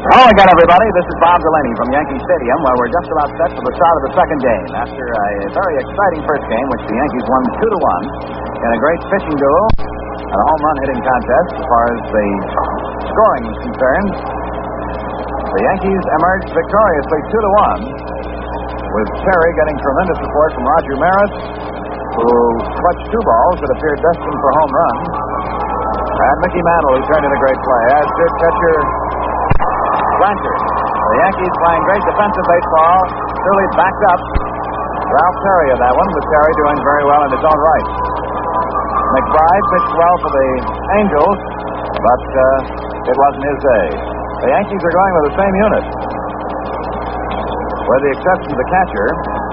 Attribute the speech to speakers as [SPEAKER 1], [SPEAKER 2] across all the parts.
[SPEAKER 1] Hello again, everybody. This is Bob Delaney from Yankee Stadium, where we're just about set for the start of the second game. After a very exciting first game, which the Yankees won 2-1 in a great pitching duel and a home run hitting contest, as far as the scoring was concerned, the Yankees emerged victoriously 2-1, with Terry getting tremendous support from Roger Maris, who clutched two balls that appeared destined for home runs, and Mickey Mantle, who turned in a great play, as did catcher Blanchard. The Yankees playing great defensive baseball, truly backed up Ralph Terry of that one, with Terry doing very well in his own right. McBride pitched well for the Angels, but it wasn't his day. The Yankees are going with the same unit, with the exception of the catcher,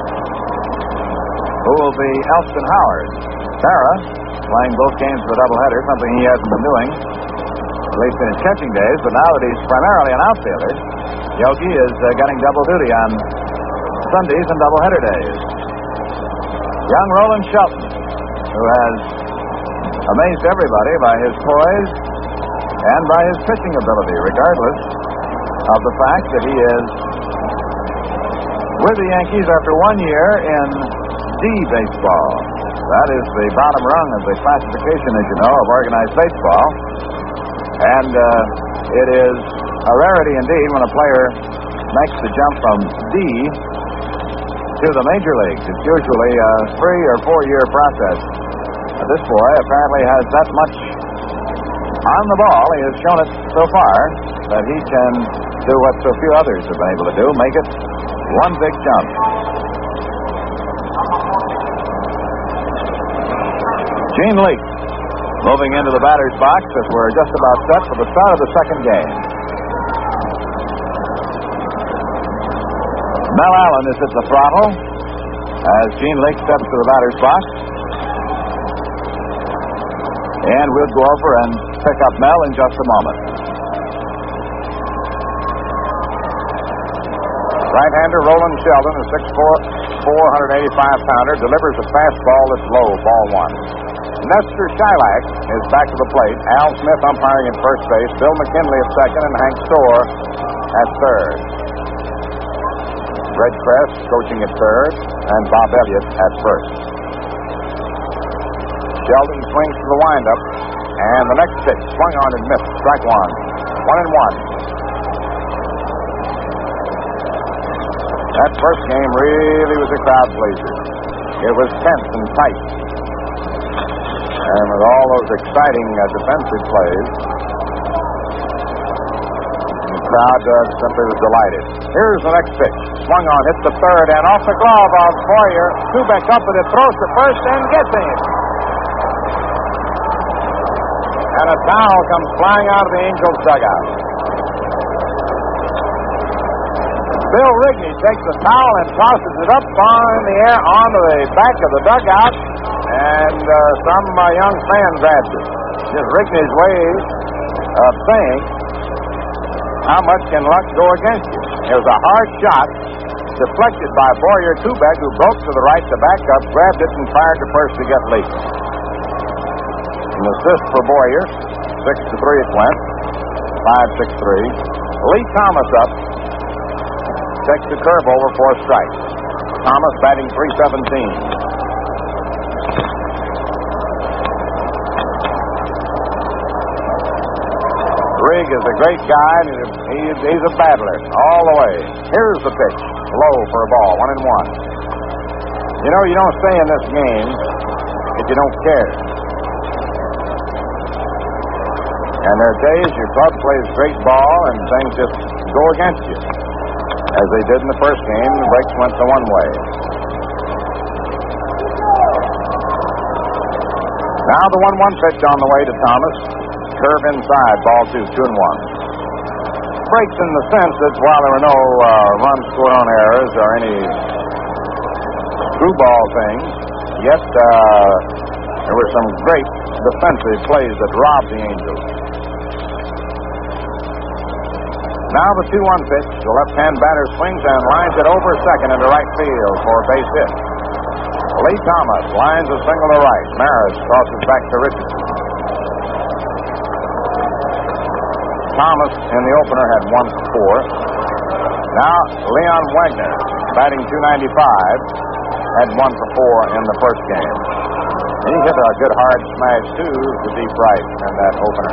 [SPEAKER 1] who will be Elston Howard. Berra, playing both games of a doubleheader, something he hasn't been doing, at least in his catching days, but now that he's primarily an outfielder, Yogi is getting double duty on Sundays and doubleheader days. Young Roland Shelton, who has amazed everybody by his poise and by his pitching ability, regardless of the fact that he is with the Yankees after 1 year in D baseball. That is the bottom rung of the classification, as you know, of organized baseball. And it is a rarity indeed when a player makes the jump from D to the major leagues. It's usually a 3 or 4 year process. This boy apparently has that much on the ball. He has shown it so far that he can do what so few others have been able to do, make it one big jump. Gene Leake moving into the batter's box as we're just about set for the start of the second game. Mel Allen is at the throttle as Gene Leake steps to the batter's box. And we'll go over and pick up Mel in just a moment.
[SPEAKER 2] Right-hander Roland Shelton, a 6'4", 485-pounder, delivers a fastball that's low, ball one. Nestor Shylock is back to the plate. Al Smith umpiring at first base. Bill McKinley at second, and Hank Storr at third. Red Crest coaching at third, and Bob Elliott at first. Sheldon swings to the windup, and the next pitch swung on and missed. Strike one. 1-1. That first game really was a crowd pleaser. It was tense and tight. And with all those exciting defensive plays, the crowd simply was delighted. Here's the next pitch. Swung on, hit the third, and off the glove of Boyer. Tubeck up with it, throws to first, and gets him. And a towel comes flying out of the Angels' dugout. Bill Rigney takes the towel and tosses it up in the air onto the back of the dugout, and some young fan grabs it. Just Rigney's way of saying, how much can luck go against you? It was a hard shot, deflected by Boyer Tubeck, who broke to the right to back up, grabbed it, and fired to first to get Leake. An assist for Boyer, 6-3 it went, 5-6-3. Lee Thomas up, takes the curve over for a strike. Thomas batting .317. Rigg is a great guy, and he's a battler all the way. Here's the pitch, low for a ball, 1-1. You know, you don't stay in this game if you don't care. And there are days your club plays great ball and things just go against you. As they did in the first game, the breaks went the one way. Now the 1-1 pitch on the way to Thomas. Curve inside, ball 2, 2-1. Breaks in the sense that while there were no runs scored on errors or any screwball things, yet there were some great defensive plays that robbed the Angels. Now the 2-1 pitch. The left-hand batter swings and lines it over second into right field for a base hit. Lee Thomas lines a single to right. Maris crosses back to Richardson. Thomas in the opener had 1 for 4. Now, Leon Wagner, batting .295, had 1 for 4 in the first game. He hit a good hard smash, too, to deep right in that opener.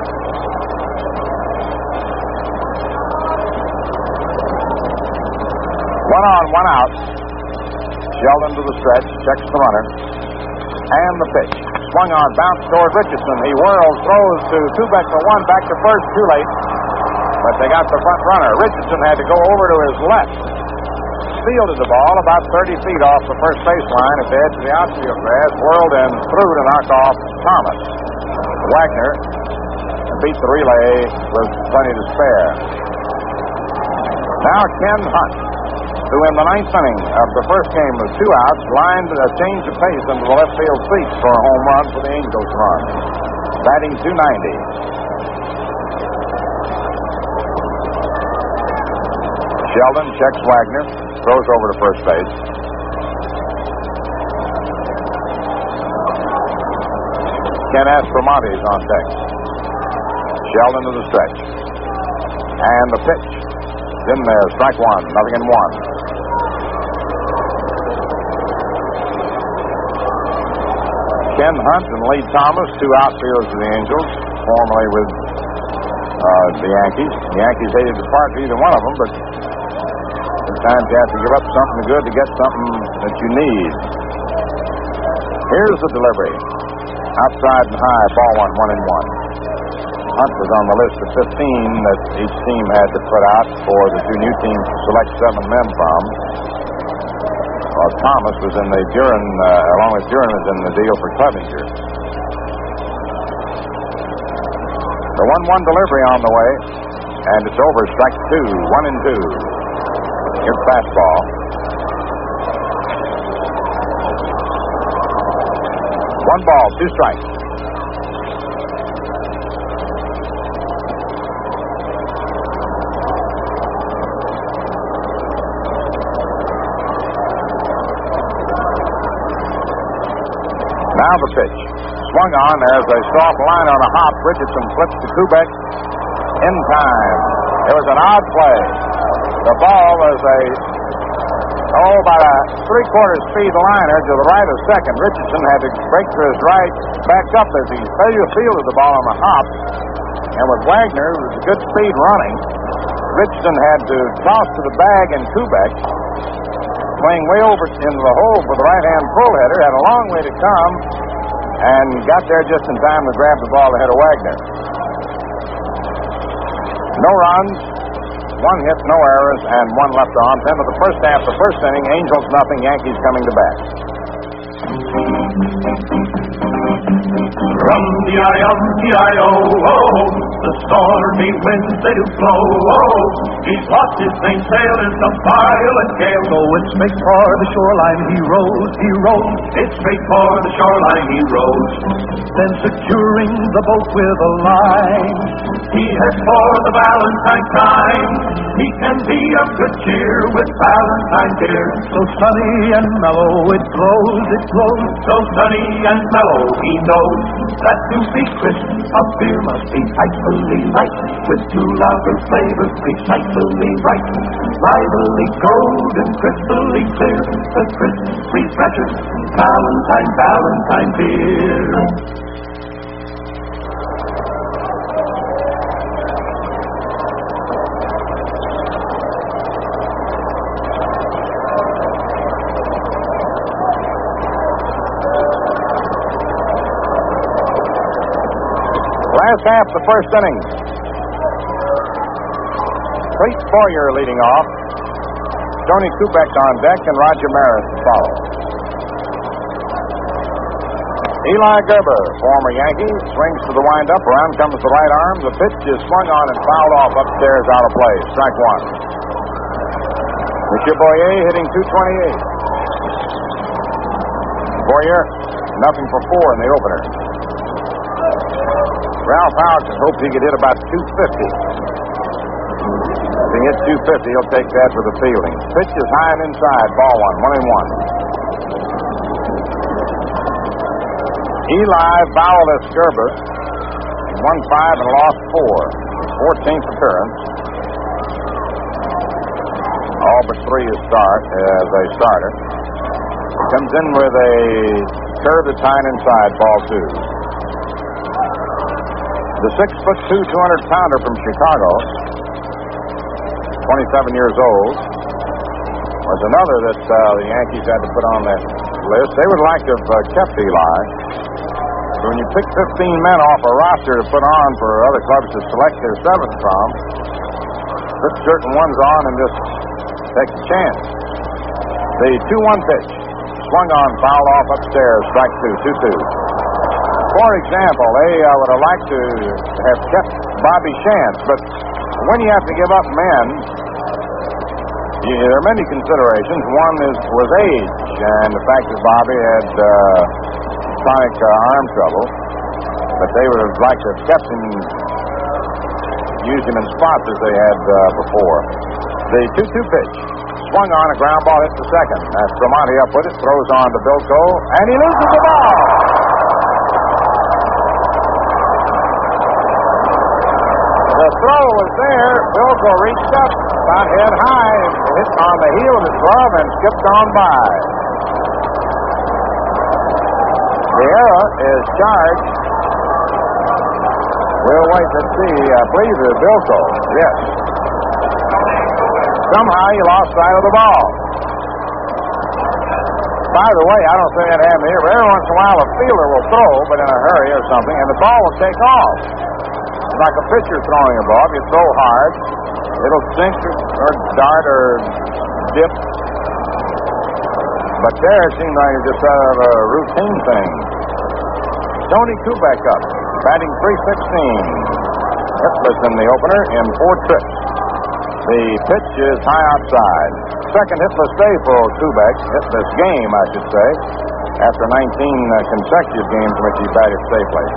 [SPEAKER 2] 1 on, 1 out. Sheldon to the stretch, checks the runner. And the pitch. Swung on, bounced toward Richardson. He whirls, throws to Kubek for 1, back to first, too late. But they got the front runner. Richardson had to go over to his left. Fielded the ball about 30 feet off the first baseline at the edge of the outfield grass, whirled and threw to knock off Thomas. Wagner beat the relay with plenty to spare. Now Ken Hunt, who in the 9th inning of the first game with 2 outs, lined a change of pace into the left field seats for a home run for the Angels run. Batting .290. Sheldon checks Wagner, throws over to first base. Ken Aspromonte is on deck. Sheldon to the stretch. And the pitch. In there, strike 1, nothing in 1. Ken Hunt and Lee Thomas, 2 outfielders of the Angels, formerly with the Yankees. The Yankees hated to part with either one of them, but sometimes you have to give up something good to get something that you need. Here's the delivery. Outside and high, ball 1, 1 and 1. Hunt was on the list of 15 that each team had to put out for the 2 new teams to select 7 men from. Well, Thomas was in the Duran, along with Duran, was in the deal for Clevenger. The 1-1 delivery on the way, and it's over. Strike 2, 1 and 2. Here's fastball. 1 ball, 2 strikes. Now the pitch. Swung on as a soft line on a hop. Richardson flips to Kubek in time. It was an odd play. The ball was about a 3/4 speed liner to the right of second. Richardson had to break to his right, back up as he fielded the ball on the hop. And with Wagner, with good speed running, Richardson had to toss to the bag and Kubek, playing way over into the hole for the right-hand pull header, had a long way to come, and got there just in time to grab the ball ahead of Wagner. No runs, 1 hit, no errors, and 1 left on. 10 of the first half, the first inning, Angels nothing, Yankees coming to bat.
[SPEAKER 3] Rum-de-I-um-de-I-O, oh, the stormy winds they do blow, oh, he's lost his mainsail in some violent gale, so it's straight for the shoreline he rows, it's straight for the shoreline he rows, then securing the boat with a line, he heads for the Valentine time, he can be of good cheer with Valentine beer, so sunny and mellow it glows, so sunny and mellow he knows, that to be crisp, a beer must be pipefully light, with 2 lager flavors precisely right, lively golden, crystally clear, the crisp, refreshers, Valentine beer.
[SPEAKER 2] Last half the first inning. Clete Boyer leading off. Tony Kubek on deck and Roger Maris to follow. Eli Gerber, former Yankee, swings to the windup. Around comes the right arm. The pitch is swung on and fouled off upstairs out of play. Strike 1. Monsieur Boyer hitting .228. Boyer, nothing for 4 in the opener. Ralph Howard hoped he could hit about .250. If he hits .250, he'll take that for the fielding. Pitch is high and inside. Ball 1, 1 and 1. Eli fouled Gerber. He won 5 and lost 4. 14th appearance. All but 3 as a starter. He comes in with a curve that's high and inside, ball 2. The 6'2", 200-pounder from Chicago, 27 years old, was another that the Yankees had to put on that list. They would like to have kept Eli. So when you pick 15 men off a roster to put on for other clubs to select their 7th from, put certain ones on and just take a chance. The 2-1 pitch. Swung on, fouled off upstairs, strike 2, 2-2. For example, they would have liked to have kept Bobby Shantz, but when you have to give up men, there are many considerations. One was age, and the fact that Bobby had chronic arm trouble, but they would have liked to have kept him, used him in spots as they had before. The 2-2 pitch. Swung on, a ground ball hits the second. That's Tremonti up with it, throws on to Bilko, and he loses the ball. The throw was there. Bilko reached up, about head high, and hit on the heel of his glove and skipped on by. Vieira is charged. We'll wait to see. I believe it's Bilko. Yes. Somehow he lost sight of the ball. By the way, I don't think that happened here, but every once in a while a fielder will throw, but in a hurry or something, and the ball will take off. It's like a pitcher throwing a ball. If you throw hard, it'll sink or dart or dip. But there it seemed like it just out of a routine thing. Tony Kubek up, batting .316. Hitless in the opener in 4 trips. The pitch is high outside. Second hitless day for Kubek. Hitless game, I should say, after 19 consecutive games in which he batted safely.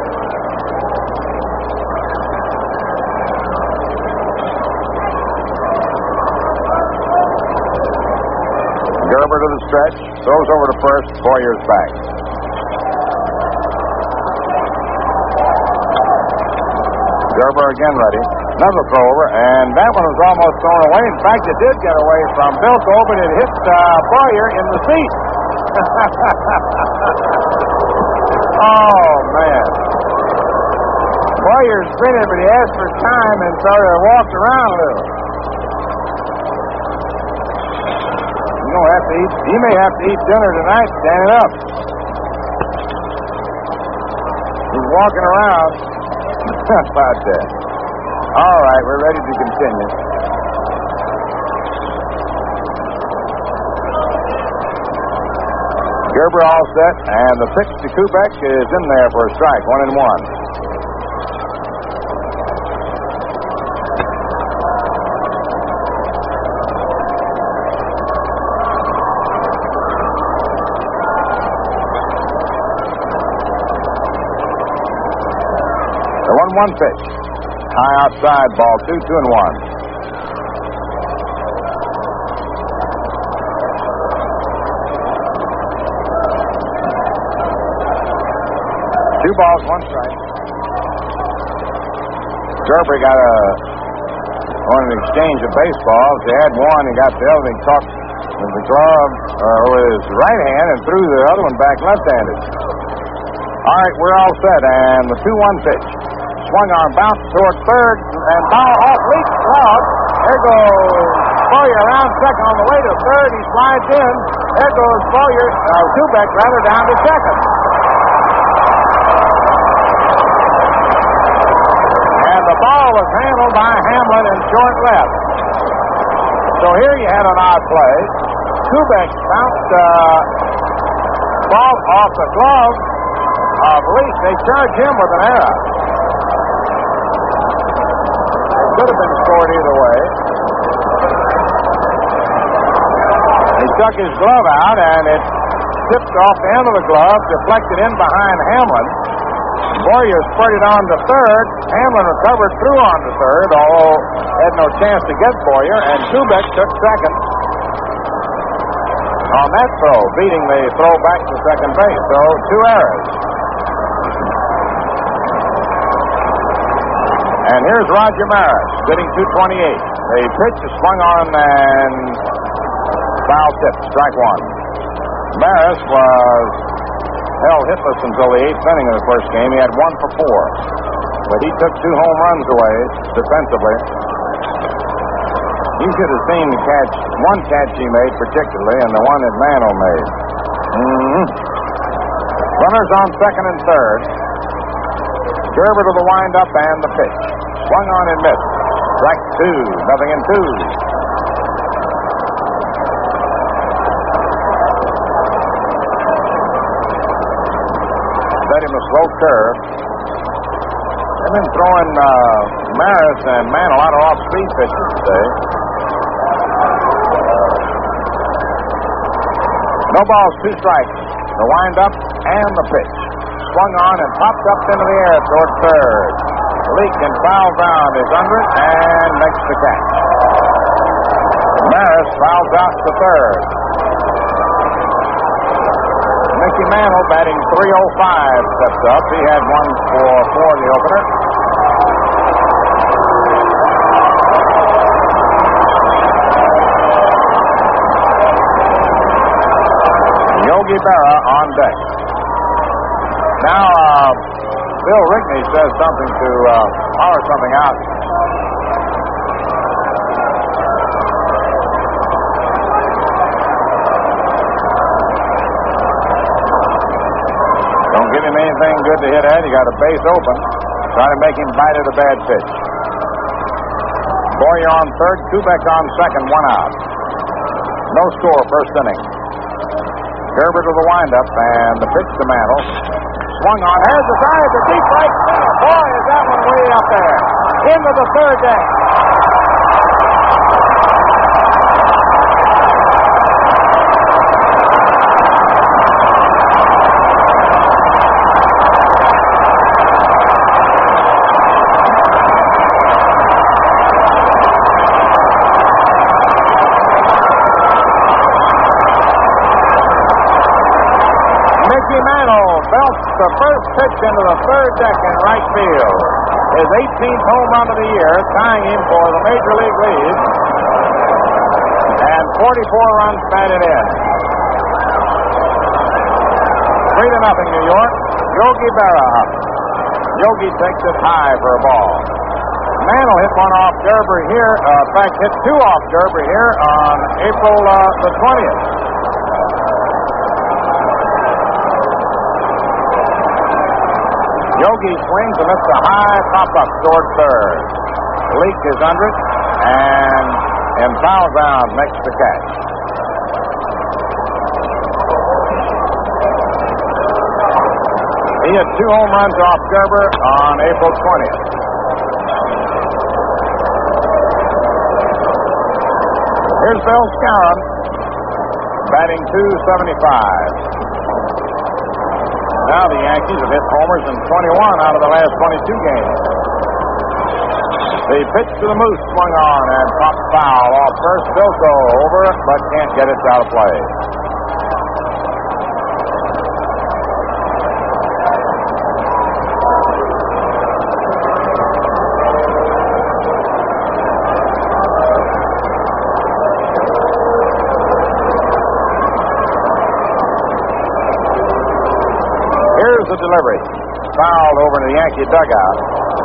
[SPEAKER 2] Gerber to the stretch. Throws over to first. Boyer's back. Gerber again ready. Another throw over, and that one was almost thrown away. In fact, it did get away from Bilko, but it hit Boyer in the seat. Oh, man. Boyer's grinning, but he asked for time and sort of walked around a little. You don't have to eat. He may have to eat dinner tonight standing up. He's walking around. About that. All right, we're ready to continue. Gerber all set, and the pitch to Kubek is in there for a strike, 1-1. The 1-1 pitch. High outside, ball 2, 2-1. 2 balls, 1 strike. Gerber got on an exchange of baseballs. He had one, he got the other, he caught with the glove with his right hand and threw the other one back left-handed. All right, we're all set, and the 2-1 pitch. Swung on, bounced toward third, and ball off Leach's glove. There goes Boyer around second on the way to third. He slides in. There goes Boyer, Kubek rather, down to second. And the ball was handled by Hamlin in short left. So here you had an odd play. Kubek bounced ball off the glove of Leach. They charge him with an error. Could have been scored either way. He took his glove out, and it tipped off the end of the glove, deflected in behind Hamlin. Boyer spurted on to third. Hamlin recovered through on to third, although had no chance to get Boyer, and Kubek took second on that throw, beating the throw back to second base. So 2 errors. And here's Roger Maris, hitting .228. The pitch is swung on and foul tip, strike one. Maris was held hitless until the 8th inning of the first game. He had 1 for 4. But he took 2 home runs away defensively. You should have seen the catch, one catch he made particularly, and the one that Mantle made. Runners on second and third. Gerber to the windup and the pitch. Swung on and missed. Strike 2, 0-2. Set him a slow curve. They've been throwing Maris and Mantle out of off-speed pitches today. No balls, 2 strikes. The windup and the pitch. Swung on and popped up into the air toward third. Leak and foul ground is under it and makes the catch. Maris fouls out to third. Mickey Mantle batting .305 steps up. He had 1 for 4 in the opener. Yogi Berra on deck. Now, Bill Rigney says something to holler something out. Don't give him anything good to hit at. You got a base open. Try to make him bite at a bad pitch. Boyer on third, Kubek on second, 1 out. No score, first inning. Gerber to the windup and the pitch to Mantle. Swung on. Here's the drive to deep right center. Boy, is that one way up there. Into the third deck. The first pitch into the third deck in right field. His 18th home run of the year, tying him for the Major League lead. And 44 runs batted in. 3-0 New York. Yogi Berra up. Yogi takes it high for a ball. Mantle hit one off Gerber here. In fact, hit 2 off Gerber here on April the 20th. Yogi swings and it's a high pop-up toward third. Leak is under it, and in foul ground makes the catch. He had 2 home runs off Gerber on April 20th. Here's Bill Skowron, batting .275. Now the Yankees have hit homers in 21 out of the last 22 games. The pitch to the Moose swung on and popped foul off first. Bilko over, but can't get it out of play. The delivery. Fouled over to the Yankee dugout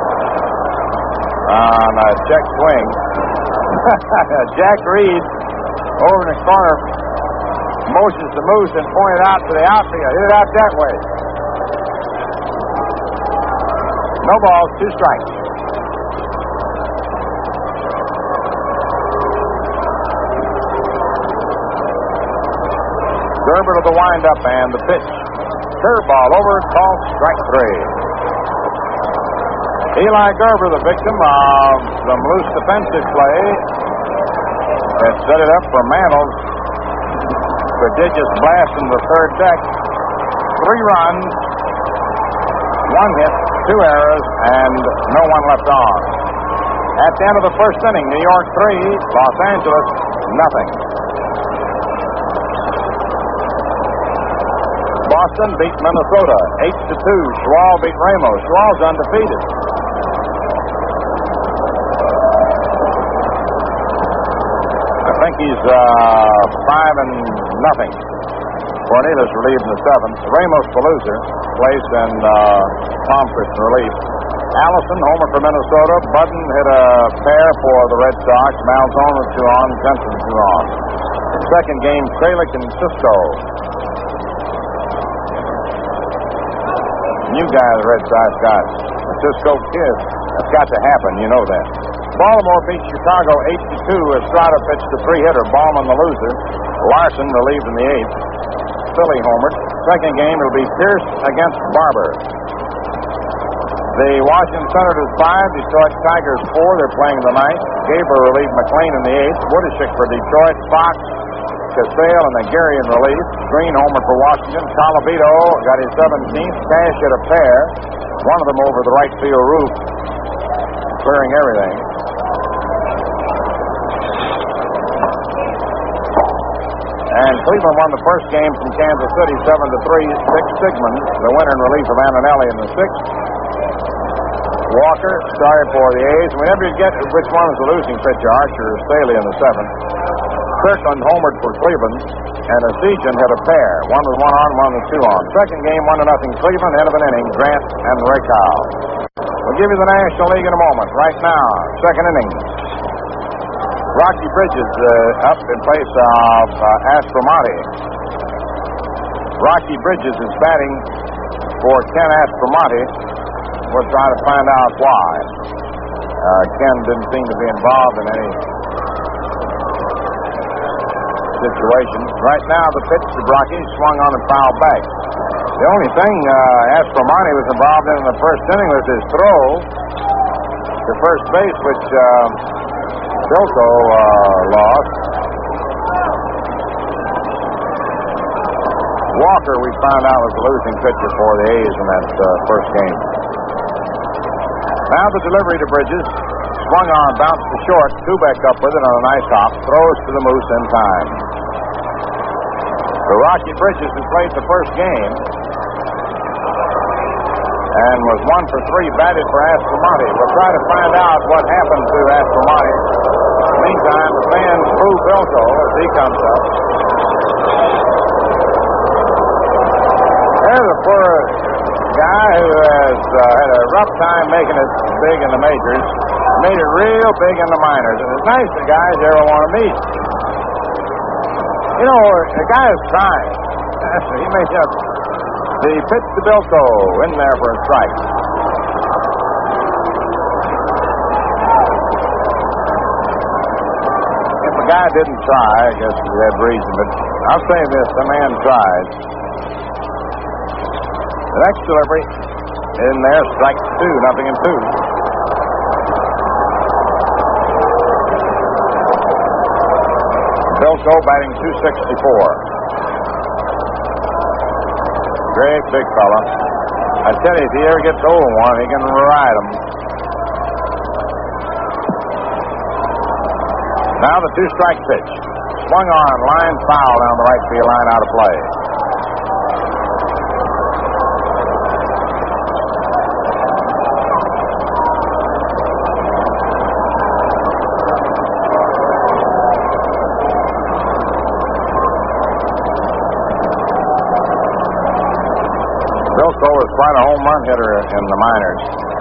[SPEAKER 2] on a check swing. Jack Reed over in the corner motions the Moose and pointed out to the outfield. Hit it out that way. No balls, 2 strikes. Gerber to the windup and the pitch. Curveball over, called strike 3. Eli Gerber, the victim of some loose defensive play, had set it up for Mantle's prodigious blast in the third deck. 3 runs, 1 hit, 2 errors, and no one left on. At the end of the first inning, New York 3, Los Angeles nothing. Boston beat Minnesota 8-2. Schwal beat Ramos. Schwal's undefeated. think he's 5-0. Cornelius relieved in the 7th. Ramos Palooza placed in Pomfret in relief. Allison, homer for Minnesota. Budden hit a pair for the Red Sox. Malzone with 2 on. Jensen 2 on. Second game, Kralik and Cisco. New guy the Red Sox got. The Cisco kid. That's got to happen. You know that. Baltimore beat Chicago 8-2. Estrada pitched a 3-hitter. Ballman the loser. Larson relieved in the 8th. Philly homered. Second game, it'll be Pierce against Barber. The Washington Senators 5, Detroit Tigers 4. They're playing tonight. Gabriel relieved McLean in the 8th. Woodishick for Detroit. Fox, Casale, and Aguirre in relief. Green homered for Washington. Colavito got his 17th. Cash hit a pair. One of them over the right field roof, clearing everything. And Cleveland won the first game from Kansas City 7-3. Dick Sigmund, the winner in relief of Antonelli in the 6th. Walker started for the A's. We never did get which one was the losing pitcher, Archer or Staley in the 7th. Kirkland homered for Cleveland, and Asijan hit a pair. One with 1 on, one with 2 on. Second game, 1-0 Cleveland, end of an inning, Grant and Rakow. We'll give you the National League in a moment. Right now, second inning. Rocky Bridges up in place of Aspromonte. Rocky Bridges is batting for Ken Aspromonte. We'll try to find out why. Ken didn't seem to be involved in any situation. Right now, the pitch to Rocky swung on and fouled back. The only thing Aspromonte was involved in the first inning was his throw to first base, which Bilko lost. Walker, we found out, was the losing pitcher for the A's in that first game. Now the delivery to Bridges. Swung on, bounced to short. Tubeck up with it on a nice hop. Throws to the Moose in time. The Rocky Bridges, who played the first game and was 1 for 3, batted for Aspromonte. We'll try to find out what happened to Aspromonte. Meantime, the fans boo Bilko as he comes up. There's a poor guy who has had a rough time making it big in the majors. Made it real big in the minors. And as nice as guys you ever want to meet. You know, the guy is trying. He may just... The pitch to Bilko in there for a strike. If a guy didn't try, I guess he had reason. But I'll say this, the man tried. The next delivery in there, strike 2, 0-2. Bilko batting .264. Great big fella. I tell you, if he ever gets over one, he can ride him. Now the 2-strike pitch. Swung on, line foul down the right field line, out of play. Bilko is quite a home run hitter in the minors.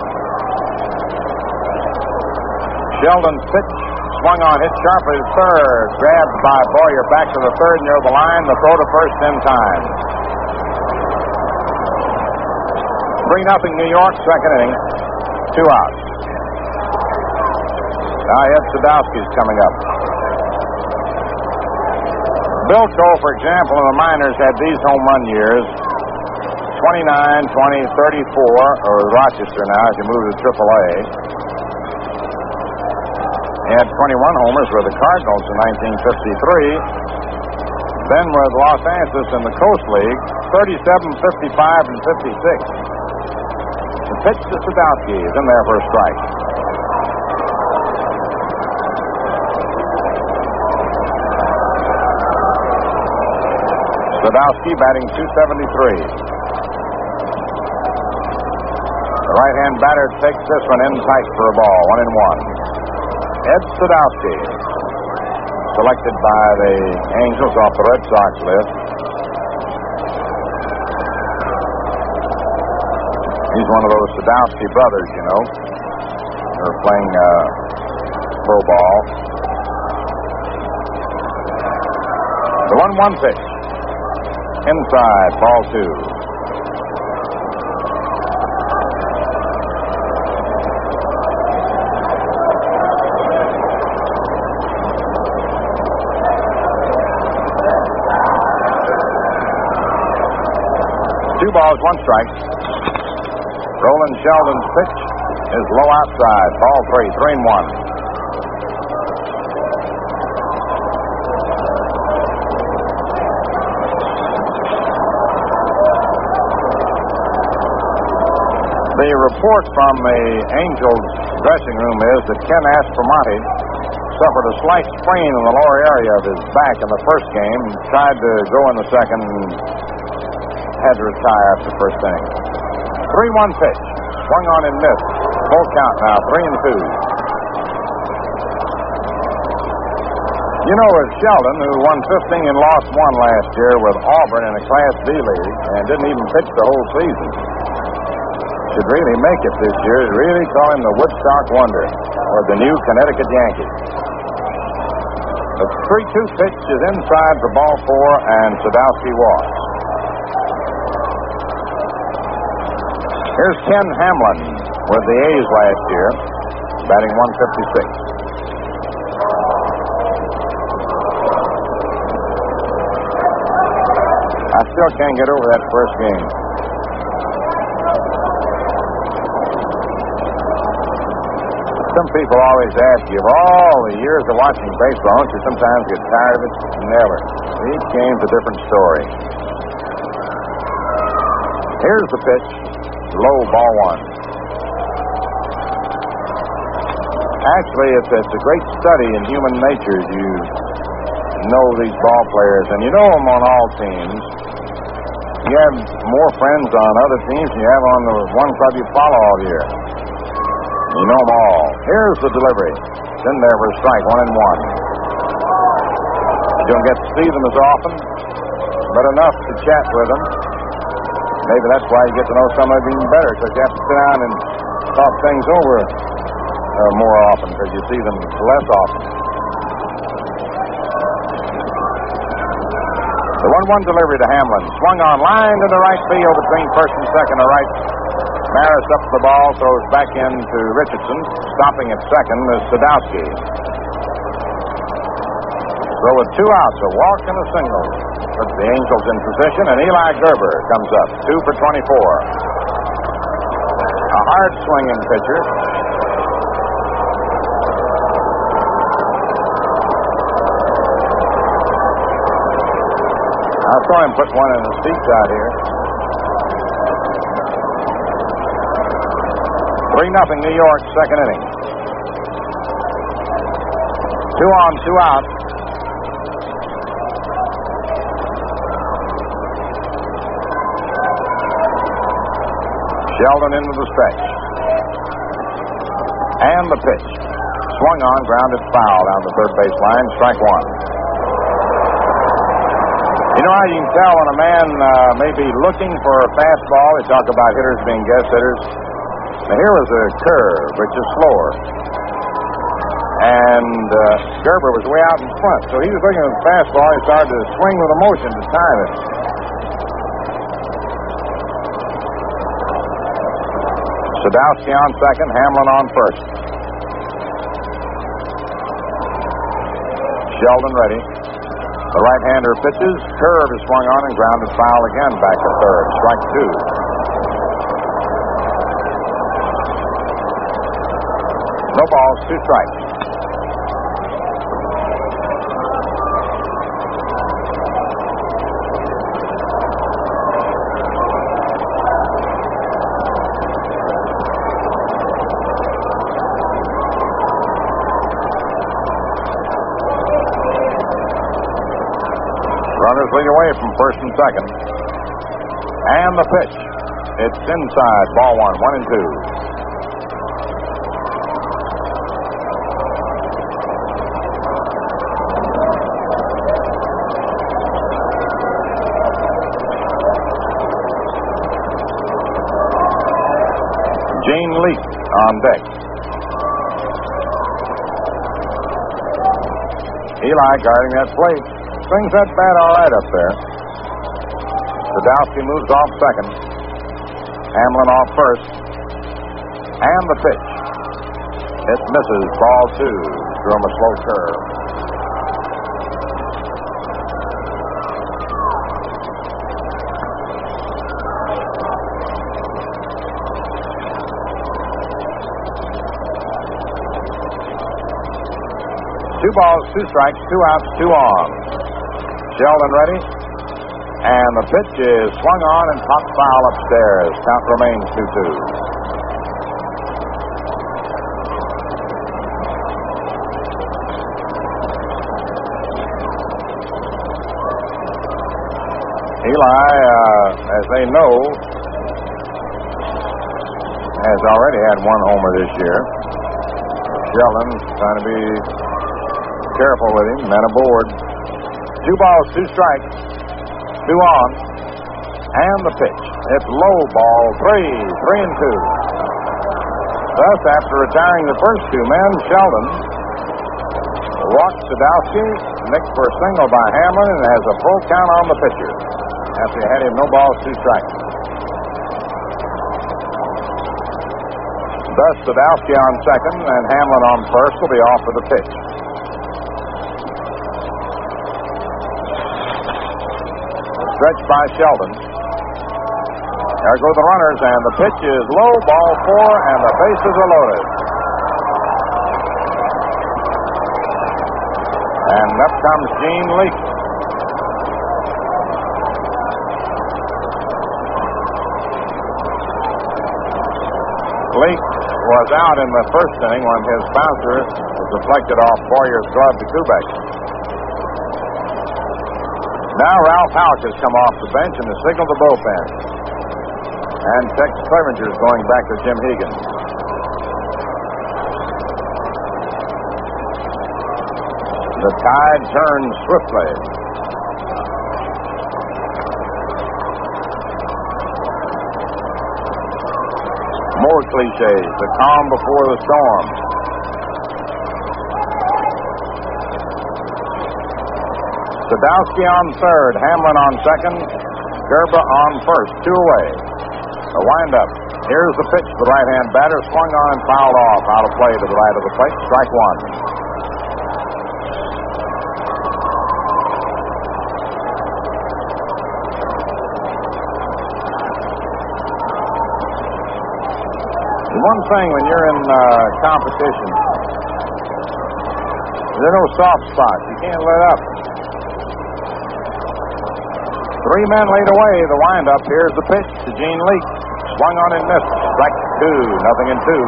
[SPEAKER 2] Sheldon's pitch, swung on, hit sharply to third. Grabbed by Boyer back to the third near the line. The throw to first in time. 3-0 New York, second inning. 2 outs. Now Ed Sadowski's coming up. Bilko, for example, in the minors had these home run years. 29, 20, 34, or Rochester now as you move to AAA. He had 21 homers with the Cardinals in 1953. Then with Los Angeles in the Coast League, 37, 55, and 56. The pitch to Sadowski is in there for a strike. Sadowski batting .273. The right-hand batter takes this one in tight for a ball, 1-1. Ed Sadowski. selected by the Angels off the Red Sox list. He's one of those Sadowski brothers, you know. They're playing pro ball. The 1-1 pitch. Inside, ball 2. Two balls, 1 strike. Roland Sheldon's pitch is low outside. Ball 3, 3-1. The report from the Angels dressing room is that Ken Aspromonte suffered a slight sprain in the lower area of his back in the first game. Tried to go in the second and had to retire after the first inning. 3-1 pitch. Swung on and missed. Full count now, 3-2. You know, it's Sheldon, who won 15 and lost 1 last year with Auburn in a Class B league and didn't even pitch the whole season. Should really make it this year. Really call him the Woodstock Wonder or the new Connecticut Yankee. The 3-2 pitch is inside for ball 4, and Sadowski walks. Here's Ken Hamlin with the A's last year, batting 156. I still can't get over that first game. Some people always ask you, of all the years of watching baseball, don't you sometimes get tired of it? Never. Each game's a different story. Here's the pitch. Low, ball 1. Actually, it's a great study in human nature. You know these ball players, and you know them on all teams. You have more friends on other teams than you have on the one club you follow all year. You know them all. Here's the delivery. It's in there for a strike, 1-1. You don't get to see them as often, but enough to chat with them. Maybe that's why you get to know some of them even better, because you have to sit down and talk things over more often, because you see them less often. The 1-1 delivery to Hamlin. Swung on, line to the right field between first and second to right. Maris up the ball, throws back in to Richardson. Stopping at second is Sadowski. So with 2 outs, a walk and a single, puts the Angels in position, and Eli Gerber comes up, 2 for 24. A hard swinging pitcher. I saw him put one in the seats out here. 3-0 New York, second inning. 2 on, 2 out. Sheldon into the stretch. And the pitch. Swung on, grounded foul down the third base line. Strike 1. You know how you can tell when a man may be looking for a fastball? They talk about hitters being guess hitters. Now, here was a curve, which is slower. And Gerber was way out in front. So he was looking at the fastball. He started to swing with emotion to time it. Sadowski on second, Hamlin on first. Sheldon ready. The right-hander pitches. Curve is swung on and grounded foul again back to third. Strike 2. No balls, 2 strikes. Runners lead away from first and second. And the pitch. It's inside. Ball 1, 1-2. on deck. Eli guarding that plate. Swings that bat all right up there. Sadowski moves off second. Hamlin off first. And the pitch. It misses. Ball 2. Threw him a slow curve. Two balls, 2 strikes, 2 outs, 2 on. Sheldon ready. And the pitch is swung on and popped foul upstairs. Count remains 2-2. Eli, as they know, has already had 1 homer this year. Sheldon's trying to be careful with him. Men aboard. 2 balls, 2 strikes, 2 on. And the pitch. It's low, ball 3, 3-2. Thus, after retiring the first 2 men, Sheldon walks Sadowski, nicked for a single by Hamlin, and has a full count on the pitcher. After he had him no balls, 2 strikes. Thus, Sadowski on second, and Hamlin on first will be off for the pitch. Stretched by Sheldon. There go the runners, and the pitch is low, ball 4, and the bases are loaded. And up comes Gene Leake. Leake was out in the first inning when his bouncer was deflected off Boyer's glove to Kubek. Now Ralph Houck has come off the bench and has signaled the bullpen. And Tex Clevenger is going back to Jim Hegan. The tide turns swiftly. More cliches. The calm before the storm. Sadowski on third, Hamlin on second, Gerba on first, 2 away. A windup. Here's the pitch to the right-hand batter, swung on and fouled off. Out of play to the right of the plate, strike 1. One thing when you're in competition, there are no soft spots. You can't let up. 3 men laid away. The windup. Here's the pitch to Gene Leake. Swung on and missed. Strike 2. 0-2.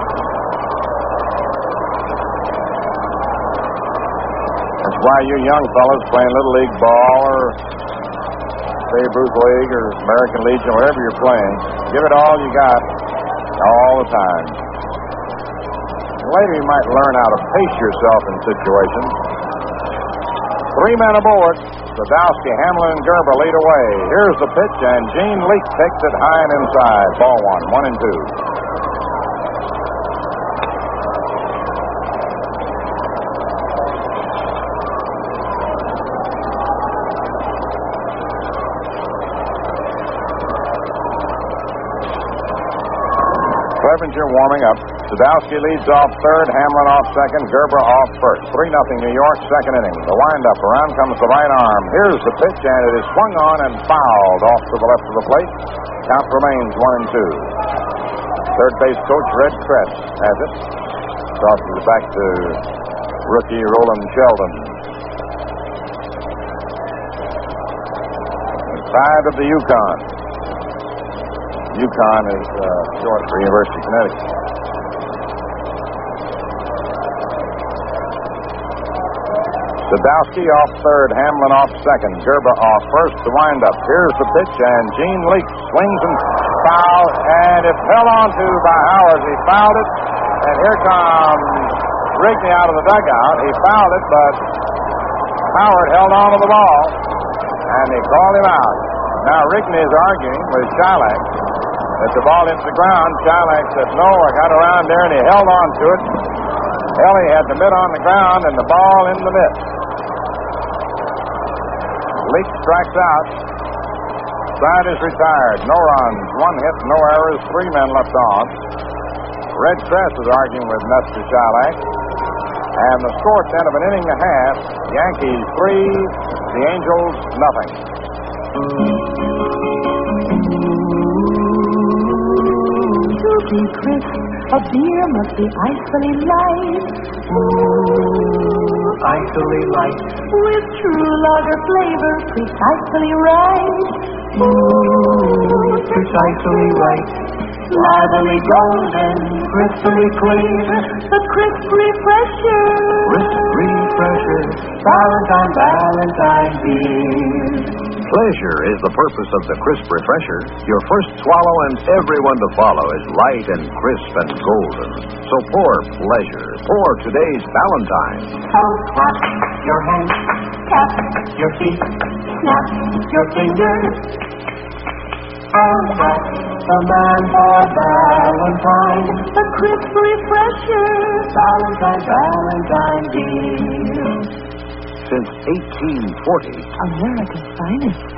[SPEAKER 2] That's why you young fellas playing Little League ball or Babe Ruth League or American Legion, whatever you're playing, give it all you got. All the time. Later you might learn how to pace yourself in situations. 3 men aboard. Sadowski, Hamlin, and Gerba lead away. Here's the pitch, and Gene Leake takes it high and inside. Ball 1, 1-2. Clevenger warming up. Sadowski leads off third, Hamlin off second, Gerba off first. 3-0 New York, second inning. The windup. Around comes the right arm. Here's the pitch, and it is swung on and fouled off to the left of the plate. Count remains 1-2. Third base coach Red Kress has it. Tosses it back to rookie Roland Sheldon. Side of the Yukon. Yukon is short for University of Connecticut. Sadowski off third, Hamlin off second, Gerba off first to wind up. Here's the pitch, and Gene Leake swings and fouls, and it's held on to by Howard. He fouled it, and here comes Rigney out of the dugout. He fouled it, but Howard held on to the ball, and he called him out. Now Rigney is arguing with Shylock. As the ball hits the ground, Shylock said, no, I got around there, and he held on to it. Ellie had the mitt on the ground and the ball in the mitt. Leake strikes out. Side is retired. No runs, 1 hit, no errors, 3 men left on. Red Crest is arguing with Nestor Shylock. And the score at the end of an inning and a half, Yankees 3, the Angels nothing.
[SPEAKER 4] To be crisp, a beer must be icily light. Ooh, icily light. With true lager flavor, precisely right. Ooh, precisely right. Lively golden, crisply clear, the crisp refresher. Crisp refresher, Valentine beer.
[SPEAKER 5] Pleasure is the purpose of the crisp refresher. Your first swallow and everyone to follow is light and crisp and golden. So pour pleasure. Pour today's Valentine.
[SPEAKER 4] Hold tap your hands, tap your feet, snap your fingers. And that's the man for Valentine. The crisp refresher, Valentine beer.
[SPEAKER 5] Since 1840,
[SPEAKER 4] America's finest.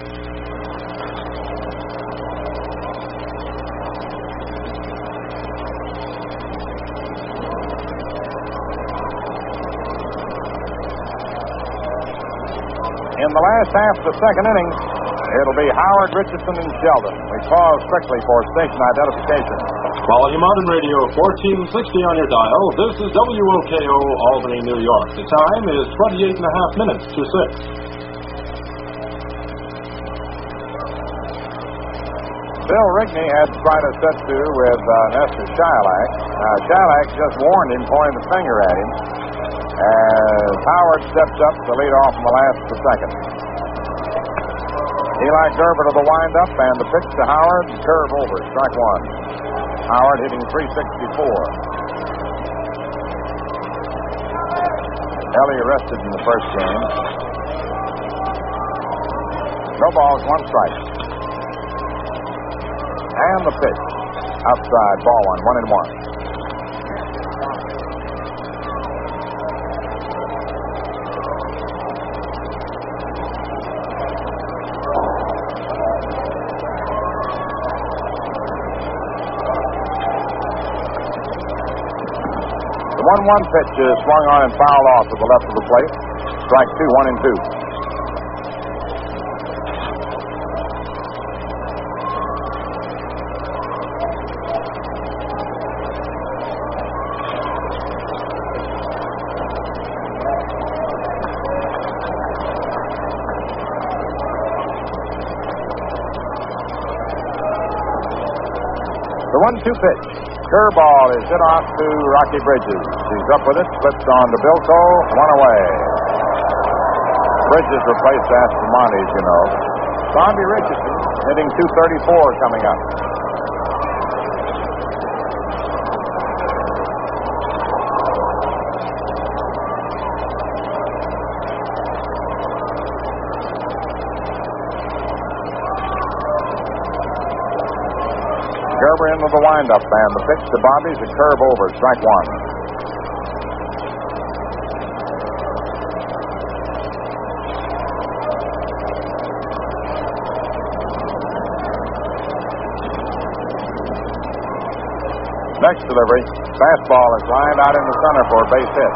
[SPEAKER 2] In the last half of the second inning, it'll be Howard, Richardson, and Sheldon. We pause quickly for station identification.
[SPEAKER 6] Quality Modern Radio, 1460 on your dial. This is WOKO, Albany, New York. The time is 28 and a half minutes to 6.
[SPEAKER 2] Bill Rigney had quite a set-to with Nestor Shylock. Now, Shylock just warned him, pointing the finger at him, as Howard steps up to lead off in the last of the second. Eli Gerber to the windup, and the pitch to Howard, curve over, strike 1. Howard hitting .364. Ellie arrested in the first game. No balls, 1 strike. And the pitch. Outside, ball 1, 1-1. The 1-1 pitch is swung on and fouled off to the left of the plate. Strike 2, 1-2. The 1-2 pitch. Curveball is hit off to Rocky Bridges. He's up with it, slips on to Bilko, 1 away. Bridges replaced Astromontes, you know. Zombie Richardson hitting .234 coming up. Gerber into the windup, and the pitch to Bobby's a curve over, strike 1. Next delivery, fastball is lined out into center for a base hit.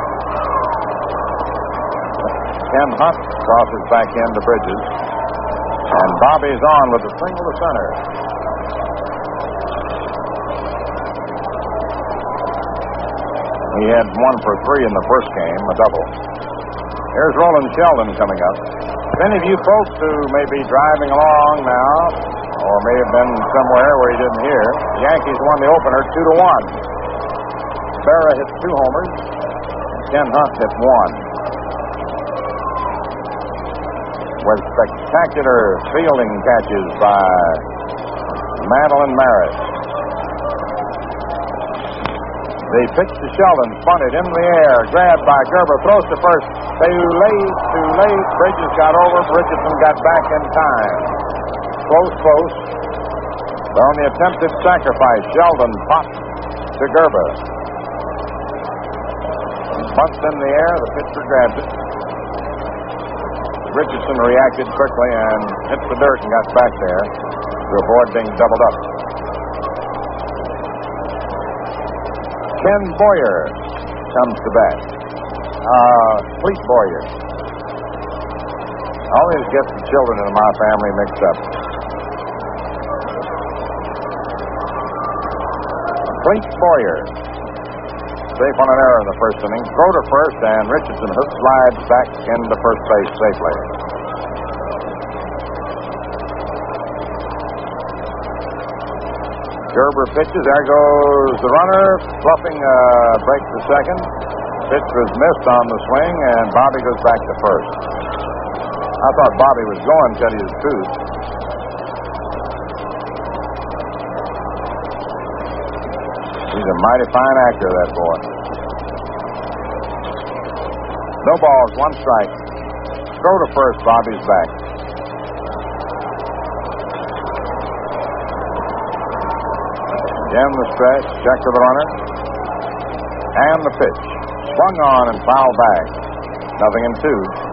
[SPEAKER 2] Ken Hunt crosses back into Bridges, and Bobby's on with a single to center. He had 1 for 3 in the first game, a double. Here's Roland Sheldon coming up. If any of you folks who may be driving along now, or may have been somewhere where you didn't hear, the Yankees won the opener 2-1. Berra hit 2 homers. Ken Hunt hit 1. With spectacular fielding catches by Madeline Maris. The pitch to Sheldon, bunted in the air, grabbed by Gerber, throws to first. Too late. Bridges got over. Richardson got back in time. Close. On the attempted sacrifice, Sheldon popped to Gerber. Bumped in the air, the pitcher grabbed it. Richardson reacted quickly and hit the dirt and got back there to avoid being doubled up. Ken Boyer comes to bat. Fleet Boyer. I always get the children in my family mixed up. Fleet Boyer. Safe on an error in the first inning. Throw to first, and Richardson hook slides back into first base safely. Gerber pitches. There goes the runner. Fluffing break to second. Pitch was missed on the swing, and Bobby goes back to first. I thought Bobby was going, to tell you the truth. He's a mighty fine actor, that boy. No balls, one strike. Throw to first, Bobby's back. Again the stretch, check to the runner. And the pitch. Swung on and fouled back. 0-2.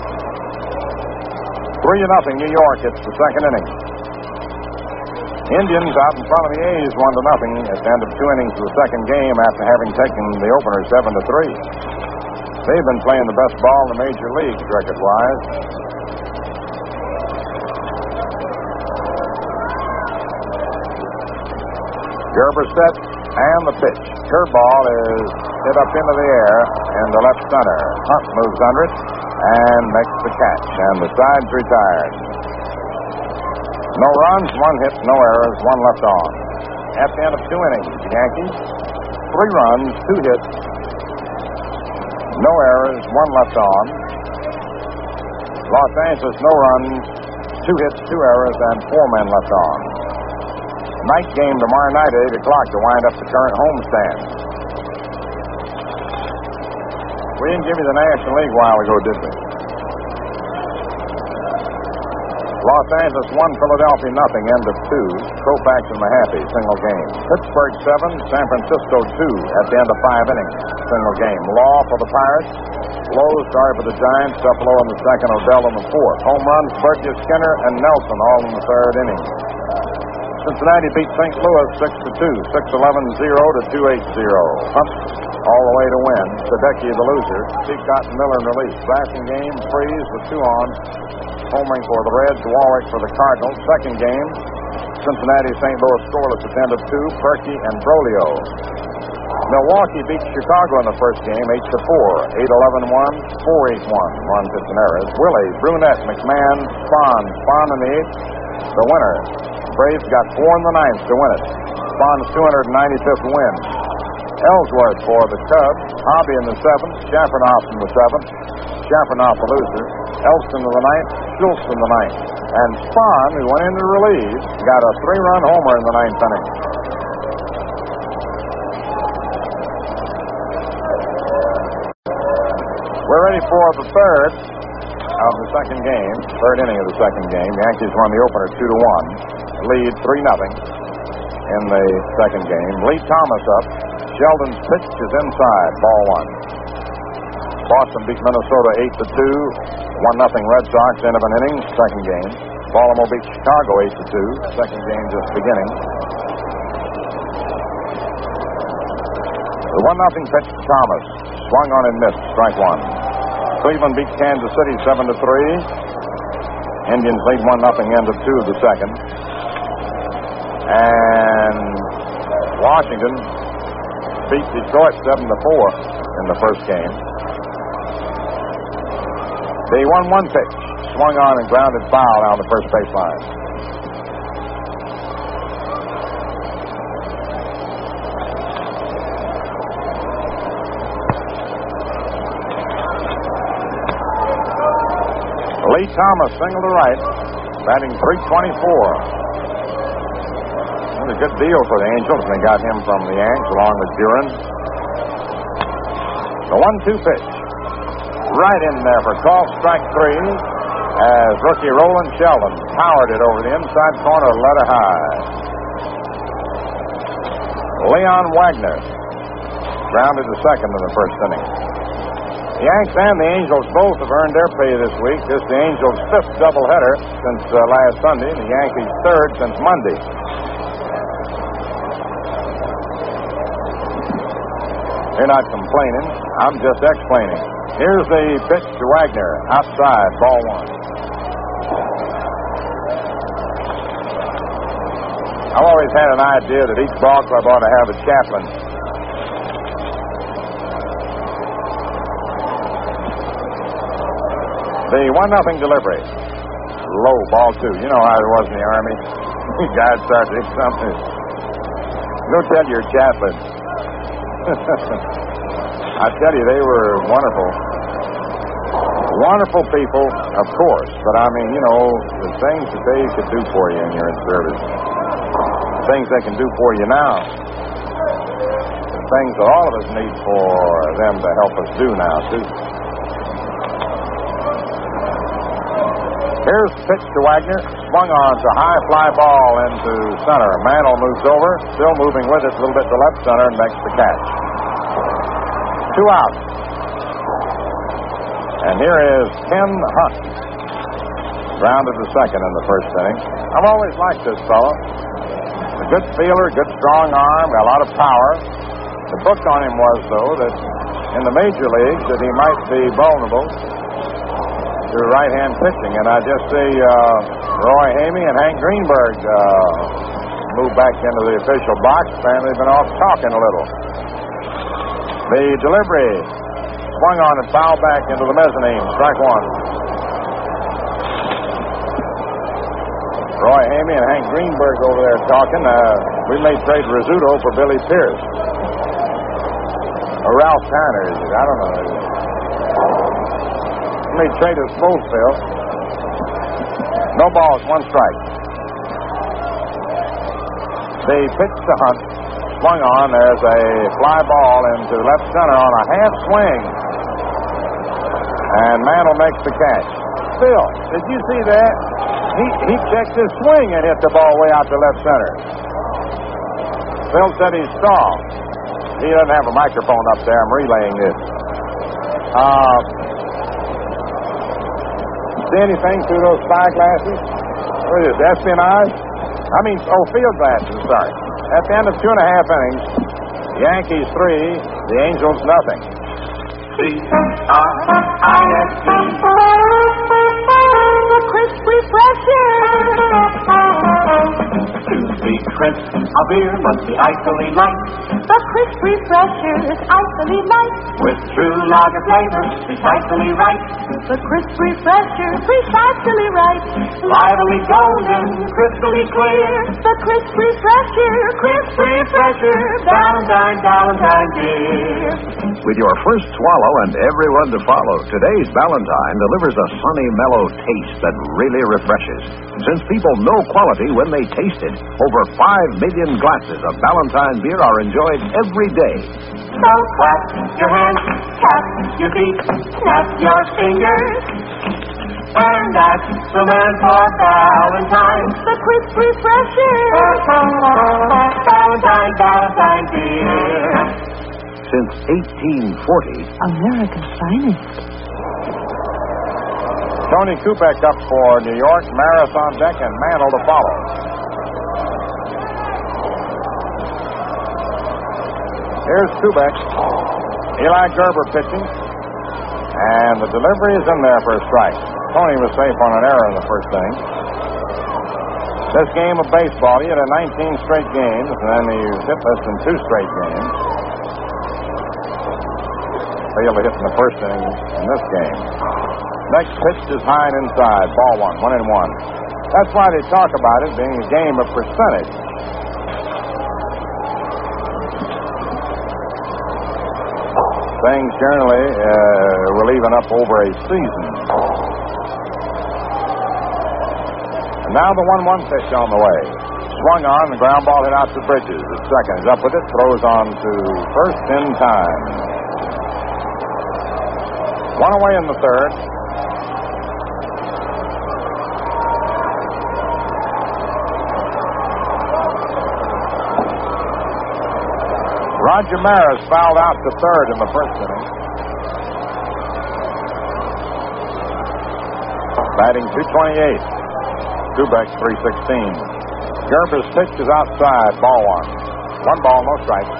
[SPEAKER 2] 3-0 New York. It's the second inning. Indians out in front of the A's 1-0 at the end of 2 innings of the second game after having taken the opener 7-3. They've been playing the best ball in the major leagues record-wise. Gerber set and the pitch. Curveball is hit up into the air in the left center. Hunt moves under it and makes the catch, and the side's retired. No runs, 1 hit, no errors, 1 left on. At the end of 2 innings, the Yankees, 3 runs, 2 hits, no errors, 1 left on. Los Angeles, no runs, 2 hits, 2 errors, and 4 men left on. Night game tomorrow night at 8 o'clock to wind up the current homestand. We didn't give you the National League a while ago, did we? Los Angeles 1, Philadelphia 0, end of 2. Koufax and Mahaffey, single game. Pittsburgh 7, San Francisco 2 at the end of 5 innings, single game. Law for the Pirates. Lowe started for the Giants. Buffalo in the second, Odell in the fourth. Home runs, Burgess, Skinner, and Nelson all in the third inning. Cincinnati beat St. Louis 6-2, 6-11-0 to 2-8-0. Hunt all the way to win. Sadecki the loser. Peacock and Miller in relief. Flashing game, Freeze with 2 on. Homering for the Reds, Warwick for the Cardinals. Second game, Cincinnati, St. Louis scoreless at the end of 2. Perky and Brolio. Milwaukee beat Chicago in the first game 8-4, 8-11-1, 4-8-1. One pitch and errors. Willie, Brunette, McMahon, Spahn in the 8th. The winner. Braves got 4 in the 9th to win it. Spahn's 295th win. Ellsworth for the Cubs. Hobby in the 7th. Schaffernoff in the 7th. Schaffernoff the loser. Elston in the 9th. Schultz in the 9th. And Spahn, who went into relief, got a 3-run homer in the 9th inning. We're ready for the third of the second game. Third inning of the second game. Yankees won the opener 2-1. Lead 3-0 in the second game. Lee Thomas up. Sheldon's pitch is inside. Ball 1. Boston beat Minnesota 8-2. 1-0 Red Sox, end of an inning. Second game. Baltimore beat Chicago 8-2. Second game just beginning. The 1-0 pitch to Thomas. Swung on and missed. Strike 1. Cleveland beat Kansas City 7-3. Indians lead 1-0 end of 2 of the second. And Washington beat Detroit 7-4 in the first game. The 1-1 pitch. Swung on and grounded foul down the first baseline. Lee Thomas, single to right, batting .324. It was a good deal for the Angels. They got him from the Yanks along with Buren. The 1-2 pitch. Right in there for call, strike 3, as rookie Roland Sheldon powered it over the inside corner, let it high. Leon Wagner grounded to second in the first inning. The Yanks and the Angels both have earned their pay this week. This is the Angels' fifth doubleheader since last Sunday, and the Yankees' third since Monday. You're not complaining. I'm just explaining. Here's the pitch to Wagner. Outside, ball one. I've always had an idea that each ball club ought to have a chaplain. The 1-0 delivery. Low, ball two. You know how it was in the Army. Guys start to hit something. Go tell your chaplain. I tell you, they were wonderful. Wonderful people, of course. But, I mean, you know, the things that they could do for you when you're in service. The things they can do for you now. The things that all of us need for them to help us do now, too. Here's the pitch to Wagner. Swung on to high fly ball into center. Mantle moves over. Still moving with it a little bit to left center and makes the catch. 2 outs. And here is Ken Hunt. Grounded to second in the first inning. I've always liked this fellow. A good fielder, good strong arm, got a lot of power. The book on him was, though, that in the major leagues that he might be vulnerable to right-hand pitching. And I just see Roy Hamey and Hank Greenberg move back into the official box. Apparently they've been off talking a little. The delivery swung on and fouled back into the mezzanine. Strike one. Roy Hamey and Hank Greenberg over there talking. We may trade Rizzuto for Billy Pierce. Or Ralph Tanner. I don't know. We may trade us both, Phil. No balls, 1 strike. The pitch to Hunt. Swung on. There's a fly ball into left center on a half swing. And Mantle makes the catch. Phil, did you see that? He checked his swing and hit the ball way out to left center. Phil said he saw. He doesn't have a microphone up there. I'm relaying this. See anything through those spyglasses? What is this, espionage? Field glasses, sorry. At the end of 2.5 innings, the Yankees 3, the Angels nothing.
[SPEAKER 4] C-R-I-S-T. The crisp refresher. To be crisp, a beer must be icily light. The crisp refresher is icily light. With true lager flavor, precisely right. The crisp refresher, precisely right. Lively golden, crystally clear. The crisp refresher, Valentine beer.
[SPEAKER 5] With your first swallow and everyone to follow, today's Valentine delivers a sunny, mellow taste that really refreshes. Since people know quality when they taste it, over 5 million glasses of Valentine beer are enjoyed every day.
[SPEAKER 4] So clap your hands, tap your feet, snap your fingers. And that's the man for Valentine, the crisp refresher. Valentine beer.
[SPEAKER 5] Since 1840,
[SPEAKER 7] America's finest.
[SPEAKER 2] Tony Kubek up for New York, Maris on deck, and Mantle to follow. Here's Kubek. Eli Gerber pitching. And the delivery is in there for a strike. Tony was safe on an error in the first inning. This game of baseball, he had 19 straight games, and then he hit less than 2 straight games. Failed to hit in the first inning in this game. Next pitch is high and inside. Ball 1, 1-1. That's why they talk about it being a game of percentage. Things generally were leaving up over a season. And now the 1-1 pitch on the way. Swung on, the ground ball hit out to Bridges. At second, he's up with it, throws on to first in time. 1 away in the third. Roger Maris fouled out to third in the first inning. Batting .228. Dubek .316. Gerber's pitch is outside, ball one. 1 ball, no strikes.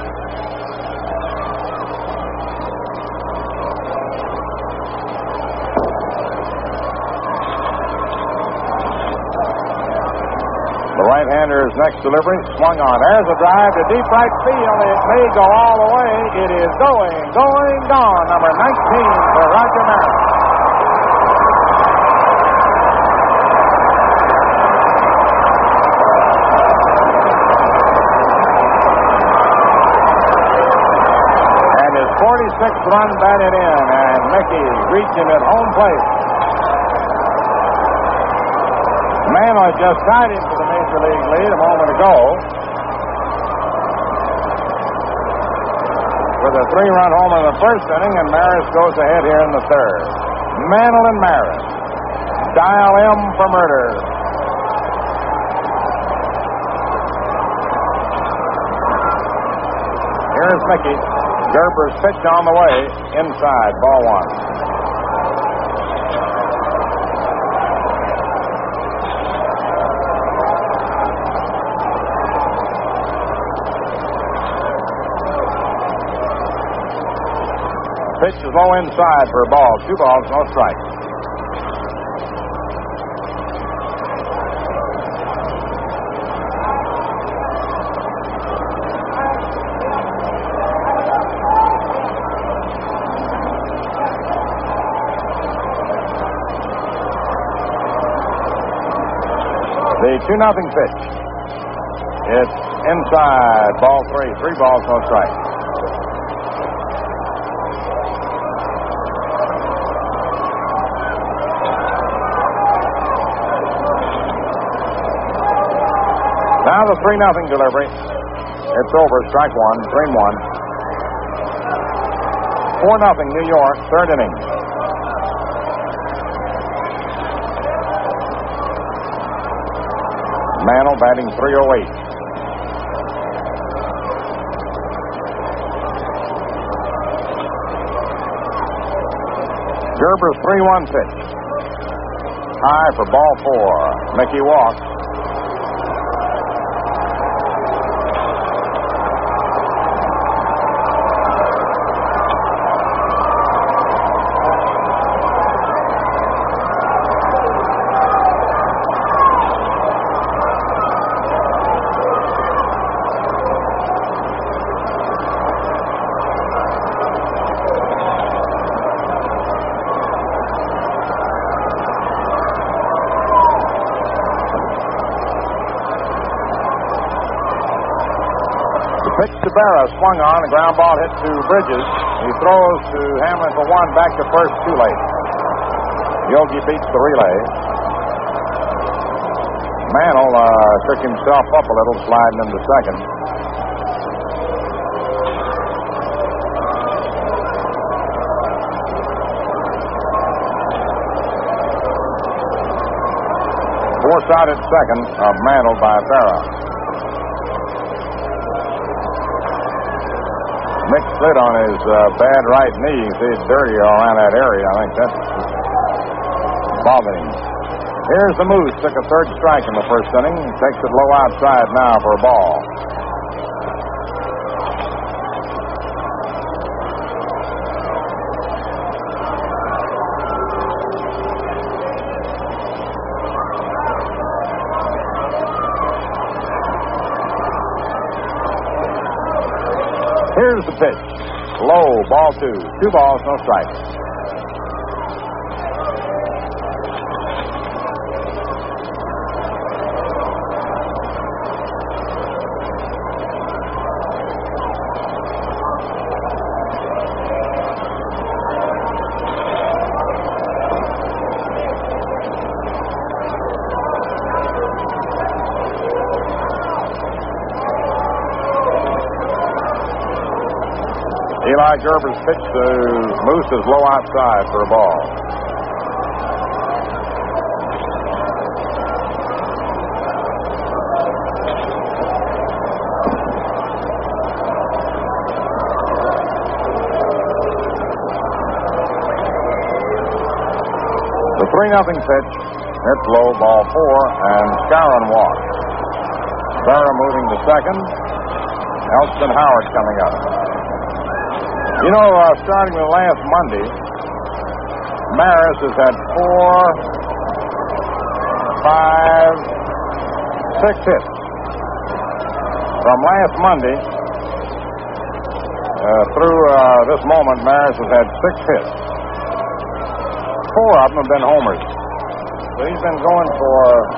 [SPEAKER 2] The right-hander's next delivery, swung on. There's a drive to deep right field. It may go all the way. It is gone. Number 19 for Roger Maris. And his 46th run batted in, and Mickey reaching at home plate. Mantle had just tied him for the Major League lead a moment ago with a 3-run homer in the first inning, and Maris goes ahead here in the third. Mantle and Maris. Dial M for murder. Here's Mickey. Gerber's pitch on the way. Inside, ball one. Pitch is low inside for a ball. 2 balls, no strikes. The 2-0 pitch. It's inside, ball 3. 3 balls, no strikes. Now the 3-0 delivery. It's over. Strike one. 3-1. 4-0 New York. Third inning. Mantle batting .308. Gerber's 3-1 pitch. High for ball 4. Mickey walks. Pitch to Berra, swung on, a ground ball hit to Bridges. He throws to Hamlin for 1, back to first, too late. Yogi beats the relay. Mantle took himself up a little, sliding into second. Force out at second of Mantle by Berra. Mick slid on his bad right knee. You see it's dirty all around that area. I think that's bothering him. Here's the Moose. Took a third strike in the first inning. Takes it low outside now for a ball. Here's the pitch. Low, ball 2. 2 balls, no strikes. Eli Gerber's pitch to Moose is low outside for a ball. The 3-0 pitch. Hit low, ball 4, and Skowron walks. Berra moving to second. Elston Howard coming up. You know, starting with last Monday, Maris has had 6 hits. From last Monday through this moment, Maris has had 6 hits. 4 of them have been homers. So he's been going for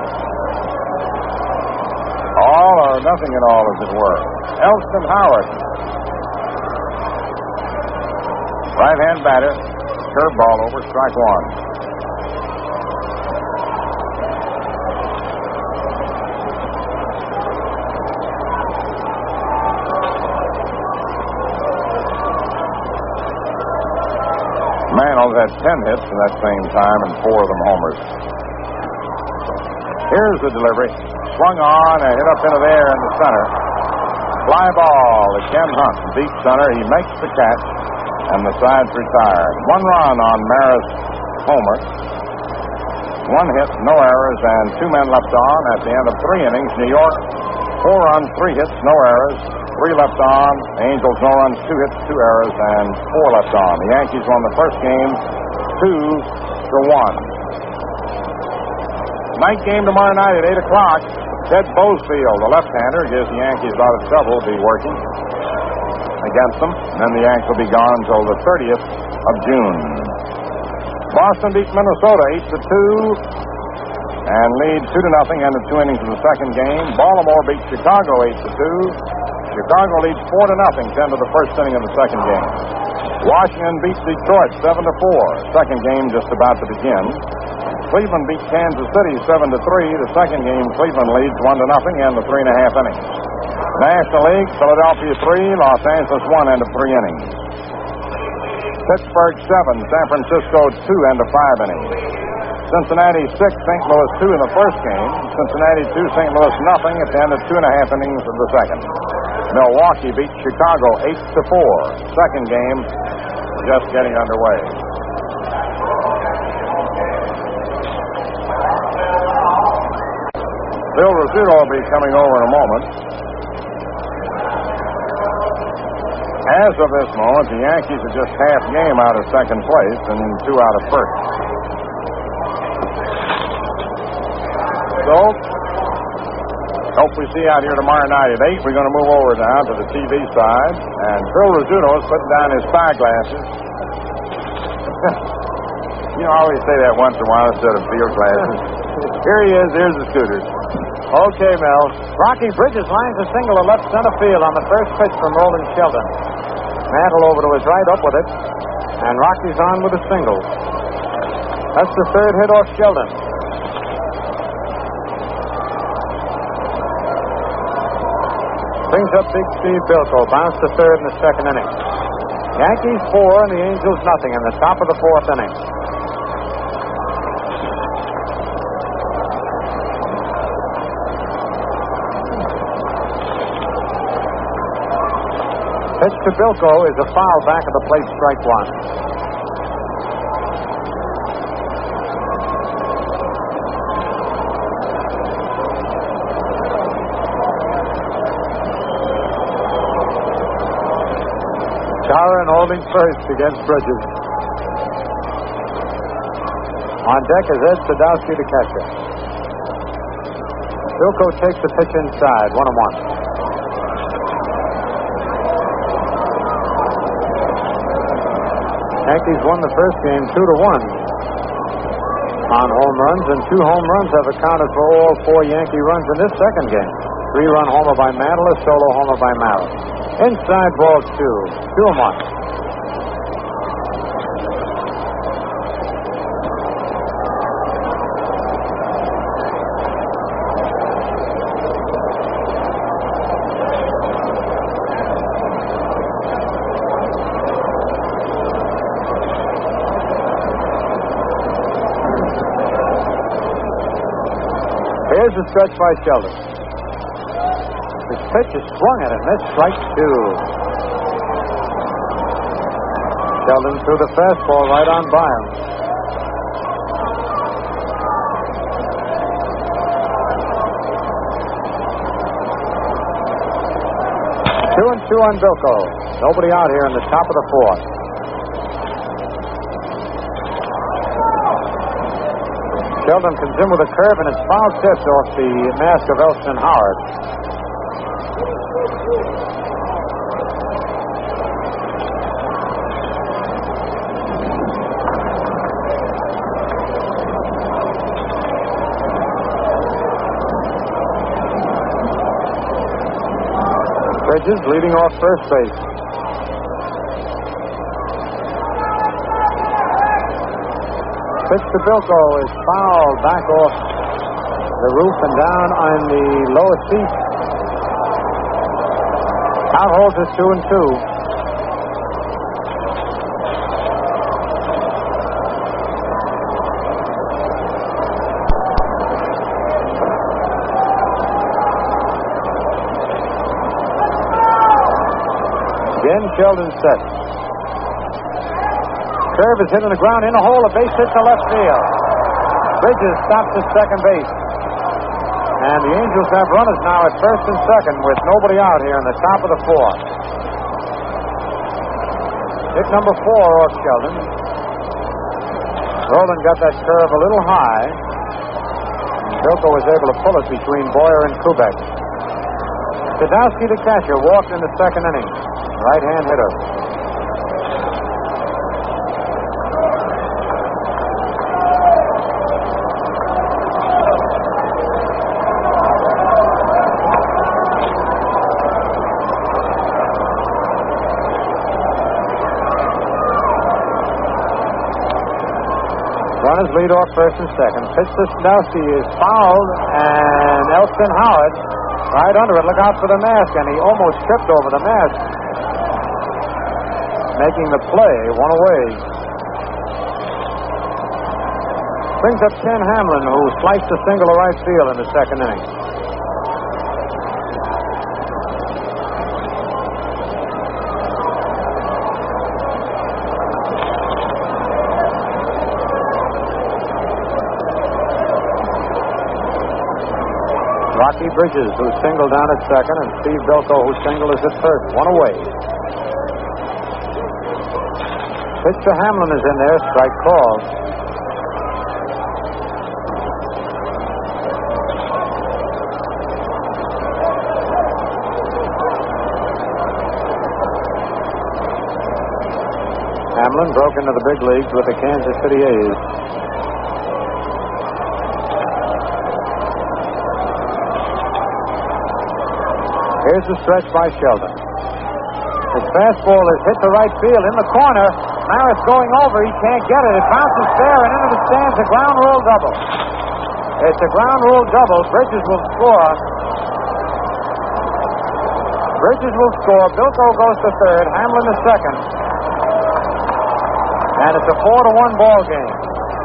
[SPEAKER 2] all or nothing at all, as it were. Elston Howard. Right-hand batter. Curveball over, strike 1. Mantle had 10 hits in that same time and 4 of them homers. Here's the delivery. Swung on and hit up into the air in the center. Fly ball to Ken Hunt. Deep center. He makes the catch, and the side's retired. 1 run on Maris' homer. 1 hit, no errors, and 2 men left on at the end of 3 innings. New York, 4 runs, 3 hits, no errors. 3 left on. Angels, no runs, 2 hits, 2 errors, and 4 left on. The Yankees won the first game 2-1. Night game tomorrow night at 8 o'clock. Ted Boesfield, the left-hander, gives the Yankees a lot of trouble, will be working against them. And then the Yanks will be gone until the 30th of June. Boston beat Minnesota 8-2 and lead 2-0 end of 2 innings of the second game. Baltimore beat Chicago 8-2. Chicago leads 4-0 10 to the first inning of the second game. Washington beats Detroit 7-4. Second game just about to begin. Cleveland beat Kansas City 7-3. The second game, Cleveland leads 1-0 end of 3.5 innings. National League, Philadelphia 3, Los Angeles 1 end of 3 innings. Pittsburgh 7, San Francisco 2 end of 5 innings. Cincinnati 6, St. Louis 2 in the first game. Cincinnati 2, St. Louis nothing at the end of 2.5 innings of the second. Milwaukee beat Chicago 8-4. Second game just getting underway. Bill Rizzuto will be coming over in a moment. As of this moment, the Yankees are just half game out of second place and 2 out of first. So, hope we see out here tomorrow night at 8. We're going to move over now to the TV side. And Bill Rizzuto is putting down his spyglasses. You know, I always say that once in a while instead of field glasses. Here he is. Here's the Scooters. Okay, Mel.
[SPEAKER 1] Rocky Bridges lines a single to left center field on the first pitch from Roland Sheldon. Mantle over to his right, up with it. And Rocky's on with a single. That's the third hit off Sheldon. Brings up Big Steve Bilko. Bounced to third in the second inning. Yankees 4 and the Angels nothing in the top of the 4th inning. Pitch to Bilko is a foul back of the plate, strike 1. Chara holding first against Bridges. On deck is Ed Sadowski, the catcher. Bilko takes the pitch inside, 1-1. Yankees won the first game 2-1 on home runs, and 2 home runs have accounted for all 4 Yankee runs in this second game. 3-run homer by Mantle, a solo homer by Merrill. Inside ball 2, 2-1. Here's a stretch by Sheldon. His pitch is swung at him. That's strike 2. Sheldon threw the fastball right on by him.
[SPEAKER 2] 2-2 on Bilko. Nobody out here in the top of the fourth. Sheldon comes in with a curve, and it's foul tipped off the mask of Elston Howard. Bridges leading off first base. Pitch to Bilko is fouled back off the roof and down on the lower seat. Count holds us 2-2. Again, Sheldon sets. Curve is hit on the ground in the hole. A base hit to left field. Bridges stops at second base. And the Angels have runners now at first and second with nobody out here in the top of the fourth. Hit number 4 off Sheldon. Roland got that curve a little high. Bilko was able to pull it between Boyer and Kubek. Sadowski, the catcher, walked in the second inning. Right-hand hitter. Runners lead off first and second. Pitch to Sadowski is fouled, and Elston Howard right under it. Look out for the mask, and he almost tripped over the mask, making the play one away. Brings up Ken Hamlin, who sliced a single to right field in the second inning. Rocky Bridges, who singled down at second, and Steve Bilko, who singled is at first. One away. Pitch to Hamlin is in there. Strike called. Hamlin broke into the big leagues with the Kansas City A's. Here's the stretch by Sheldon. His fastball is hit to right field in the corner. Maris going over. He can't get it. It bounces fair and into the stands. A ground rule double. It's a ground rule double. Bridges will score. Bridges will score. Bilko goes to third. Hamlin to second. And it's a 4-1 ball game.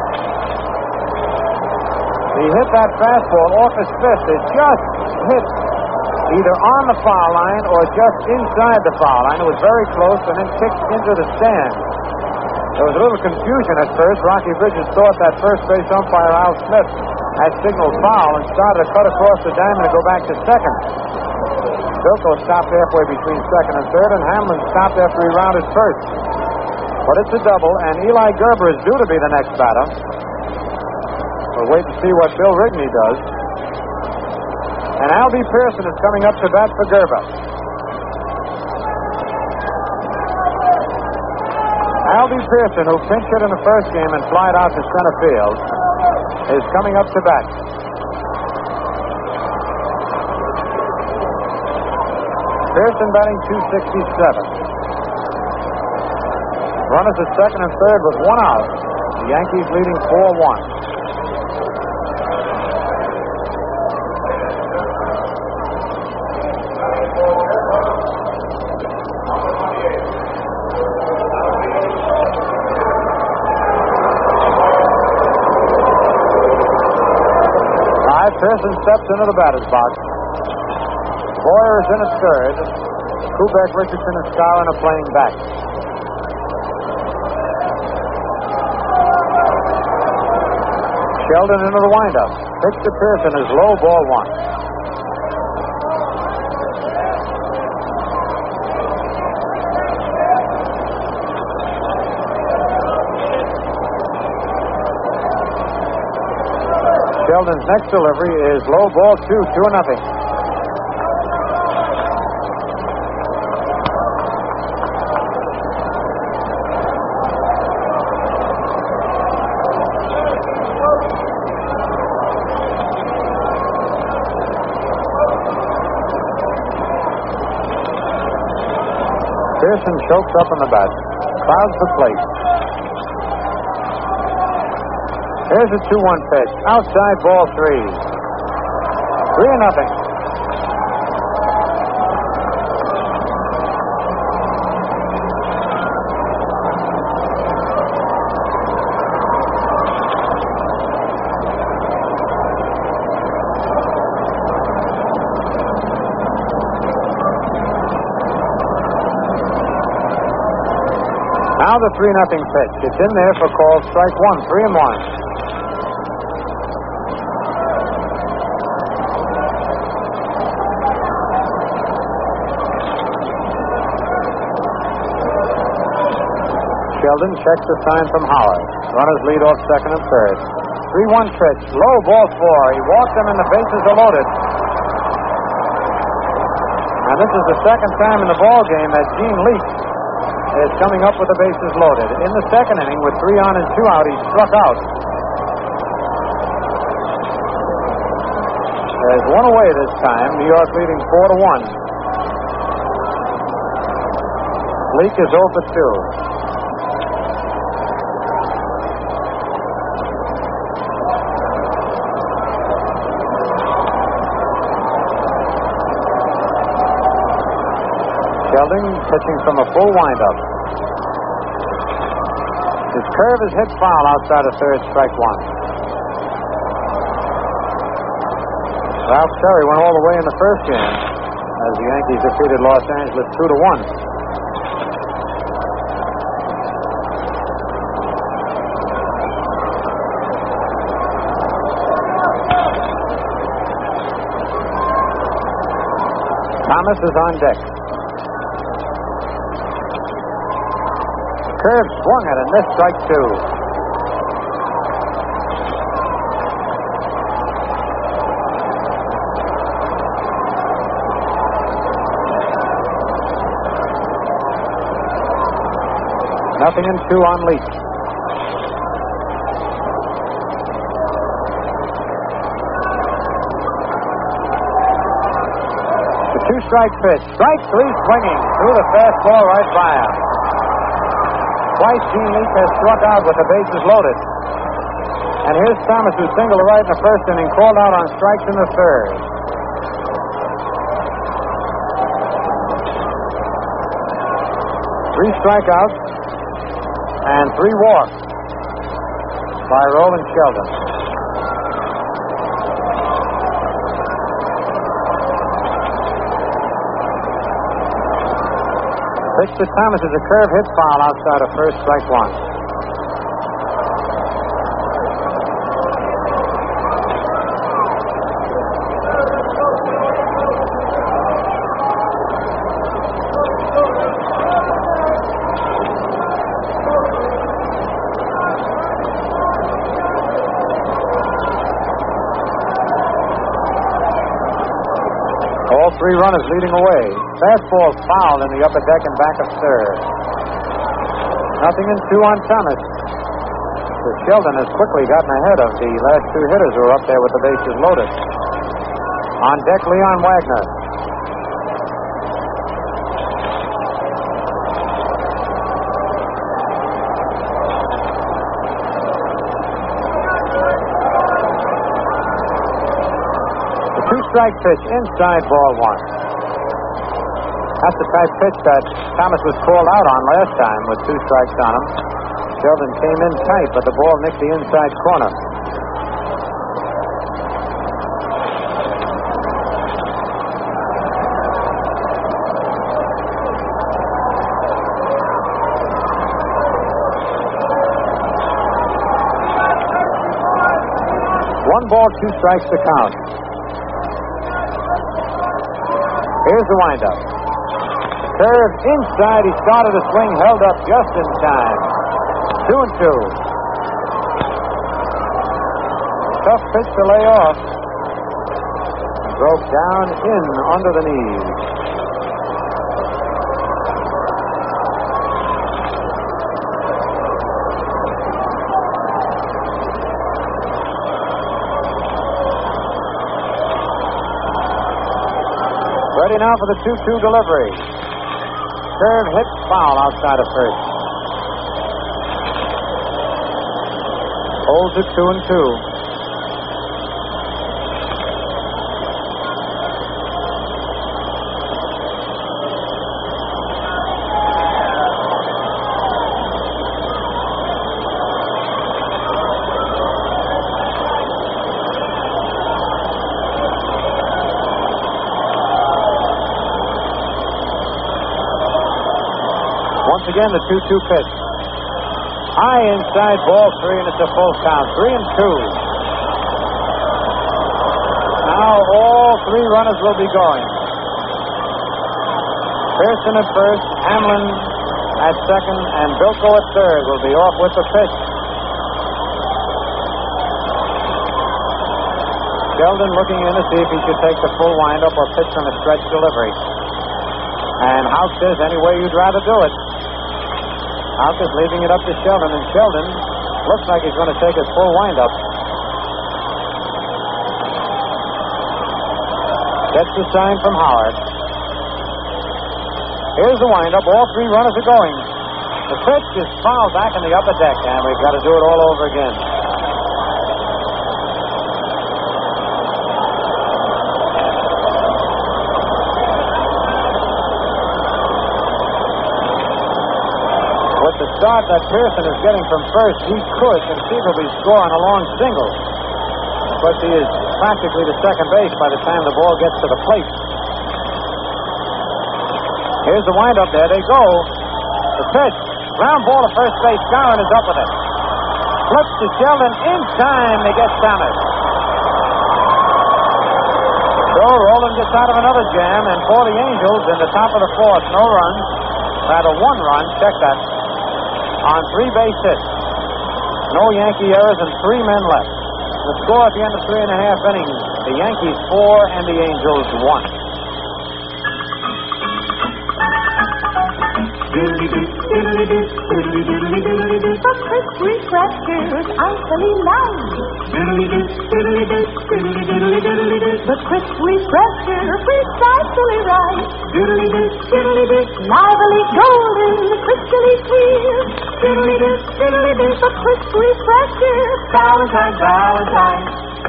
[SPEAKER 2] He hit that fastball off his fist. It just hit either on the foul line or just inside the foul line. It was very close and then kicked into the stand. There was a little confusion at first. Rocky Bridges thought that first base umpire, Al Smith, had signaled foul and started to cut across the diamond to go back to second. Bilko stopped halfway between second and third, and Hamlin stopped after he rounded first. But it's a double, and Eli Gerber is due to be the next batter. We'll wait and see what Bill Rigney does. And Albie Pearson is coming up to bat for Gerber. Albie Pearson, who pinch hit in the first game and flied out to center field, is coming up to bat. Pearson batting .267. Runners at second and third with one out. The Yankees leading 4-1. Pearson steps into the batter's box. Boyer is in at third. Kubek, Richardson, and Skowron are playing back. Sheldon into the windup. Pitch to Pearson is low, ball one. Sheldon's next delivery is low ball 2-0. Pearson chokes up on the bat. Crowds the plate. Here's a 2-1 pitch. Outside, ball 3. 3-0. Now the 3-0 pitch. It's in there for call strike 1. 3-1. Sheldon checks the sign from Howard. Runners lead off second and third. 3-1 pitch. Low, ball 4. He walked him and the bases are loaded. And this is the second time in the ball game that Gene Leake is coming up with the bases loaded. In the second inning, with 3 on and 2 out, he struck out. There's one away this time. New York leading 4-1. Leake is 0 for 2. Sheldon pitching from a full windup. His curve is hit foul outside of third, strike 1. Ralph Terry went all the way in the first game as the Yankees defeated Los Angeles 2-1. Thomas is on deck. Curve swung at and missed, strike 2. Nothing in 2 on Leake. The 2-strike pitch. Strike 3 swinging through the fastball right by him. Twice Gene Leake has struck out with the bases loaded. And here's Thomas, who singled to right in the first inning, called out on strikes in the third. Three strikeouts and 3 walks by Roland Sheldon. Pitch to Thomas is a curve hit foul outside of first, strike 1. All 3 runners leading away. Fastball fouled in the upper deck and back of third. Nothing in 2 on Thomas. So Sheldon has quickly gotten ahead of the last 2 hitters who are up there with the bases loaded. On deck, Leon Wagner. The 2-strike pitch inside, ball 1. That's the type pitch that Thomas was called out on last time with 2 strikes on him. Sheldon came in tight, but the ball nicked the inside corner. One ball, 2 strikes to count. Here's the windup. Curve inside. He started a swing, held up just in time. 2-2. tough pitch to lay off. Broke down in under the knees. Ready now for the 2-2 delivery. Serve hit foul outside of first. Holds it 2-2. Once again, the 2-2 pitch. High inside, ball 3, and it's a full count. 3-2. Now all 3 runners will be going. Pearson at first, Hamlin at second, and Bilko at third will be off with the pitch. Sheldon looking in to see if he should take the full windup or pitch from a stretch delivery. And Houck says, any way you'd rather do it. Houck is leaving it up to Sheldon, and Sheldon looks like he's going to take his full windup. Gets the sign from Howard. Here's the windup. All 3 runners are going. The pitch is fouled back in the upper deck, and we've got to do it all over again. The start that Pearson is getting from first, he could conceivably score on a long single. But he is practically to second base by the time the ball gets to the plate. Here's the windup. There they go. The pitch. Ground ball to first base. Gowan is up with it. Flips to Sheldon in time to get Summers. So Roland gets out of another jam, and for the Angels in the top of the 4th, no runs. Rather 1 run. Check that. On 3 base hits. No Yankee errors and 3 men left. The score at the end of 3.5 innings, the Yankees 4 and the Angels 1.
[SPEAKER 4] The crisp refreshers, icily lounge. The crisp refresher, precisely right. Lively golden, crystally clear. The crisp refresher, Valentine.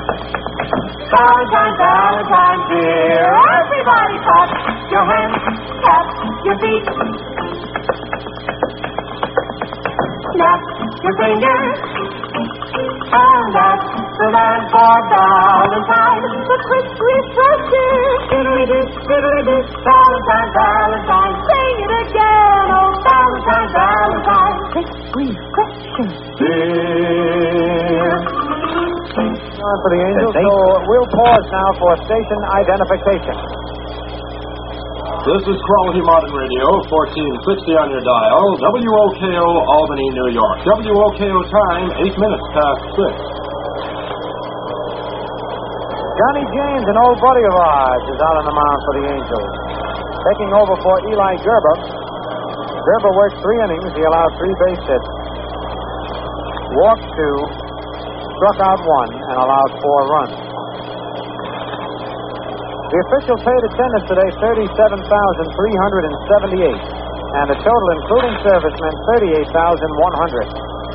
[SPEAKER 4] Valentine, dear. Everybody clap your hands, tap your feet. Snap your fingers, and that's the man for Valentine. The crisp refresher, diddly-doo, Valentine. Sing it again, oh Valentine. Crisp refresher.
[SPEAKER 2] Dear. On for the Angels, so we'll pause now for station identification.
[SPEAKER 6] This is Quality Modern Radio, 1460 on your dial, WOKO, Albany, New York. WOKO time, 8 minutes past 6.
[SPEAKER 2] Johnny James, an old buddy of ours, is out on the mound for the Angels. Taking over for Eli Gerber. Gerber worked 3 innings. He allowed 3 base hits. Walked 2. Struck out 1 and allowed 4 runs. The official paid attendance today, 37,378, and the total, including servicemen, 38,100.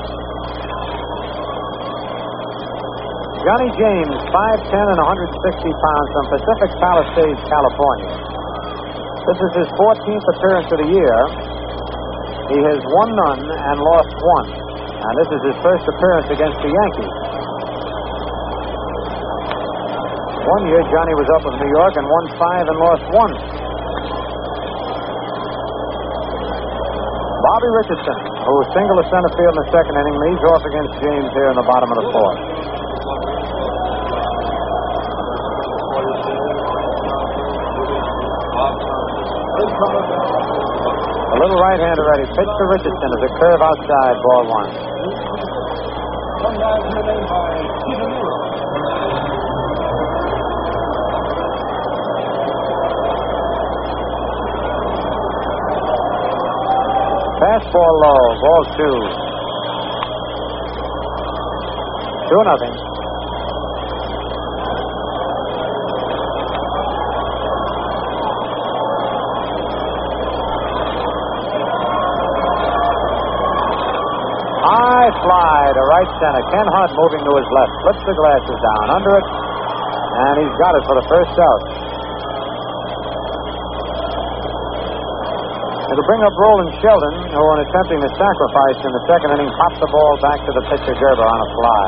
[SPEAKER 2] Johnny James, 5'10" and 160 pounds, from Pacific Palisades, California. This is his 14th appearance of the year. He has won none and lost 1, and this is his first appearance against the Yankees. 1 year, Johnny was up with New York and won 5 and lost 1. Bobby Richardson, who singled to center field in the 2nd inning, leads off against James here in the bottom of the 4th. A little right-hander ready. Pitch to Richardson as a curve outside, ball 1. Fastball low. Ball 2. 2-0. High fly to right center. Ken Hunt moving to his left. Flips the glasses down under it. And he's got it for the first out. It'll bring up Roland Sheldon, who, in attempting to sacrifice in the second inning, popped the ball back to the pitcher Gerber on a fly.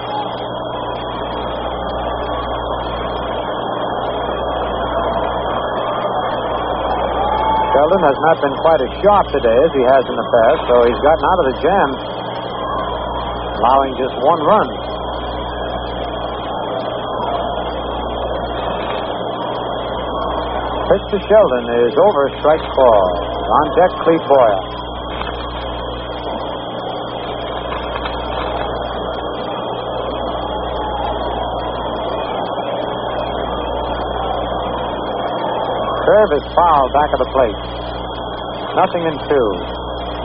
[SPEAKER 2] Sheldon has not been quite as sharp today as he has in the past, so he's gotten out of the jam, allowing just 1 run. Pitch to Sheldon is over, strike 4. On deck, Clete Boyer. Curve is foul back of the plate. 0-2.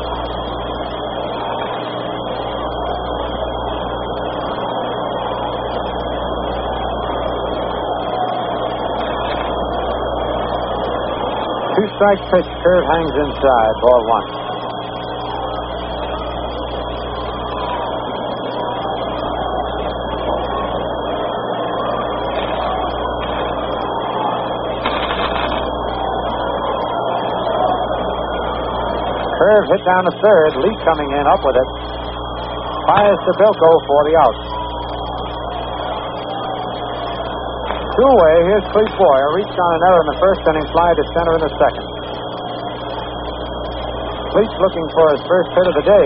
[SPEAKER 2] Two-strike pitch. Curve hangs inside. Ball 1. Curve hit down to third. Lee coming in up with it. Fires to Bilko for the out. Two-way. Here's Clete Boyer. Reached on an error in the first inning. Fly to center in the second. Clete's looking for his first hit of the day.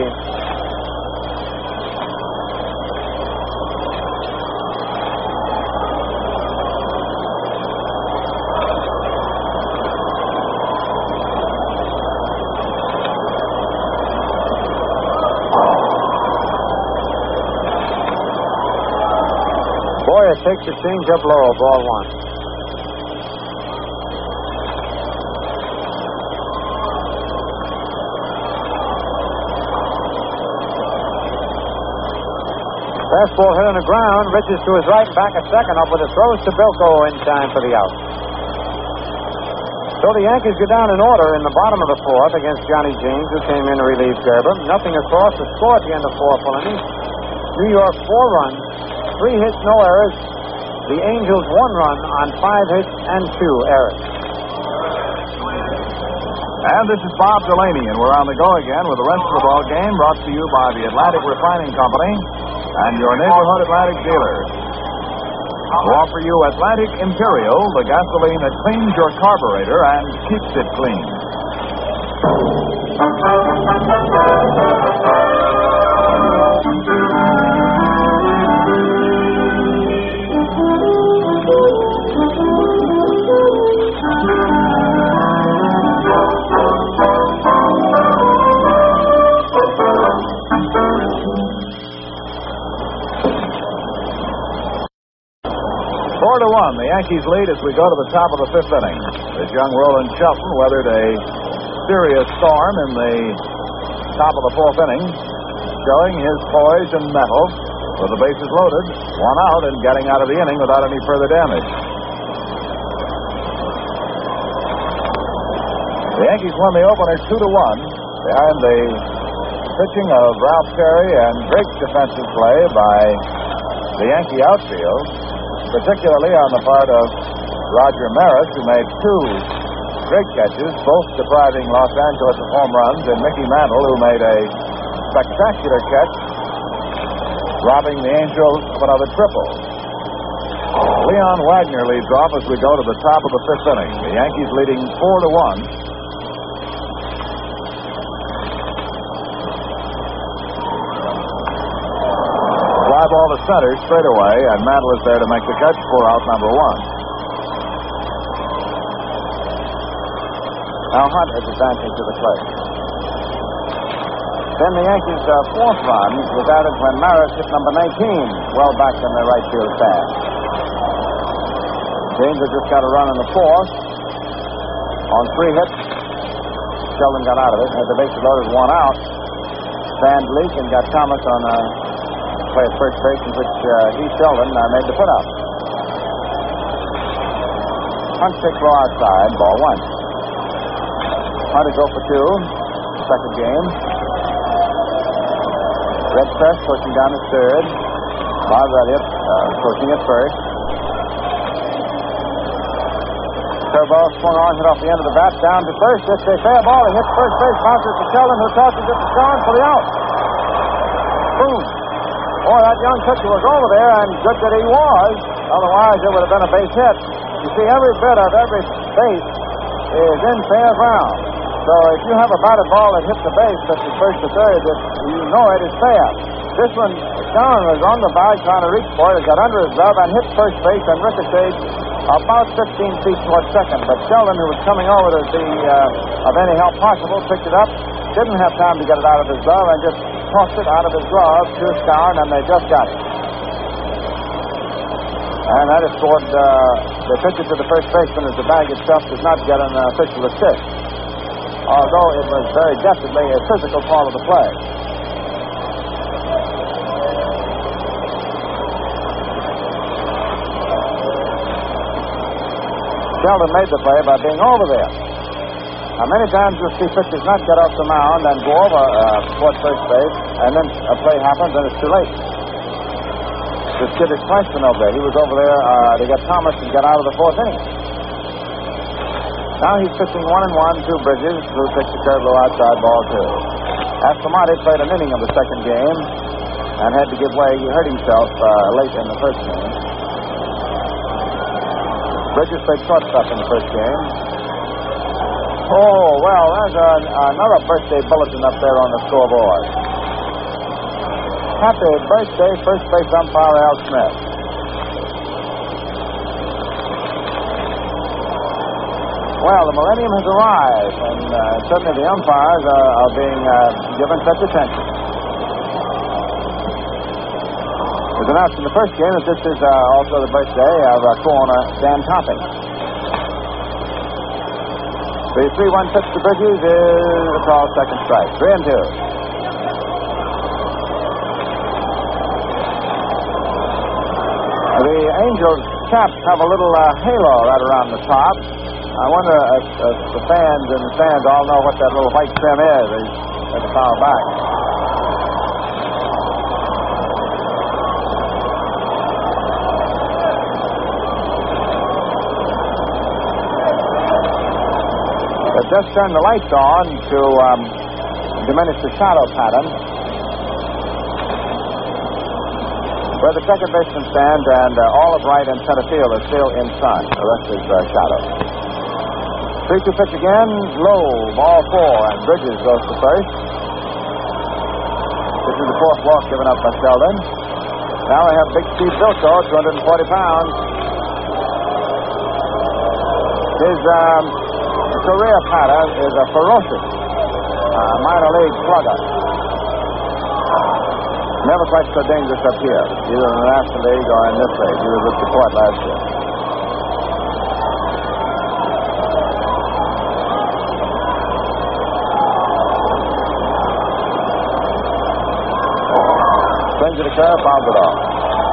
[SPEAKER 2] Boyer takes a change-up low. Ball 1. Fastball hit on the ground. Riches to his right, back a second up with a throws to Bilko in time for the out. So the Yankees go down in order in the bottom of the 4th against Johnny James, who came in to relieve Gerber. Nothing across. The score at the end of 4 full innings. New York 4 runs, 3 hits, no errors. The Angels 1 run on 5 hits and 2 errors.
[SPEAKER 1] And this is Bob Delaney, and we're on the go again with the rest of the ball game, brought to you by the Atlantic Refining Company and your neighborhood Atlantic dealer. We offer you Atlantic Imperial, the gasoline that cleans your carburetor and keeps it clean. The Yankees lead as we go to the top of the 5th inning. As young Roland Shelton weathered a serious storm in the top of the 4th inning, showing his poise and mettle with the bases loaded, 1 out, and getting out of the inning without any further damage. The Yankees won the opener 2-1 behind the pitching of Ralph Terry and great defensive play by the Yankee outfield, particularly on the part of Roger Maris, who made 2 great catches, both depriving Los Angeles of home runs, and Mickey Mantle, who made a spectacular catch, robbing the Angels of another triple. Leon Wagner leads off as we go to the top of the 5th inning. The Yankees leading 4-1. Ball to center straight away, and Mantle is there to make the catch for out number 1. Now Hunt is advancing to the plate. Then the Yankees' 4th run was added when Maris hit number 19, well back in their right field stand. James has just got a run in the 4th on 3 hits,
[SPEAKER 2] Sheldon got out of it, had the bases loaded, one out. Van Vliet and got Thomas on a play at first base in which Sheldon made the put-out. Hunt 6 low outside, ball 1. Hunt is 0 for 2, second game. Red Press pushing down to third. Bob Elliott pushing at first. Curveball swung on, hit off the end of the bat, down to first. It's a fair ball. He hits first base, bounces to Sheldon, who tosses it to Sean for the out. Boom. Boy, that young pitcher was over there, and good that he was. Otherwise, it would have been a base hit. You see, every bit of every base is in fair ground. So if you have a batted ball that hits the base, such as first to third, you know it is fair. This one, Sean was on the bag trying to reach for it. It got under his glove and hit first base and ricocheted about 15 feet towards second. But Sheldon, who was coming over to be of any help possible, picked it up, didn't have time to get it out of his glove, and just tossed it out of his glove to Scown, and they just got it. And that is toward the pitcher to the first baseman, as the bag itself does not get an official assist, although it was very definitely a physical part of the play. Sheldon made the play by being over there. Now, many times you'll see pitchers not get off the mound and go over towards first base, and then a play happens and it's too late. This kid is twice been over there. He was over there to get Thomas and get out of the fourth inning. Now he's pitching 1-1 to Bridges, who pitched the curve low outside, ball 2. Astamante played an inning of the second game and had to give way. He hurt himself late in the first game. Bridges played shortstop in the first game. Oh, well, there's another birthday bulletin up there on the scoreboard. Happy birthday, first base umpire Al Smith. Well, the millennium has arrived, and certainly the umpires are being given such attention. It was announced in the first game that this is also the birthday of co-owner Dan Topping. The 3-1 pitch to Bridges is a call, second strike. 3-2. The Angels caps have a little halo right around the top. I wonder if the fans in the stands all know what that little white trim is at the foul back. They've just turned the lights on to diminish the shadow pattern. Where the second baseman stands and all of right and center field are still in sun. The rest is shadow. 3-2 pitch again, low, ball 4, and Bridges goes to first. This is the fourth walk given up by Sheldon. Now we have Big Steve Bilko, 240 pounds. His career pattern is a ferocious minor league slugger. Never quite so dangerous up here, either in the National League or in this league. He was with Detroit last year. Swings at a curve, fouls it off.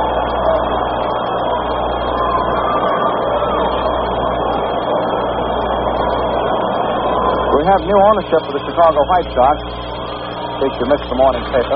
[SPEAKER 2] We have new ownership for the Chicago White Sox. In case you missed the morning paper.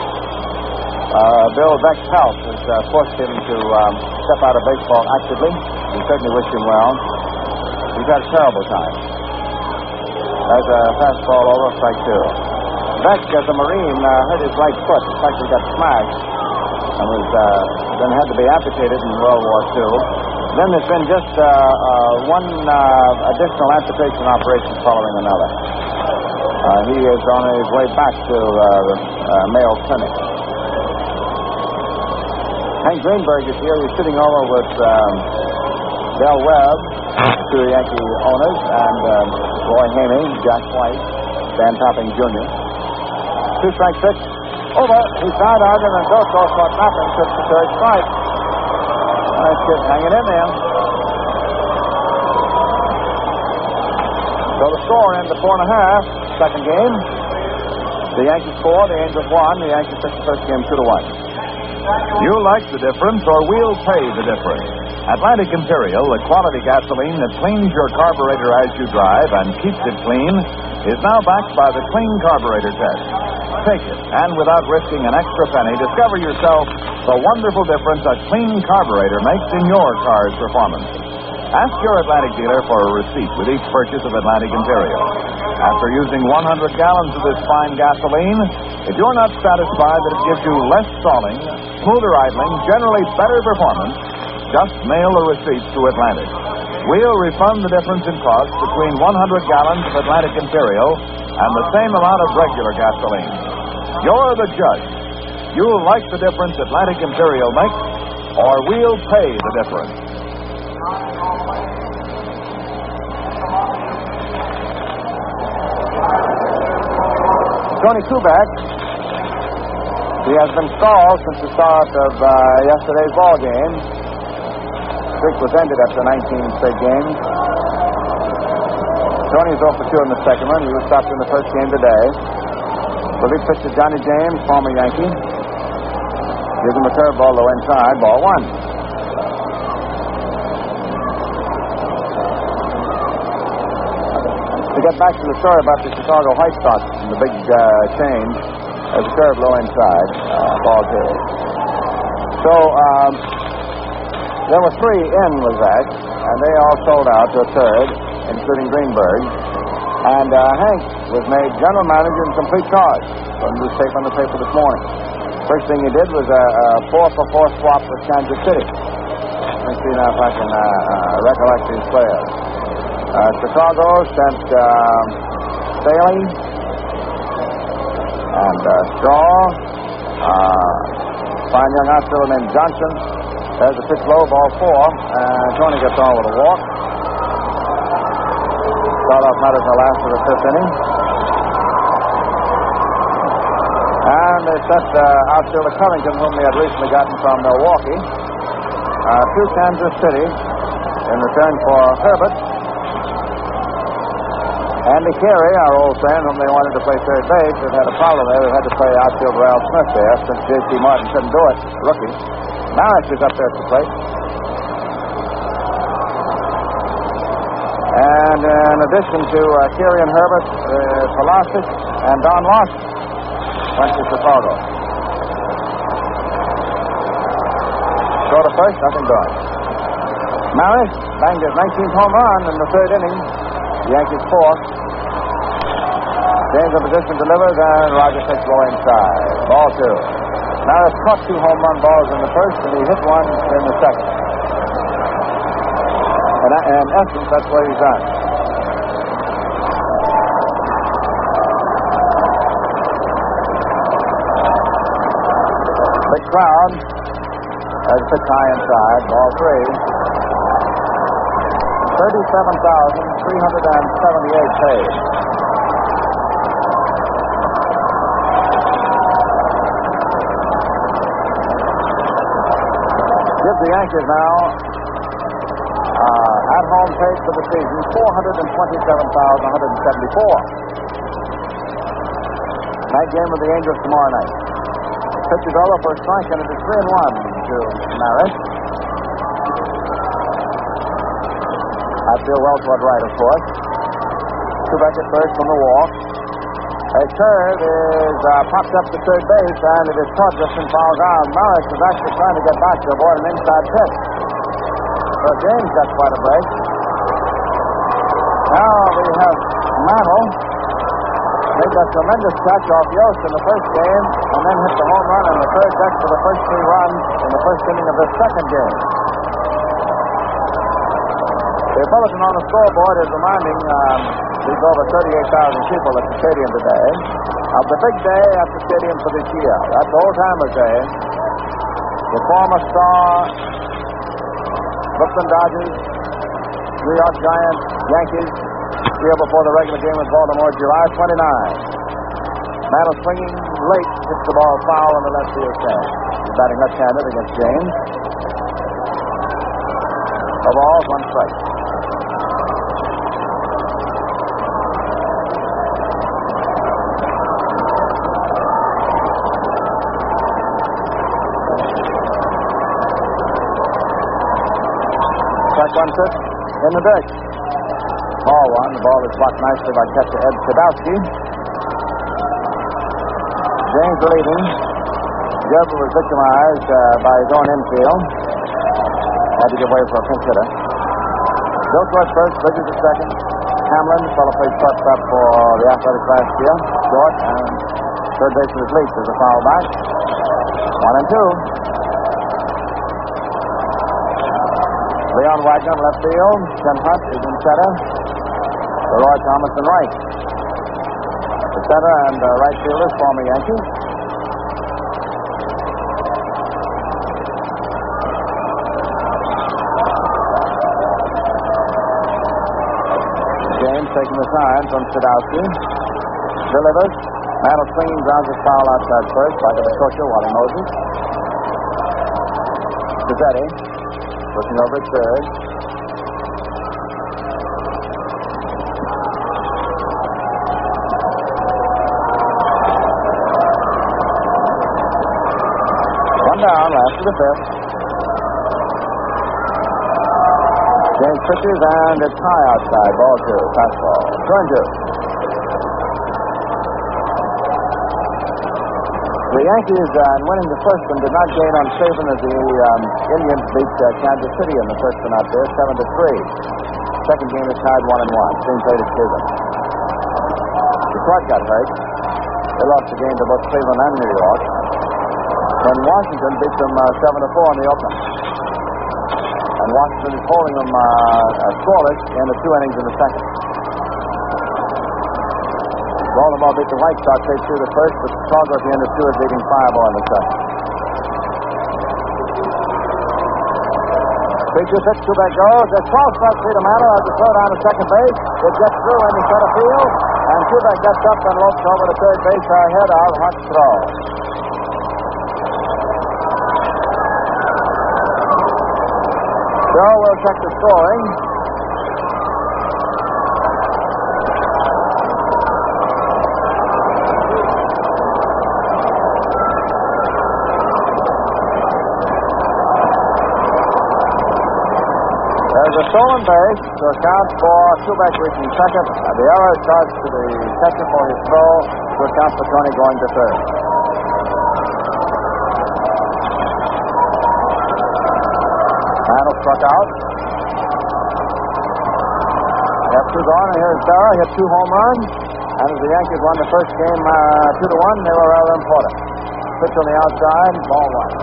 [SPEAKER 2] Bill Vex-House has forced him to step out of baseball actively. We certainly wish him well. He's had a terrible time. There's a fastball over, strike 2. Vex, as a Marine, hurt his right foot. In fact, he got smashed and was then had to be amputated in World War II. Then there's been just one additional amputation operation following another. He is on his way back to the Mayo Clinic. Hank Greenberg is here. He's sitting over with Del Webb, two Yankee owners, and Roy Haney, Jack White, Dan Topping Jr. 2 strike pitch. Over. He's sidearmed and Bilko caught Topping, took the third strike. Nice kid hanging in there. So the score ends at 4.5. Second game. The Yankees 4, the Angels 1. The Yankees took the first game 2-1.
[SPEAKER 5] You like the difference, or we'll pay the difference. Atlantic Imperial, the quality gasoline that cleans your carburetor as you drive and keeps it clean, is now backed by the Clean Carburetor Test. Take it, and without risking an extra penny, discover yourself the wonderful difference a clean carburetor makes in your car's performance. Ask your Atlantic dealer for a receipt with each purchase of Atlantic Imperial. After using 100 gallons of this fine gasoline, if you're not satisfied that it gives you less stalling, smoother idling, generally better performance, just mail the receipts to Atlantic. We'll refund the difference in cost between 100 gallons of Atlantic Imperial and the same amount of regular gasoline. You're the judge. You'll like the difference Atlantic Imperial makes, or we'll pay the difference.
[SPEAKER 2] Tony Kubek, he has been stalled since the start of yesterday's ball game. Streak was ended after 19 straight games. Tony's 0 for 2 in the second one. He was stopped in the first game today. Relief pitcher Johnny James, former Yankee. Gives him a curveball low inside, ball 1. To get back to the story about the Chicago White Sox and the big change, there's a curve low inside, ball 2. So there were 3 in Lazak, and they all sold out to a third, including Greenberg. And Hank was made general manager in complete charge. From the tape on the paper this morning. First thing he did was a 4-for-4 swap with Kansas City. Let me see now if I can recollect these players. Chicago sent Staley and Straw. Fine young outfielder named Johnson. There's a pitch low, ball 4, and Tony gets on with a walk. Start off matters in the last of the 5th inning. And they sent outfielder Covington, whom they had recently gotten from Milwaukee, to Kansas City in return for Herbert. Andy Carey, our old friend, whom they wanted to play third base, had a problem there. They had to play outfielder Ralph Smith there since J.C. Martin couldn't do it, rookie. Maris is up there at the plate. And in addition to Carey and Herbert, Pulasic and Don Lawson went to Chicago. Go to first, nothing doing. Maris banged his 19th home run in the 3rd inning. The Yankees 4th. James in position delivers, and Roger takes low inside. Ball 2. Maris caught 2 home run balls in the first, and he hit 1 in the second. And in essence, that's what he's done. Big crowd. There's a pitch high inside. Ball 3. 37,378 paid. Gives the Yankees now at-home paid for the season, $427,174. Night game with the Angels tomorrow night. Pitch is over for a strike, and it is 3-1 to Maris. Outfield well toward right, of course. Kubek at first from the walk. A curve is popped up to third base, and it is caught just in foul ground. Maris is actually trying to get back to avoid an inside pitch. So James got quite a break. Now we have Mantle. Made that tremendous catch off Yost in the first game, and then hit the home run on the third deck for the first 3 runs in the first inning of this second game. The bulletin on the scoreboard is reminding these over 38,000 people at the stadium today of the big day at the stadium for this year. That's Old Timers Day. The former star Brooklyn Dodgers, New York Giants, Yankees, here before the regular game with Baltimore, July 29. Mantle swinging late, hits the ball foul in the left field stand. He's batting left-handed against James. A ball, 1 strike.
[SPEAKER 1] Strike one pitch in the dirt. Ball one. The ball is blocked nicely by catcher Ed Sadowski. James relieving. Gerber was victimized by his own infield. Had to give way for a pinch hitter. Bill Court first, Bridges at second. Hamlin, fellow played shortstop for the Athletics last year. Short, and third baseman is Leach as a foul back. 1-2. Leon Wagner, left field. Ken Hunt is in center. Leroy Thomas in right. The center and right fielders, former Yankees. James taking the sign from Sadowski. Delivers. Mantle swinging, grounds his foul outside first, back at the coacher, Wally Moses. Pizzetti looking over at third. One down, last of the fifth. James pitches, and it's high outside. Ball two, fastball. 2-2. The Yankees, in winning the first one, did not gain on Saban as the Indians beat Kansas City in the first one out there, 7-3. Second game is tied 1-1. Team played at Cleveland. Detroit got hurt. They lost the game to both Cleveland and New York. And Washington beat them 7-4 in the opener. And Washington is holding them scoreless in the 2 innings in the second. Baltimore beat the White Sox 8-2 the first, but Chicago at the end of 2 is leading 5-0 in the second. Pitches hits, two back goes. There's 12 strikes to Mantle as the throw down to second base. It gets through into center field, and Kubek gets up and lopes over to third base ahead of Hunt's throw. So we'll check the scoring. There's a stolen base to account for Kubek reaching second. The error starts to the catcher for his throw to account for Tony going to third. Mantle struck out. F2 gone, and here's Berra. Hit 2 home runs. And as the Yankees won the first game 2-1, they were rather important. Pitch on the outside, ball one.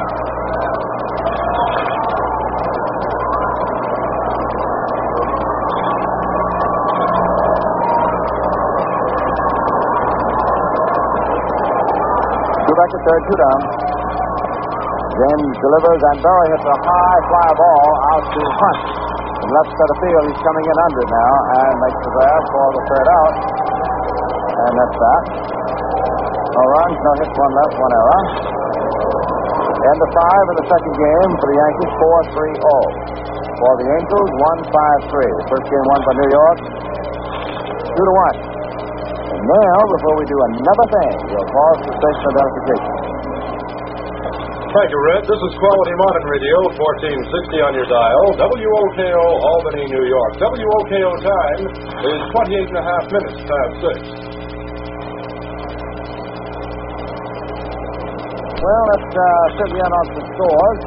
[SPEAKER 1] Back to third, 2 down. James delivers, and Berra hits a high fly ball out to Hunt. From left center field, he's coming in under now and makes the grab for the third out. And that's that. No runs, no hits, 1 left, 1 error. End of 5 in the second game for the Yankees, 4-3-0. For the Angels, 1-5-3. First game won by New York, 2-1. Now, before we do another thing, we'll pause for station identification.
[SPEAKER 6] Thank you, Red. This is Quality Modern Radio, 1460 on your dial. WOKO, Albany, New York. WOKO time is 28 and a half minutes past 6.
[SPEAKER 1] Well, let's fill you in on some scores.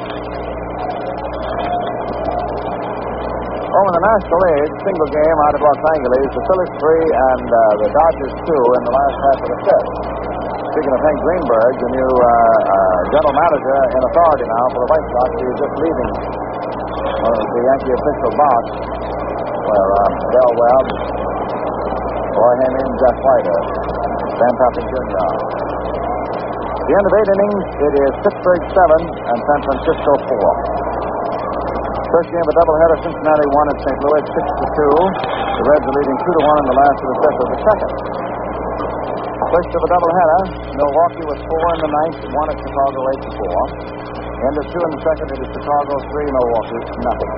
[SPEAKER 1] Over in the National League, single game out of Los Angeles, the Phillies 3 and the Dodgers 2 in the last half of the fifth. Speaking of Hank Greenberg, the new general manager in authority now for the White Sox, he is just leaving the Yankee official box where Del Webb, Roy Heming, Jeff White, Van Topping Jr. At the end of 8 innings, it is Pittsburgh 7 and San Francisco 4. First game of a doubleheader, Cincinnati won at St. Louis 6-2. The Reds are leading 2-1 in the last of the fifth of the second. First of a doubleheader, Milwaukee was 4 in the ninth and won at Chicago 8-4. End of 2 in the second, it is Chicago 3, Milwaukee nothing.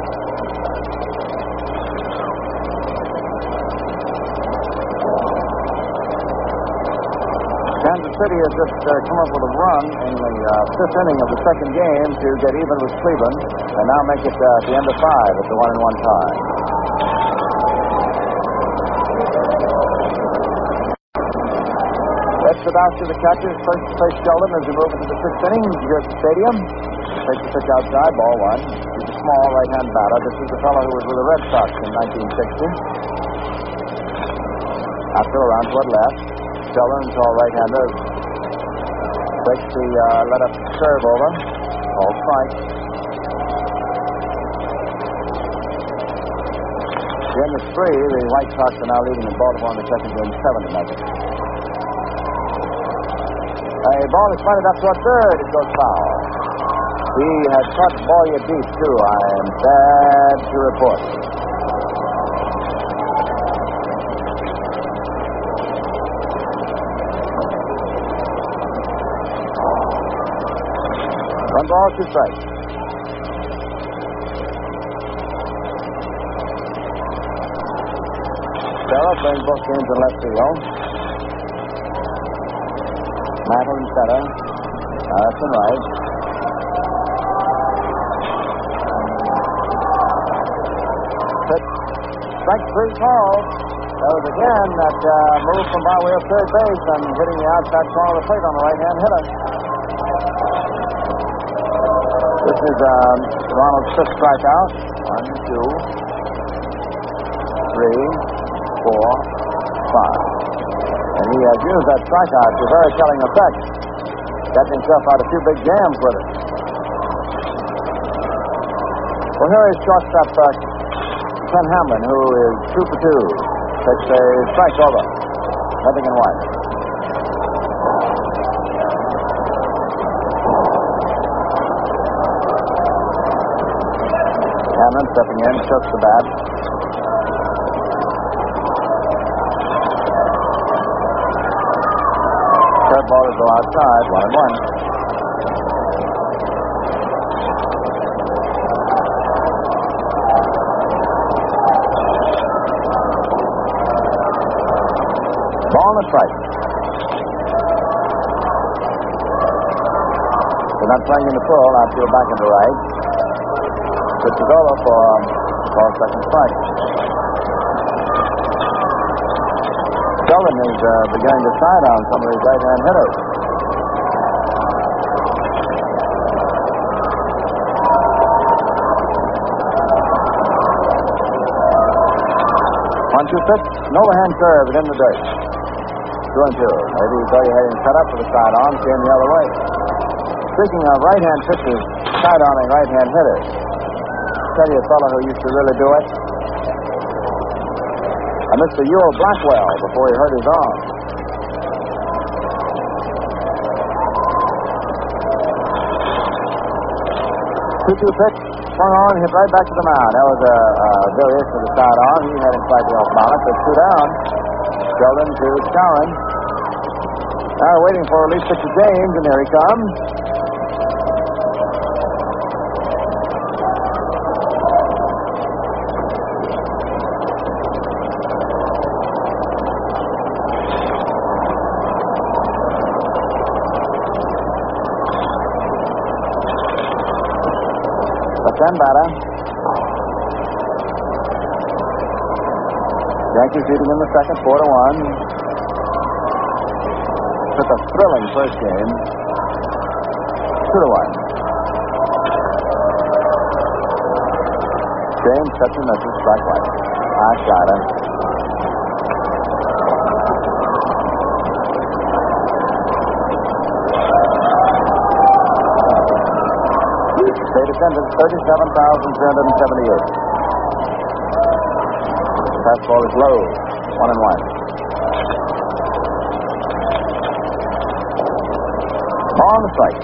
[SPEAKER 1] Kansas City has just come up with a run in the fifth inning of the second game to get even with Cleveland, and now make it at the end of 5 at the 1-1 tie. That's about to the catchers. First to play Sheldon as we move into the sixth inning here at the stadium. Takes the pitch outside, ball 1. He's a small right-hand batter. This is the fellow who was with the Red Sox in 1960. Outfield around toward left. Sheldon, tall right-hander, takes the let-up serve over. Called strike. In the 3, the White Sox are now leading in Baltimore in the second game 7-0. A ball is pointed up toward third. It goes foul. He had caught Boyer deep, too. I am bad to report. One ball, 2 strikes. Stella playing both games in left field. Mantle in center. Harrison right. Pitch. Strike 3 called. That was again that move from by way of third base and hitting the outside corner of the plate on the right-hand hitter. This is Ronald's 5th strikeout. 1, 2, 3, 4, 5. And he has used that strikeout to very telling effect. Getting himself out a few big jams with it. Well, here is shortstop Ken Hamlin, who is 2 for 2. Takes a strike over. Nothing in white. Hamlin stepping in, tilts the bat. Ball is go outside, 1-1. Ball and a strike. They're not playing in the full. Outfield back into right. Good to go for second strike. Sheldon is beginning to side on some of these right-hand hitters. One-two pitch, an overhand curve in the dirt. 2-2. Maybe go ahead and cut up for the side on, came the other way. Speaking of right-hand pitchers, side on a right-hand hitter. Tell you a fellow who used to really do it. Mr. Ewell Blackwell before he hurt his arm. 2-2 pitch, swung on, hit right back to the mound. That was a variation of the side on. He had him slightly off balance, but 2 down. Sheldon to Cowan. Now waiting for relief pitcher James, and here he comes. Batter. Yankees leading in the second, 4-1. Took a thrilling first game. 2-1. James touching misses, strike one. High slider. State attendance 37,378. Fastball is low, 1-1. Ball on the strike.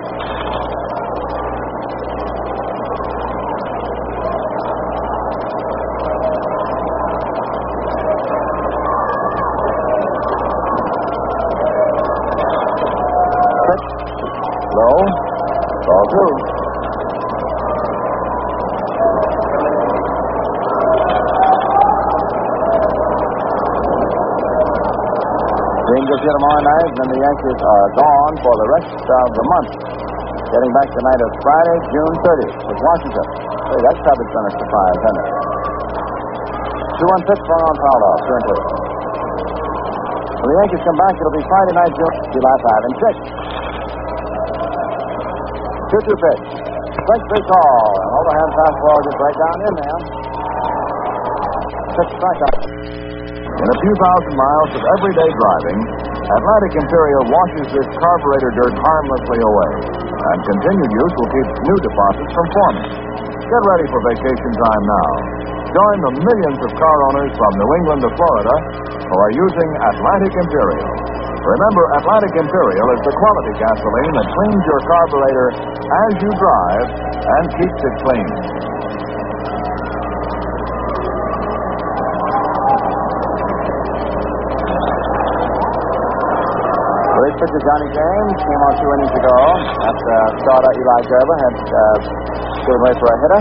[SPEAKER 1] Pitch. Low. Ball 2. Ranger Angels here tomorrow night, and then the Yankees are gone for the rest of the month. Getting back the night of Friday, June 30th, with Washington. Hey, that subject's been a surprise, hasn't it? 2-1 pitch for on foul off, 2-2. When the Yankees come back, it'll be Friday night, July 5 and 6. 2-2 pitch. Strike three call. An overhand fastball just right down in there. 6 strikeouts.
[SPEAKER 5] In a few thousand miles of everyday driving, Atlantic Imperial washes this carburetor dirt harmlessly away, and continued use will keep new deposits from forming. Get ready for vacation time now. Join the millions of car owners from New England to Florida who are using Atlantic Imperial. Remember, Atlantic Imperial is the quality gasoline that cleans your carburetor as you drive and keeps it clean.
[SPEAKER 1] First pitcher Johnny James came on 2 innings ago after starter Eli Gerber had given way for a hitter.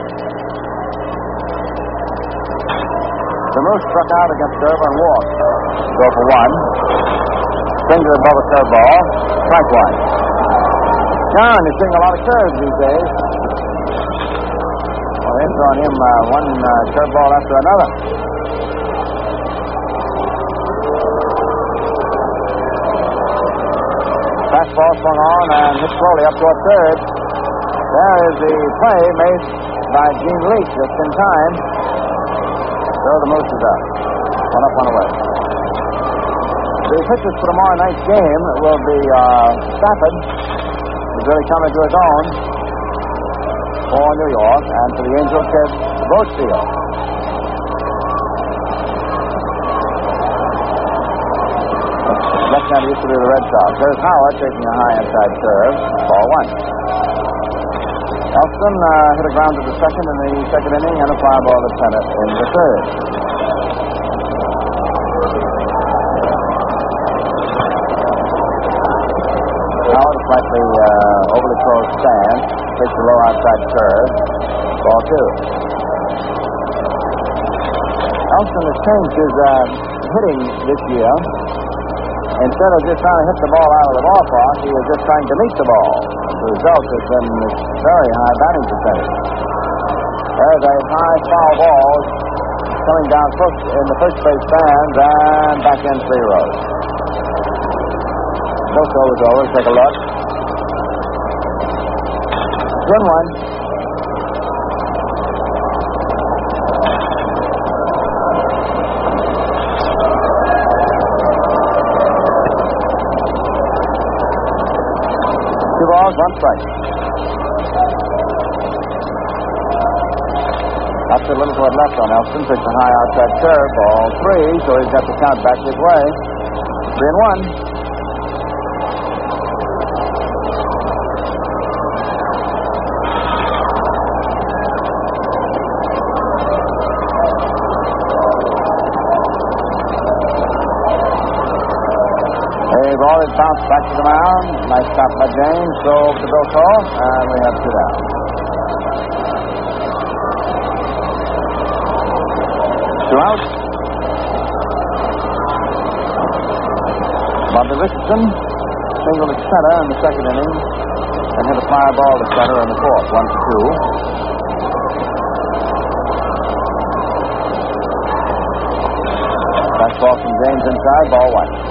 [SPEAKER 1] The Moose struck out against Gerber and walked. Go for 1. Finger above a curveball. Strike 1. John, you're seeing a lot of curves these days. Well, they're throwing him one curveball after another. Fastball swung on and hit slowly up toward third. There is the play made by Gene Leake just in time. So the Moose is up. 1 up, 1 away. The pitchers for tomorrow night's game will be Stafford, who's really coming to his own for New York, and for the Angel kid, Boatfield. Left-hander used to be the Red Sox. There's Howard taking a high inside serve. Ball 1. Elston hit a ground to the second in the second inning and a fly ball to center in the third. Howard, slightly overly close stance, takes a low outside serve. Ball 2. Elston has changed his hitting this year. Instead of just trying to hit the ball out of the ballpark, he is just trying to meet the ball. The result has been this very high batting percentage. There's a high foul ball coming down first in the first base stands and back in 3 rows. Most overs over. Take a look. 1-1. Balls, 1 strike. Up to Littlewood left on Elston. Pitched a high outside curve. Ball 3, so he's got the count back his way. 3-1. The ball is bounced back to the mound. Nice stop by James. Throw over to Bill Cole, and we have 2 down. Two out. Bobby Richardson singled at center in the second inning and hit a fly ball to center in the fourth. 1-2. Fastball from James inside. Ball 1.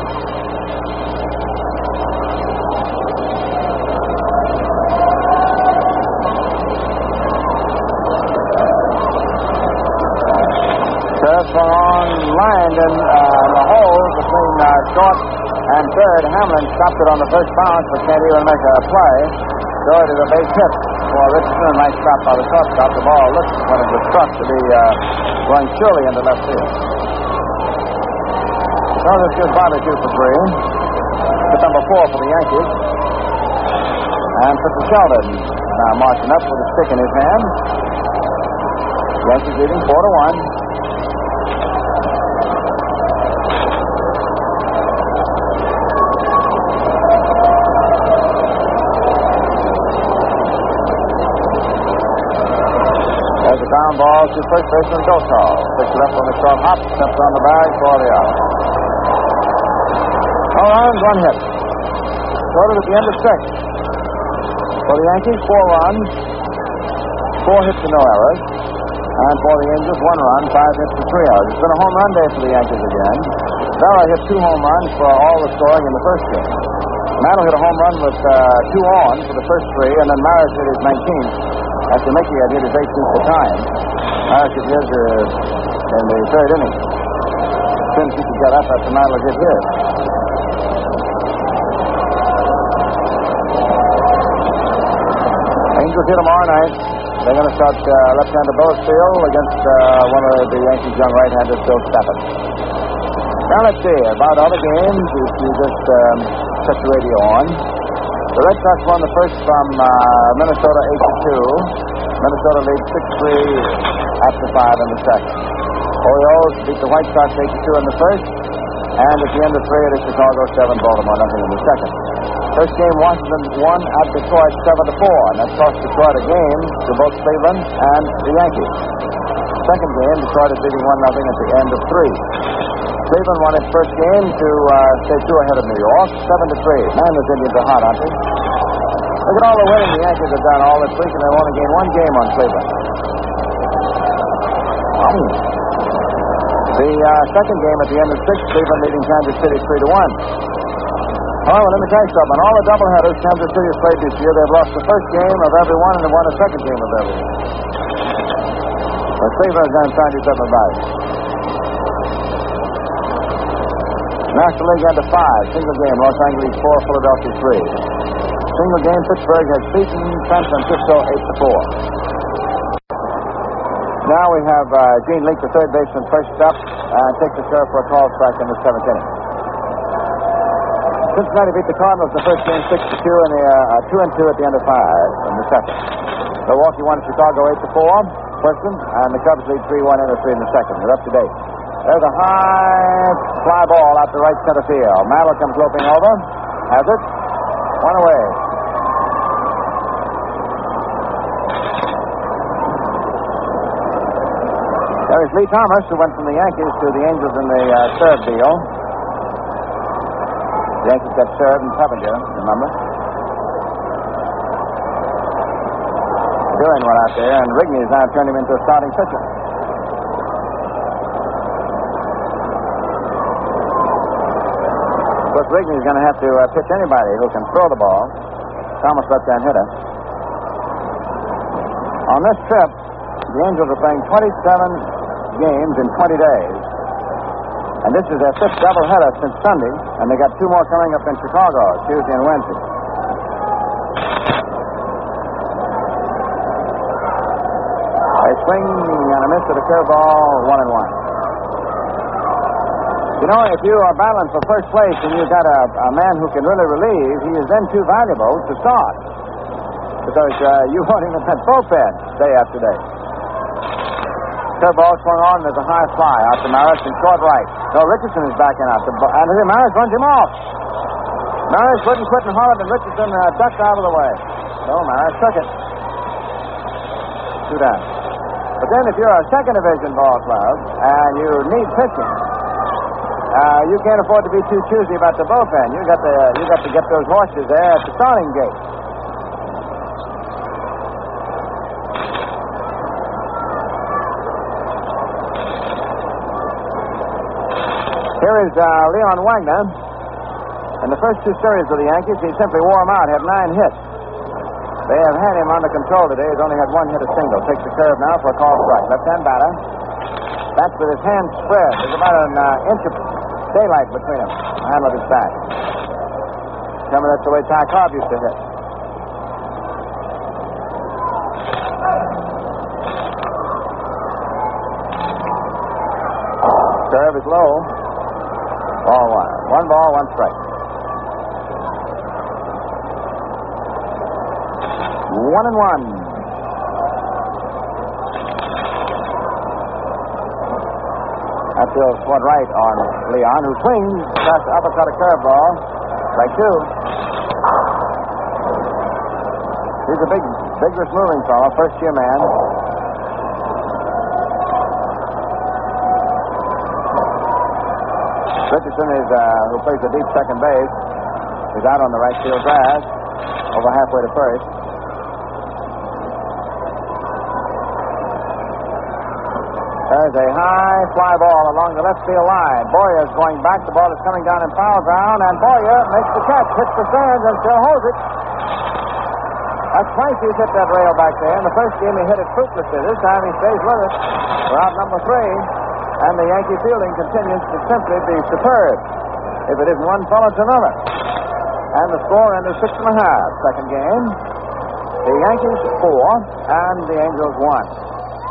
[SPEAKER 1] Swung on, lined in the hole between short and third. Hamlin stopped it on the first bounce, but can't even make a play. So it is a base hit for Richardson. A nice stop by the shortstop. The ball looked, when it was struck, to be going surely into left field. So this gives Bobby 2 for 3. Hit number 4 for the Yankees. And Pitcher Sheldon now marching up with a stick in his hand. Yankees leading 4-1. Ground ball to first baseman Gosal. Picks it up on the short hop, steps on the bag for the out.
[SPEAKER 2] No runs, 1 hit. Started at the end of 6. For the Yankees, 4 runs, 4 hits and no errors. And for the Angels, 1 run, 5 hits and 3 errors. It's been a home run day for the Yankees again. Bella hit 2 home runs for all the scoring in the first game. Mantle hit a home run with 2 on for the first 3, and then Maris hit his 19th after Mickey had hit his 18th for time. Maris hit his in the 3rd inning. Since he could get up after Mantle hit his. Angels hit tomorrow night. They're going to start left-hander Boasfield against one of the Yankees' young right-handers, Bill Stafford. Now let's see about other games. If you just set the radio on. The Red Sox won the first from Minnesota 8-2. Minnesota leads 6-3 after 5 in the second. Orioles beat the White Sox 8-2 in the first, and at the end of 3 it is Chicago 7, Baltimore nothing in the second. First game, Washington won at Detroit 7-4, and that cost Detroit a game to both Cleveland and the Yankees. Second game, Detroit is leading 1-0 at the end of 3. Cleveland won its first game to stay 2 ahead of New York, 7-3. Man, those Indians are hot, aren't they? Look at all the winning the Yankees have done all this week, and they've only gained 1 game on Cleveland. The second game at the end of 6, Cleveland leading Kansas City 3-1. Well, let me tell you something. All the doubleheaders Kansas City has played this year, they've lost the first game of every one and they've won the second game of every one. But Cleveland is going to try and do something about it. National League under 5. Single game, Los Angeles 4, Philadelphia 3. Single game, Pittsburgh has beaten San Francisco 8-4. Now we have Gene Link, the third baseman, first up, and takes the serve for a call strike in the 7th inning. Cincinnati beat the Cardinals the first game 6-2 and the 2-2 at the end of 5 in the second. Milwaukee won Chicago 8-4, Preston, and the Cubs lead 3-1 in the 3 in the second. They're up to date. There's a high fly ball out to right center field. Mantle comes loping over, has it, 1 away. There is Lee Thomas, who went from the Yankees to the Angels in the third deal. The Yankees got served and Clevenger, remember? Doing well out there, and Rigney has now turned him into a starting pitcher. Of course, Rigney is going to have to pitch anybody who can throw the ball. Thomas left-hand hitter. On this trip, the Angels are playing 27 games in 20 days. And this is their 5th doubleheader since Sunday, and they got 2 more coming up in Chicago, Tuesday and Wednesday. They swing and a miss to the curveball, 1-1. You know, if you are battling for first place and you've got a man who can really relieve, he is then too valuable to start. Because you want him in that bullpen day after day. Curveball swung on, there's a high fly out to Maris in short right. No, Richardson is backing out. And Maris runs him off. Maris wouldn't quit and hollered, and Richardson ducked out of the way. So Maris took it. 2 down. But then if you're a second division ball club and you need pitching, you can't afford to be too choosy about the bullpen. You got to get those horses there at the starting gate. Here is Leon Wagner. In the first 2 series of the Yankees, he simply wore him out, had 9 hits. They have had him under control today. He's only had 1 hit, a single. Takes the curve now for a call strike. Left-hand batter. Bats with his hands spread. There's about an inch of daylight between them. The handle of his bat. Tell me that's the way Ty Cobb used to hit. Curve is low. Ball 1. 1 ball, 1 strike. 1-1. That feels toward right on Leon, who swings past the uppercut a curveball. Strike 2. He's a big, vigorous moving fellow, first-year man.
[SPEAKER 1] Richardson is, who plays the deep second base, is out on the right field grass, over halfway to first. There's a high fly ball along the left field line. Boyer's going back. The ball is coming down in foul ground, and Boyer makes the catch, hits the stands, and still holds it. That's twice he's hit that rail back there. In the first game, he hit it fruitlessly. This time, he stays with it. We're out number 3, and the Yankee fielding continues to simply be superb. If it isn't one fellow, it's another. And the score ended 6.5. Second game, the Yankees 4, and the Angels 1.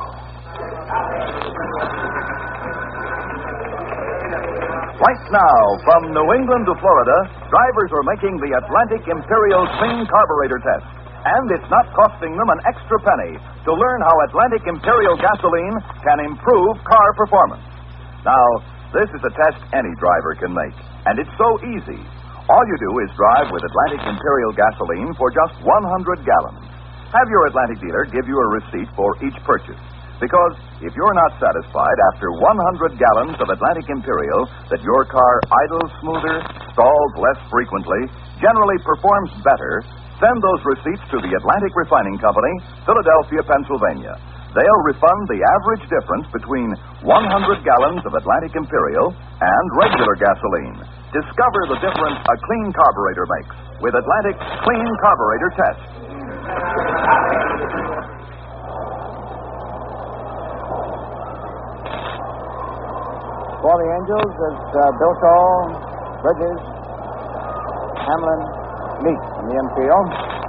[SPEAKER 5] Right now, from New England to Florida, drivers are making the Atlantic Imperial Clean Carburetor test. And it's not costing them an extra penny to learn how Atlantic Imperial gasoline can improve car performance. Now, this is a test any driver can make, and it's so easy. All you do is drive with Atlantic Imperial gasoline for just 100 gallons. Have your Atlantic dealer give you a receipt for each purchase. Because if you're not satisfied after 100 gallons of Atlantic Imperial that your car idles smoother, stalls less frequently, generally performs better, send those receipts to the Atlantic Refining Company, Philadelphia, Pennsylvania. They'll refund the average difference between 100 gallons of Atlantic Imperial and regular gasoline. Discover the difference a clean carburetor makes with Atlantic Clean Carburetor Test.
[SPEAKER 1] For the Angels is Bilko, Bridges, Hamlin, Meek in the infield.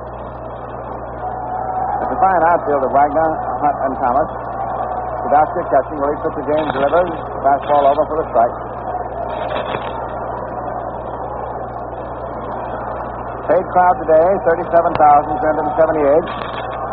[SPEAKER 1] It's a fine outfield of Wagner, Hunt, and Thomas. Sadowski catching, relief pitcher James delivers. Fastball over for the strike. Paid crowd today, 37,378.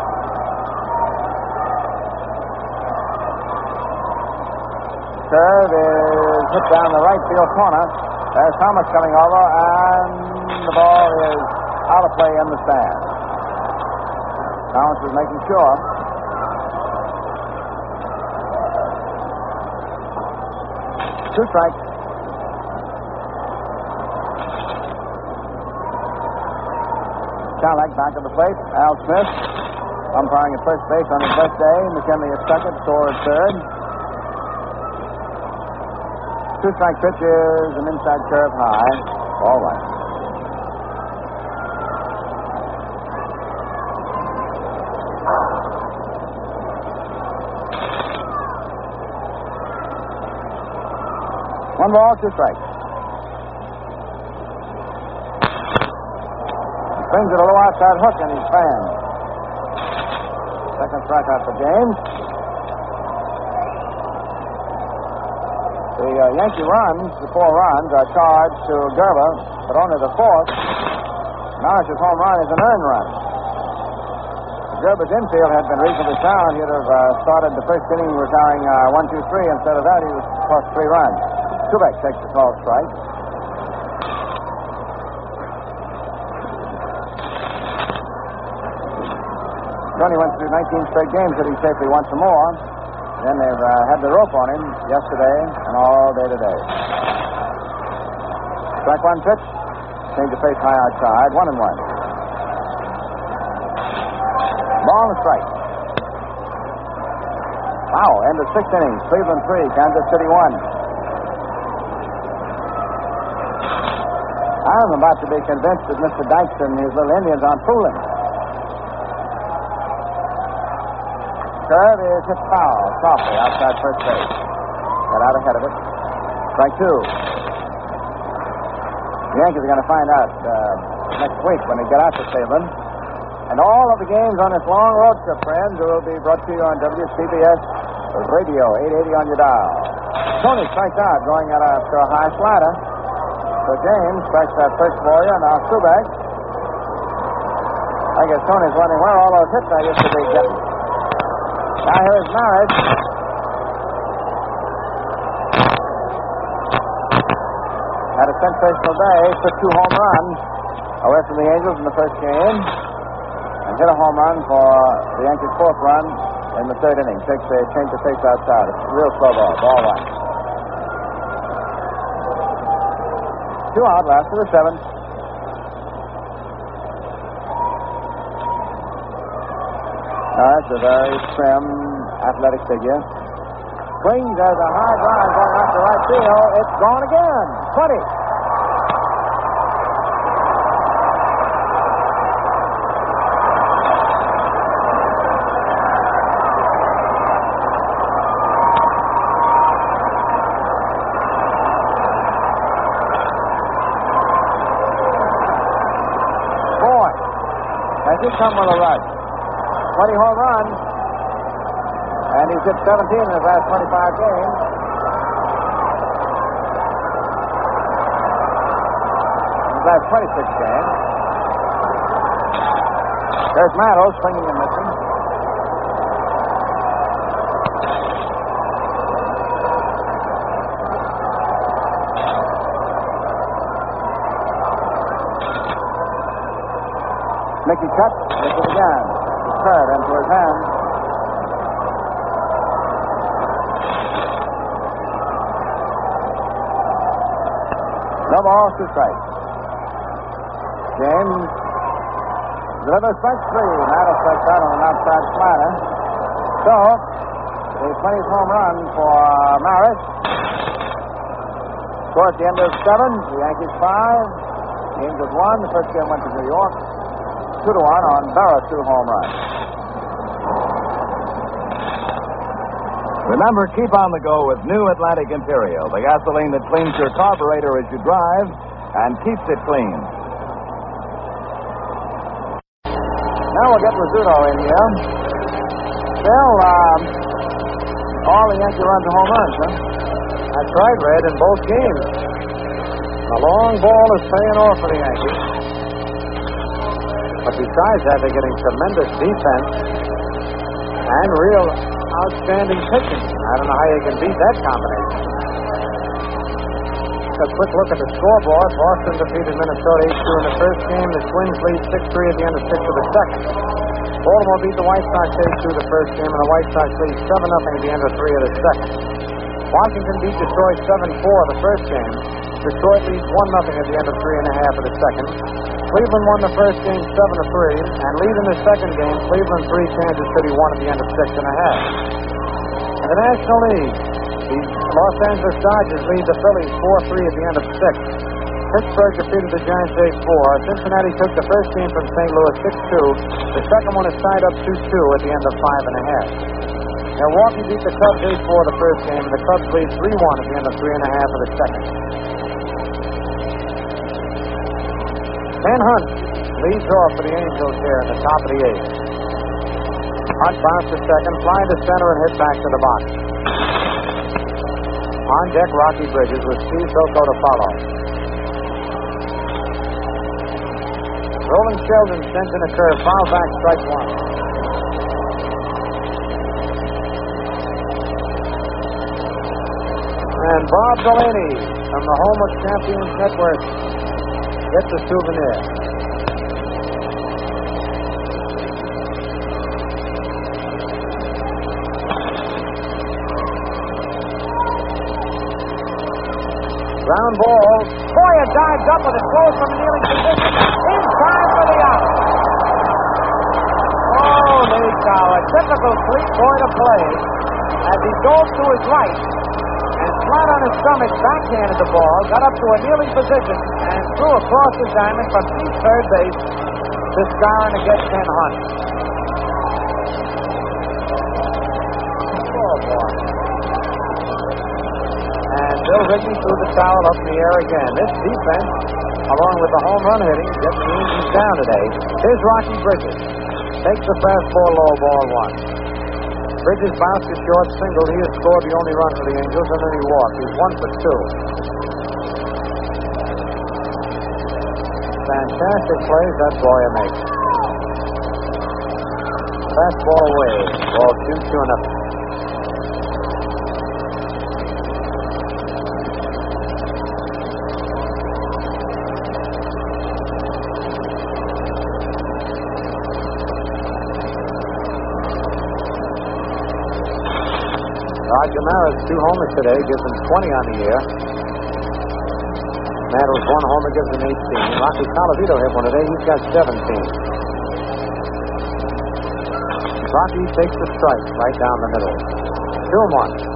[SPEAKER 1] Curve is hit down the right field corner. There's Thomas coming over, and the ball is out of play in the stand. Thomas is making sure. Two strikes. Chalak back at the plate. Al Smith umpiring at first base on his best day. McKinley at second. Thor at third. Two-strike pitch is an inside curve high. All right. One ball, two strikes. He swings at a low outside hook, and he's fanned. Second strikeout for James. The Yankee runs, the 4 runs, are charged to Gerber, but only the 4th. Norris's home run is an earned run. If Gerber's infield had been reasonably sound, he'd have started the first inning retiring 1-2-3. Instead of that, he was cost 3 runs. Kubek takes the call strike. Tony went through 19 straight games hitting safely once or more. Then they've had the rope on him yesterday and all day today. Strike one pitch. Change of pace high outside. 1-1. Ball and strike. Wow, end of 6th innings. Cleveland 3, Kansas City 1. I'm about to be convinced that Mr. Dykes and his little Indians aren't fooling. Curve is hit foul, softly, outside first base. Got out ahead of it. Strike 2. The Yankees are going to find out next week when they get out to Cleveland. And all of the games on this long road trip, friends, will be brought to you on WCBS Radio, 880 on your dial. Tony strikes out, going out after a high slider. So James strikes that first warrior, now Subak. I guess Tony's wondering where all those hits I used to be getting. Now here's Maris. Had a sensational day. Took 2 home runs away from the Angels in the first game. And hit a home run for the Yankees' 4th run in the 3rd inning. Takes a change of pace outside. It's a real slow ball. Ball 1. 2 out, last of the 7th. That's a very trim, athletic figure. Swings as a high drive going out to right field. It's gone again. 20. Boy, has he come with a rush. 20 home runs, and he's hit 17 in his last 25 games. His last 26 games. There's Matto swinging and missing. Mickey cuts, misses again. Third into his hand. No ball, 2 strikes. James delivers strike 3. Matto strikes out on an outside slider. So, the 20th home run for Maris. Towards the end of 7, the Yankees 5. Angels 1. The first game went to New York. 2-1 on Berra's 2 home runs.
[SPEAKER 8] Remember, keep on the go with new Atlantic Imperial, the gasoline that cleans your carburetor as you drive and keeps it clean.
[SPEAKER 1] Now we'll get Rizzuto in here. Still, all the Yankee runs are home runs, huh?
[SPEAKER 2] That's right, Red, in both games. The long ball is paying off for the Yankees. But besides that, they're getting tremendous defense and real outstanding pitching. I don't know how you can beat that combination. A quick look at the scoreboard. Boston defeated Minnesota 8-2 in the first game. The Twins lead 6-3 at the end of 6 of the second. Baltimore beat the White Sox 8-2 the first game, and the White Sox lead 7-0 at the end of 3 of the second. Washington beat Detroit 7-4 the first game. Detroit leads 1-0 at the end of 3.5 of the second. Cleveland won the first game 7-3, and lead in the second game, Cleveland 3, Kansas City 1 at the end of 6.5. In the National League, the Los Angeles Dodgers lead the Phillies 4-3 at the end of 6. Pittsburgh defeated the Giants 8-4. Cincinnati took the first game from St. Louis 6-2. The second one is tied up 2-2 at the end of 5.5. Milwaukee beat the Cubs 8-4 the first game, and the Cubs lead 3-1 at the end of 3.5 of the second. Ken Hunt leads off for the Angels here in the top of the 8th. Hunt bounced to second, flying to center, and hit back to the box. On deck, Rocky Bridges with Steve Soko to follow. Roland Sheldon sends in a curve, foul back, strike 1. And Bob Delaney from the home of Champions Network gets a souvenir. Ground ball. Boyer dives up with it, throws from a kneeling position. Inside for the out. Holy cow, a typical Fleet Boyer play as he dove to his right and flat on his stomach backhanded the ball, got up to a kneeling position, and threw across the diamond from deep third base to Skowron to get Ken Hunt. Oh, boy. And Bill Rigney threw the towel up in the air again. This defense, along with the home run hitting, getting the Angels down today. Here's Rocky Bridges. Takes the fastball low, ball 1. Bridges bounced to short, singled. He has scored the only run for the Angels, and then he walked. He's 1 for 2. Fantastic plays that Boyer makes. Fastball away. Ball 2-2-0. Roger Maris, 2 homers today, gives him 20 on the year. Mantles one homer, gives him 18. Rocky Colavito hit one today. He's got 17. Rocky takes the strike right down the middle. 2-1.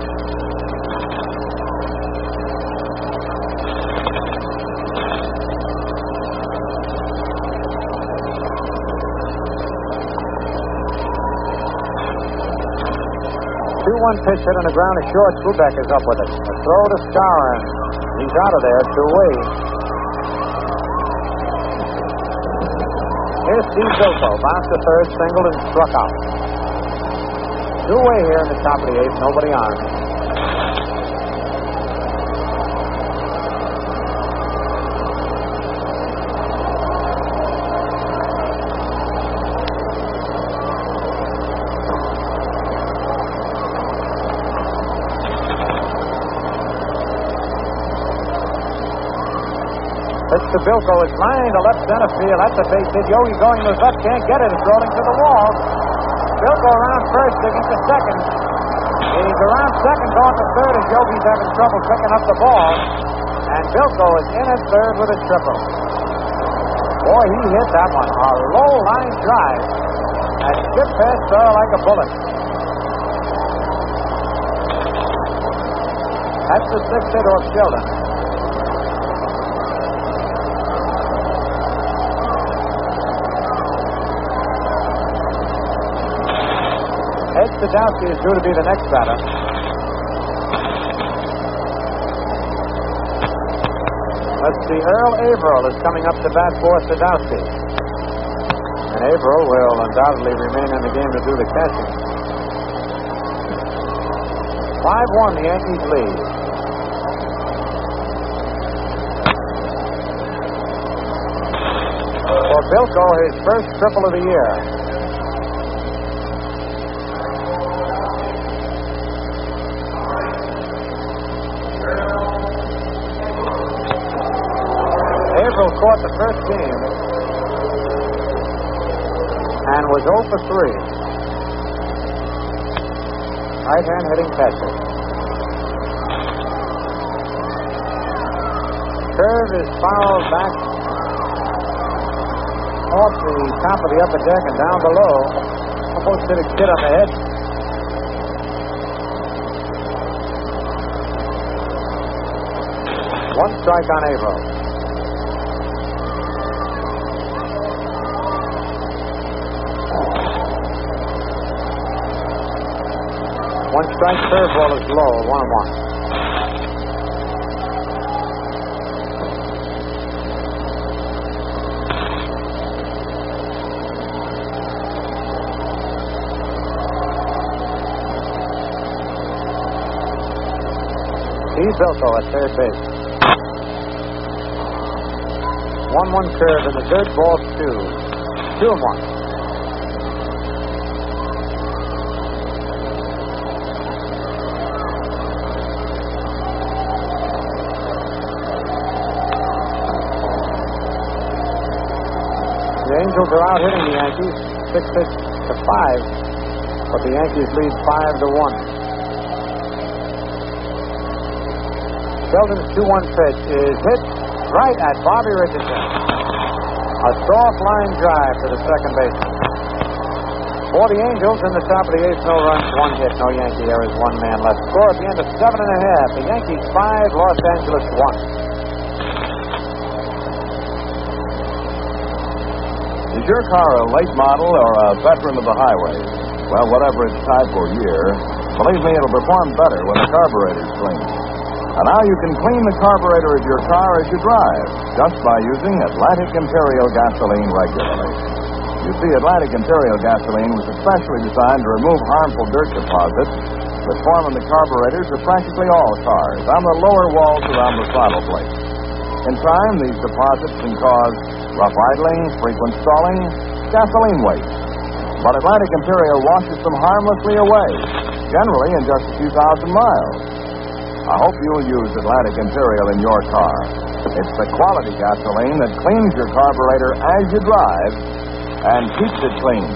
[SPEAKER 2] One pitch hit on the ground is short. Kubek is up with it. A throw to Skowron. He's out of there. 2-away. Here's Steve Bilko. Bounced to third, singled, and struck out. 2-away here in the top of the eighth. Nobody on. To Bilko is lined to left center field. That's a base hit. Yogi going to his left, can't get it. It's rolling to the wall. Bilko around first, digging to second. He's around second, going to third as Yogi's having trouble picking up the ball. And Bilko is in at third with a triple. Boy, he hit that one. A low line drive. And skipped past Burrow like a bullet. That's the sixth hit off Sheldon. Ed Sadowski is due to be the next batter. Let's see, Earl Averill is coming up to bat for Sadowski. And Averill will undoubtedly remain in the game to do the catching. 5-1, the Yankees lead. For Bilko, his first triple of the year. Caught the first game and was 0 for 3. Right-hand hitting catcher. Curve is fouled back off the top of the upper deck and down below. Almost hit a kid on the head. One strike on Averill. One strike curveball is low, 1-1. Steve Bilko at third base. 1-1 curve in the dirt, ball 2. 2-1. The Angels are out hitting the Yankees 6-5, but the Yankees lead 5-1. Sheldon's 2-1 pitch is hit right at Bobby Richardson. A soft line drive to the second baseman. For the Angels in the top of the eighth, no runs, 1 hit, no Yankee errors, 1 man left. Score at the end of 7.5. The Yankees 5, Los Angeles 1.
[SPEAKER 8] Is your car a late model or a veteran of the highway? Well, whatever its type or year, believe me, it'll perform better when the carburetor's clean. And now you can clean the carburetor of your car as you drive, just by using Atlantic Imperial gasoline regularly. You see, Atlantic Imperial gasoline was especially designed to remove harmful dirt deposits that form in the carburetors of practically all cars on the lower walls around the throttle plate. In time, these deposits can cause rough idling, frequent stalling, gasoline waste. But Atlantic Imperial washes them harmlessly away, generally in just a few thousand miles. I hope you'll use Atlantic Imperial in your car. It's the quality gasoline that cleans your carburetor as you drive and keeps it clean.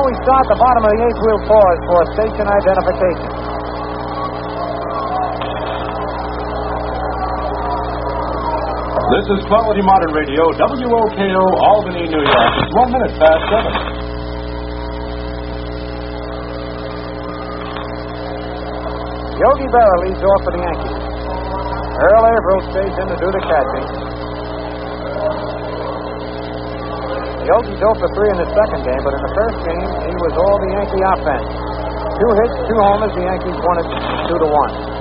[SPEAKER 2] we start the bottom of the 8th, we'll pause for station identification.
[SPEAKER 6] This is Quality Modern Radio, WOKO, Albany, New York. It's 1 minute past 7.
[SPEAKER 2] Yogi Berra leads off for the Yankees. Earl Averill stays in to do the catching. Yogi dove for 3 in the second game, but in the first game, he was all the Yankee offense. 2 hits, 2 homers. The Yankees won it 2-1.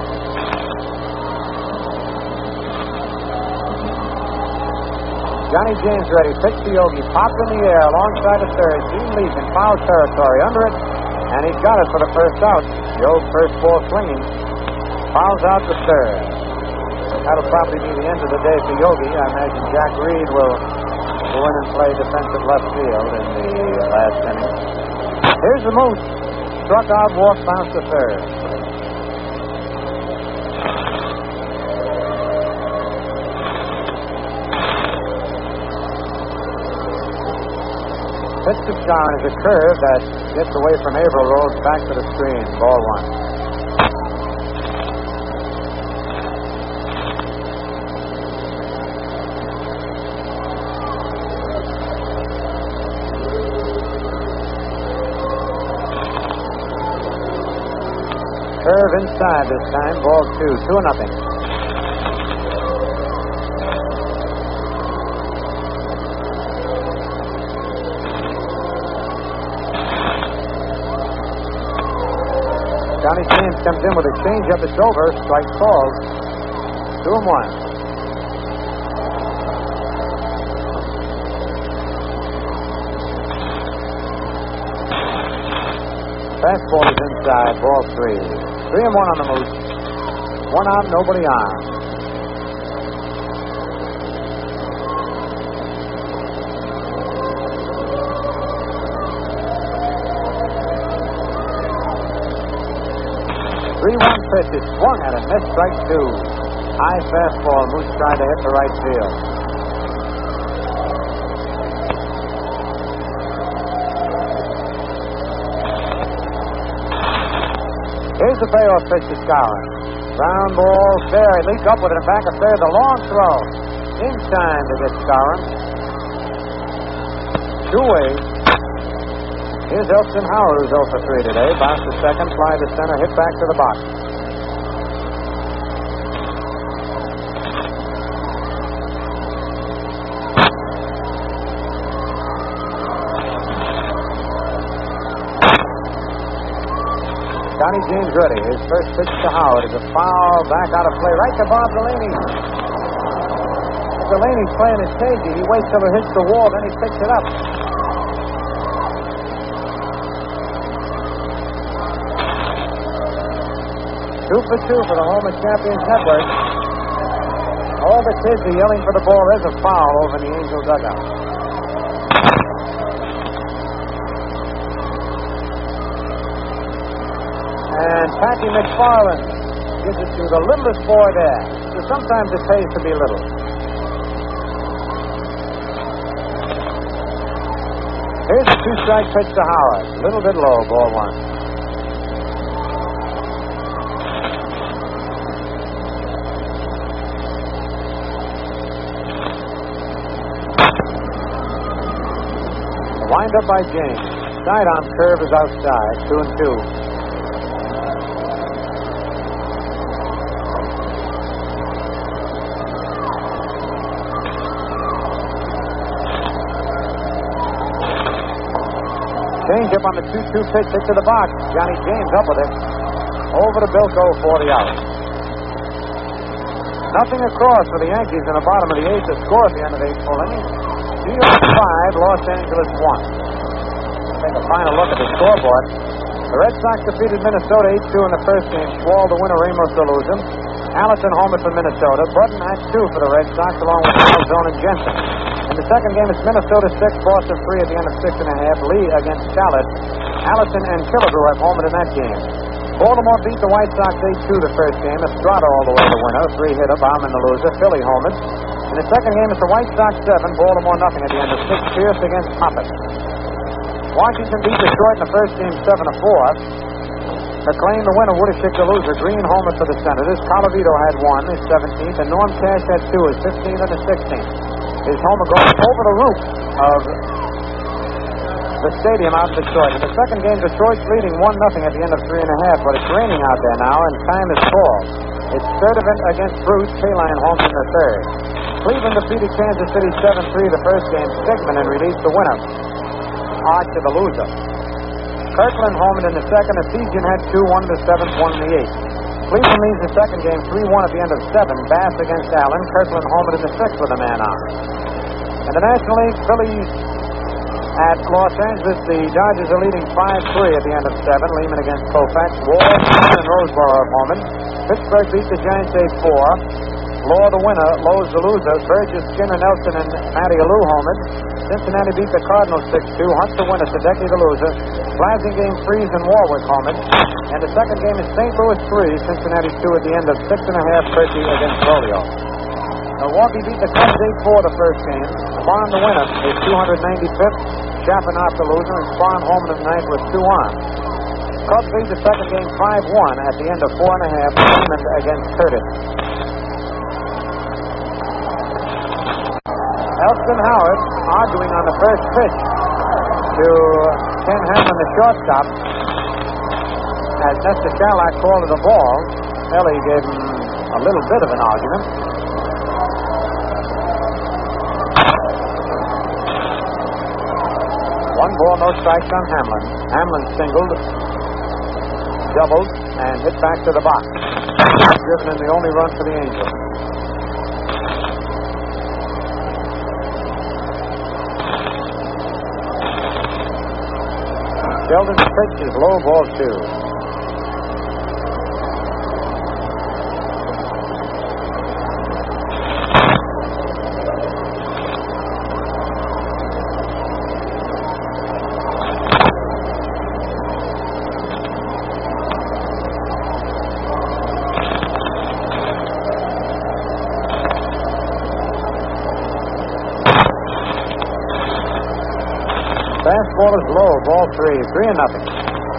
[SPEAKER 2] Johnny James ready. Pitch to Yogi. Popped in the air alongside the third. Gene Leaf in foul territory under it, and he's got it for the first out. Yogi first ball swinging. Fouls out the third. That'll probably be the end of the day for Yogi. I imagine Jack Reed will go in and play defensive left field in the last inning. Here's the Moose. Struck out, walked, bounced to third. Pitch to Sharon is a curve that gets away from Averill, rolls back to the screen. Ball 1. Curve inside this time. Ball 2. 2-0. Johnny James comes in with a changeup. It's over. Strike called. 2-1. Fastball is inside. Ball 3. 3-1 on the Moose. 1 out, nobody on. Pitch is swung at it. Missed. Strike 2. High fastball. Moose tried to hit the right field. Here's the payoff pitch to Skowron. Ground ball fair. He leaps up with it and back of third. The long throw. In time to get Skowron. 2-way. Here's Elston Howard, who's 0 for 3 today. Bounce to second, fly to center, hit back to the box. Johnny James ready. His first pitch to Howard is a foul back out of play right to Bob Delaney. Delaney's playing his cagey. He waits till it hits the wall, then he picks it up. Two for 2 for the Homer Champions Network. All the kids are yelling for the ball. There's a foul over in the Angel dugout. And Patsy McFarland gives it to the littlest boy there. So sometimes it pays to be little. Here's a 2-strike pitch to Howard. A little bit low, ball 1. Wind up by James. Sidearm curve is outside. 2-2. Change up on the 2-2 pitch, hit to the box. Johnny James up with it. Over to Bilko for the out. Nothing across for the Yankees in the bottom of the 8th to score at the end of the 8th full inning. New York 5, Los Angeles 1. Take a final look at the scoreboard. The Red Sox defeated Minnesota 8-2 in the first game. Schwal the winner, Ramos the loser. Allison homered for Minnesota. Button at 2 for the Red Sox, along with Malzone and Jensen. In the second game, it's Minnesota 6, Boston 3 at the end of 6.5. Lee against Challis. Allison and Killebrew have homered in that game. Baltimore beat the White Sox 8-2 the first game. Estrada all the way the winner. 3-hitter, Bauman the loser. Philly homered. In the second game, it's the White Sox 7, Baltimore nothing at the end of 6. Pierce against Hoppett. Washington beat Detroit in the first game 7-4. McLean, the winner. Woodishick, the loser. Green homered for the Senators. Colavito had 1, his 17th, and Norm Cash had 2, his 15th and his 16th. His homer goes over the roof of the stadium out in Detroit. In the second game, Detroit's leading 1-0 at the end of 3.5, but it's raining out there now, and time is full. It's Sturdivant against Bruce. Kaline homes in the third. Cleveland defeated Kansas City 7-3 the first game. Stigman and released the winner. Archer, the loser. Kirkland homered in the second. Ephesian had 2, 1 in the seventh, 1 in the eighth. Cleveland leads the second game 3-1 at the end of 7. Bass against Allen. Kirkland homered in the sixth with a man on. In the National League, Phillies at Los Angeles, the Dodgers are leading 5-3 at the end of 7. Lehman against Koufax. Ward and Roseboro are homered. Pittsburgh beat the Giants 8-4. Law the winner, Lowe's the loser. Burgess, Skinner, Nelson, and Matty Alou homered. Cincinnati beat the Cardinals 6-2. Hunt the winner, Sadecki the loser. Blasingame, Freeze, and Warwick homered. And the second game is St. Louis 3, Cincinnati 2 at the end of 6.5. Percy against Rolio. Milwaukee beat the Cubs 8-4 the first game. Bond the winner, his 295th. Chappanoff the loser, and Spahn homered in the ninth with 2 on. Cubs lead the second game 5-1 at the end of 4.5. Raymond against Curtis. Elston Howard arguing on the first pitch to Ken Hamlin, the shortstop, as Nestor Charlock called it a ball. Ellie gave him a little bit of an argument. One ball, no strikes on Hamlin. Hamlin singled, doubled, and hit back to the box. Driven in the only run for the Angels. Sheldon's pitch is low, ball 2. Fastball is low, ball 3, 3-0.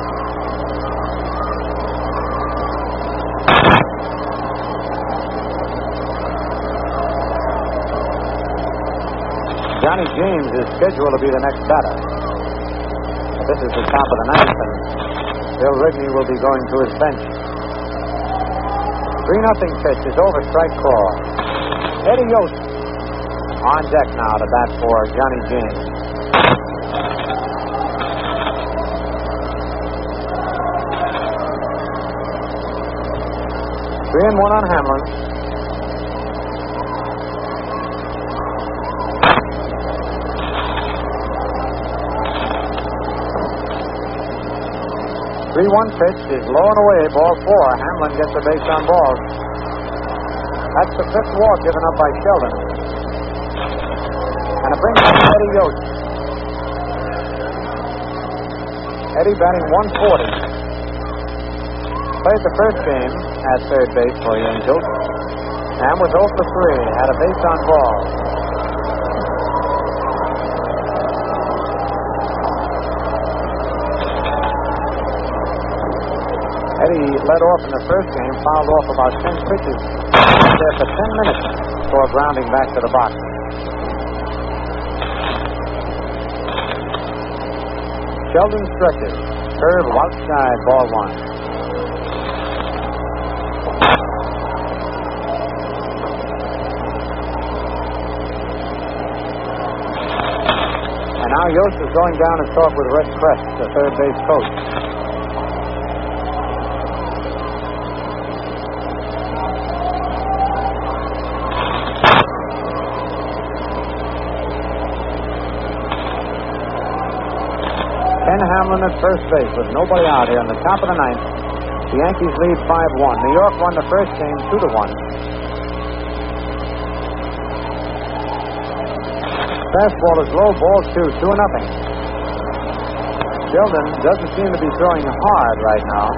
[SPEAKER 2] Johnny James is scheduled to be the next batter. This is the top of the ninth, and Bill Rigney will be going to his bench. 3-0 pitch is over, strike call. Eddie Yost on deck now to bat for Johnny James. Three and 1 on Hamlin. The 3-1 pitch is low and away, ball 4. Hamlin gets a base on balls. That's the 5th walk given up by Sheldon. And it brings up Eddie Yost. Eddie batting 140. Played the first game at third base for the Angels. And was 0 for 3. Had a base on balls. Eddie led off in the first game, fouled off about 10 pitches. There for 10 minutes before grounding back to the box. Sheldon stretches. Curve outside, ball 1. And now Yost is going down to talk with Red Crest, the third base coach. Ken Hamlin at first base with nobody out here in the top of the ninth. The Yankees lead 5-1. New York won the first game 2-1. Fastball is low, ball 2, 2-0. Sheldon doesn't seem to be throwing hard right now.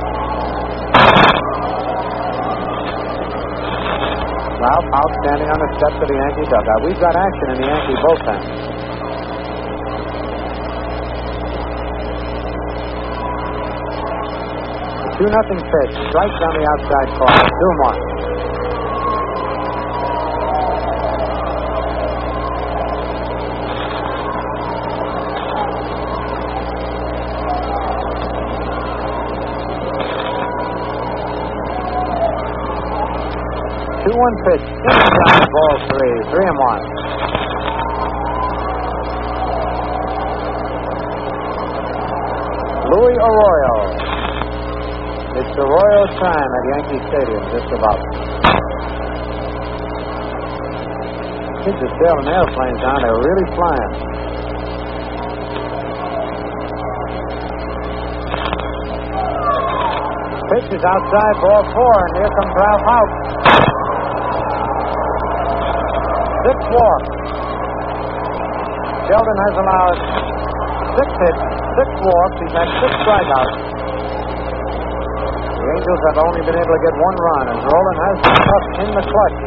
[SPEAKER 2] Ralph out standing on the steps of the Yankee dugout. We've got action in the Yankee bullpen. 2-0 pitch. Strikes on the outside corner. 2-1. Pitch. Ball 3. 3-1. Louis Arroyo. It's Arroyo time at Yankee Stadium, just about. Kids are sailing airplanes down. They're really flying. Pitch is outside, ball 4, and here comes Ralph Houk. 6 walks. Sheldon has allowed 6 hits, 6 walks. He's had 6 strikeouts. The Angels have only been able to get 1 run, and Roland has been tough in the clutch.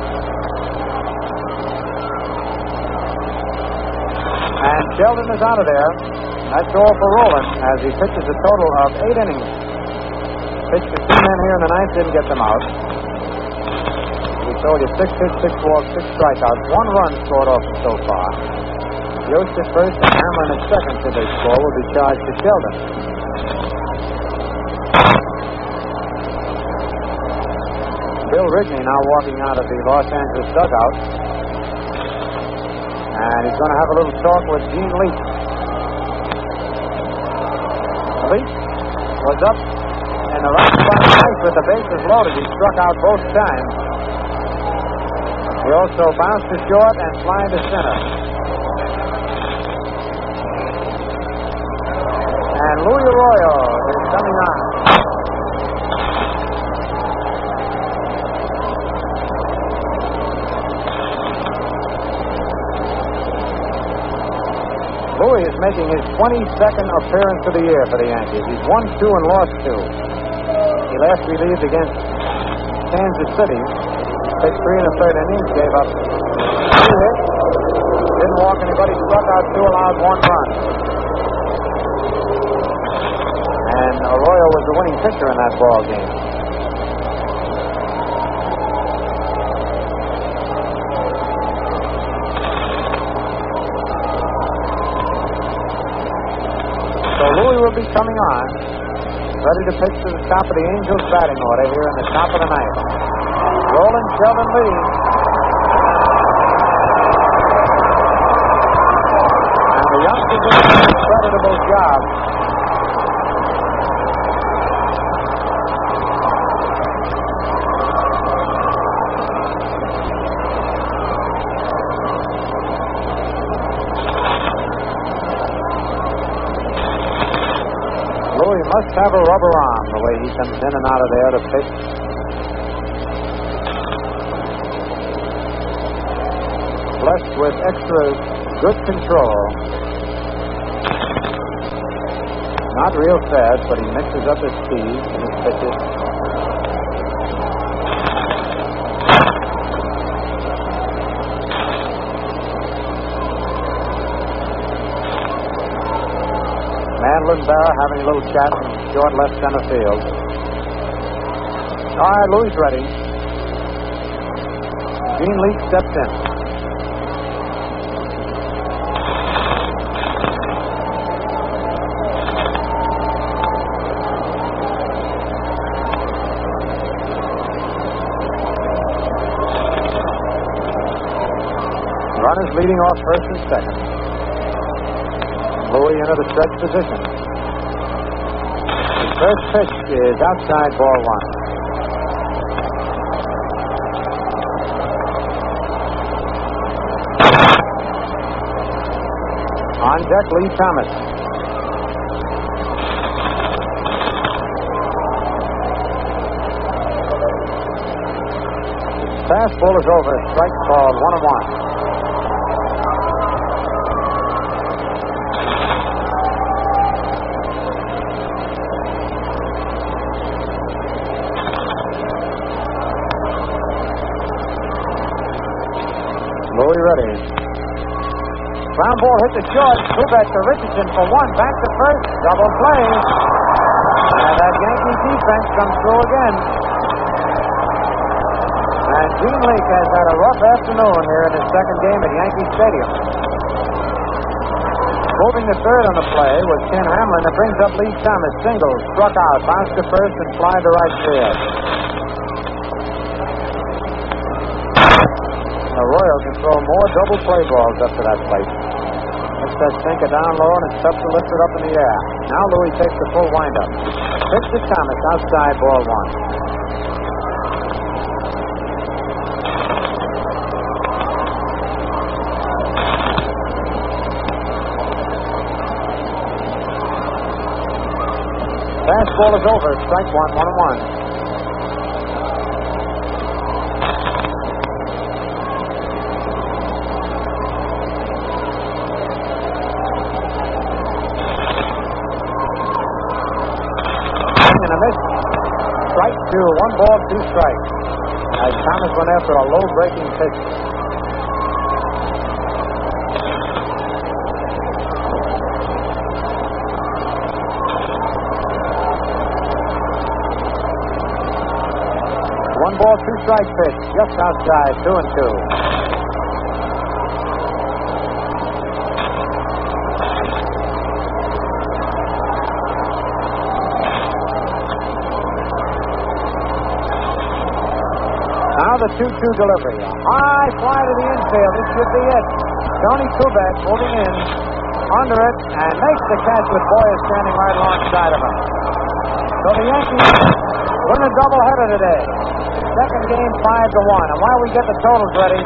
[SPEAKER 2] And Sheldon is out of there. That's all for Roland, as he pitches a total of 8 innings. Pitched to 2 men here in the 9th, didn't get them out. We told you 6 hits, 6 walks, 6 strikeouts. 1 run scored off so far. Yost at first and Hamlin at second to this score will be charged to Sheldon. Bill Rigney now walking out of the Los Angeles dugout. And he's going to have a little talk with Gene Leach. Leach was up in the right spot twice with the bases loaded. He struck out both times. He also bounced to short and flying to center. And Louis Arroyo is coming on. Louis is making his 22nd appearance of the year for the Yankees. He's won 2 and lost 2. He last relieved against Kansas City. Pitched 3 1/3 innings, gave up 2 hits, didn't walk anybody, struck out 2, allowed 1 run. And Arroyo was the winning pitcher in that ball game. So Louis will be coming on, ready to pitch to the top of the Angels' batting order here in the top of the 9th. Roland, Sheldon leads. And the youngsters are doing a creditable job. Louis must have a rubber arm the way he comes in and out of there to pitch. Blessed with extra good control. Not real fast, but he mixes up his speed and his pitches. Manlin Barra having a little chat in short left center field. All right, Louis ready. Gene Leach steps in. Runners leading off first and second. Louis into the stretch position. His first pitch is outside, ball 1. On deck, Lee Thomas. His fastball is over. Strike called 1-1. Louis ready. Ground ball hit the short. Move back to Richardson for 1. Back to first. Double play.
[SPEAKER 1] And that Yankee defense comes through again. And Gene Leake has had a rough afternoon here in his second game at Yankee Stadium. Moving to third on the play was Ken Hamlin that brings up Lee Thomas. Single, struck out, bounced to first, and fly to right field. The Royals can throw more double play balls up to that plate. Hits that sinker down low, and it's tough to lift it up in the air. Now Louis takes the full windup. Pitch to Thomas, outside, ball one. Fastball is over. Strike one, 1-1. And a miss. Strike two. 1 ball, 2 strikes. As Thomas went after a low breaking pitch. Ball, 2-strike pitch, just outside, 2-2. Now the 2-2 delivery. A high fly to the infield. This should be it. Tony Kubek moving in under it and makes the catch with Boyer standing right alongside of him. So the Yankees win a doubleheader today. Second game 5-1. And while we get the totals ready.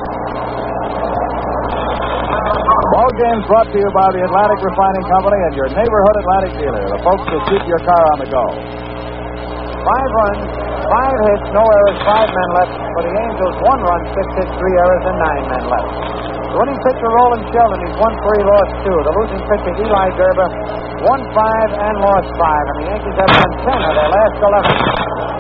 [SPEAKER 8] Ball games brought to you by the Atlantic Refining Company and your neighborhood Atlantic dealer, the folks that keep your car on the go.
[SPEAKER 1] 5 runs, 5 hits, no errors, 5 men left. For the Angels, 1 run, 6 hits, 3 errors, and 9 men left. The winning pitcher, Roland Sheldon, he's won 3, lost 2. The losing pitcher, Eli Gerber, won 5 and lost 5. And the Yankees have won 10 of their last 11.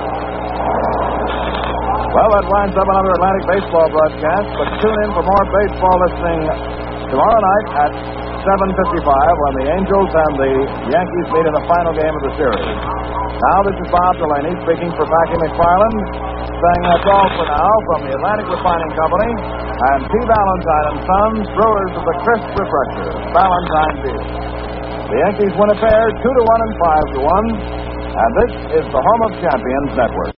[SPEAKER 8] Well, that winds up another Atlantic baseball broadcast, but tune in for more baseball listening tomorrow night at 7:55 when the Angels and the Yankees meet in the final game of the series. Now, this is Bob Delaney speaking for Packy McFarland, saying that's all for now from the Atlantic Refining Company and T. Valentine and Sons, brewers of the crisp refresher, Valentine Beer. The Yankees win a pair 2-1 and 5-1, and this is the Home of Champions Network.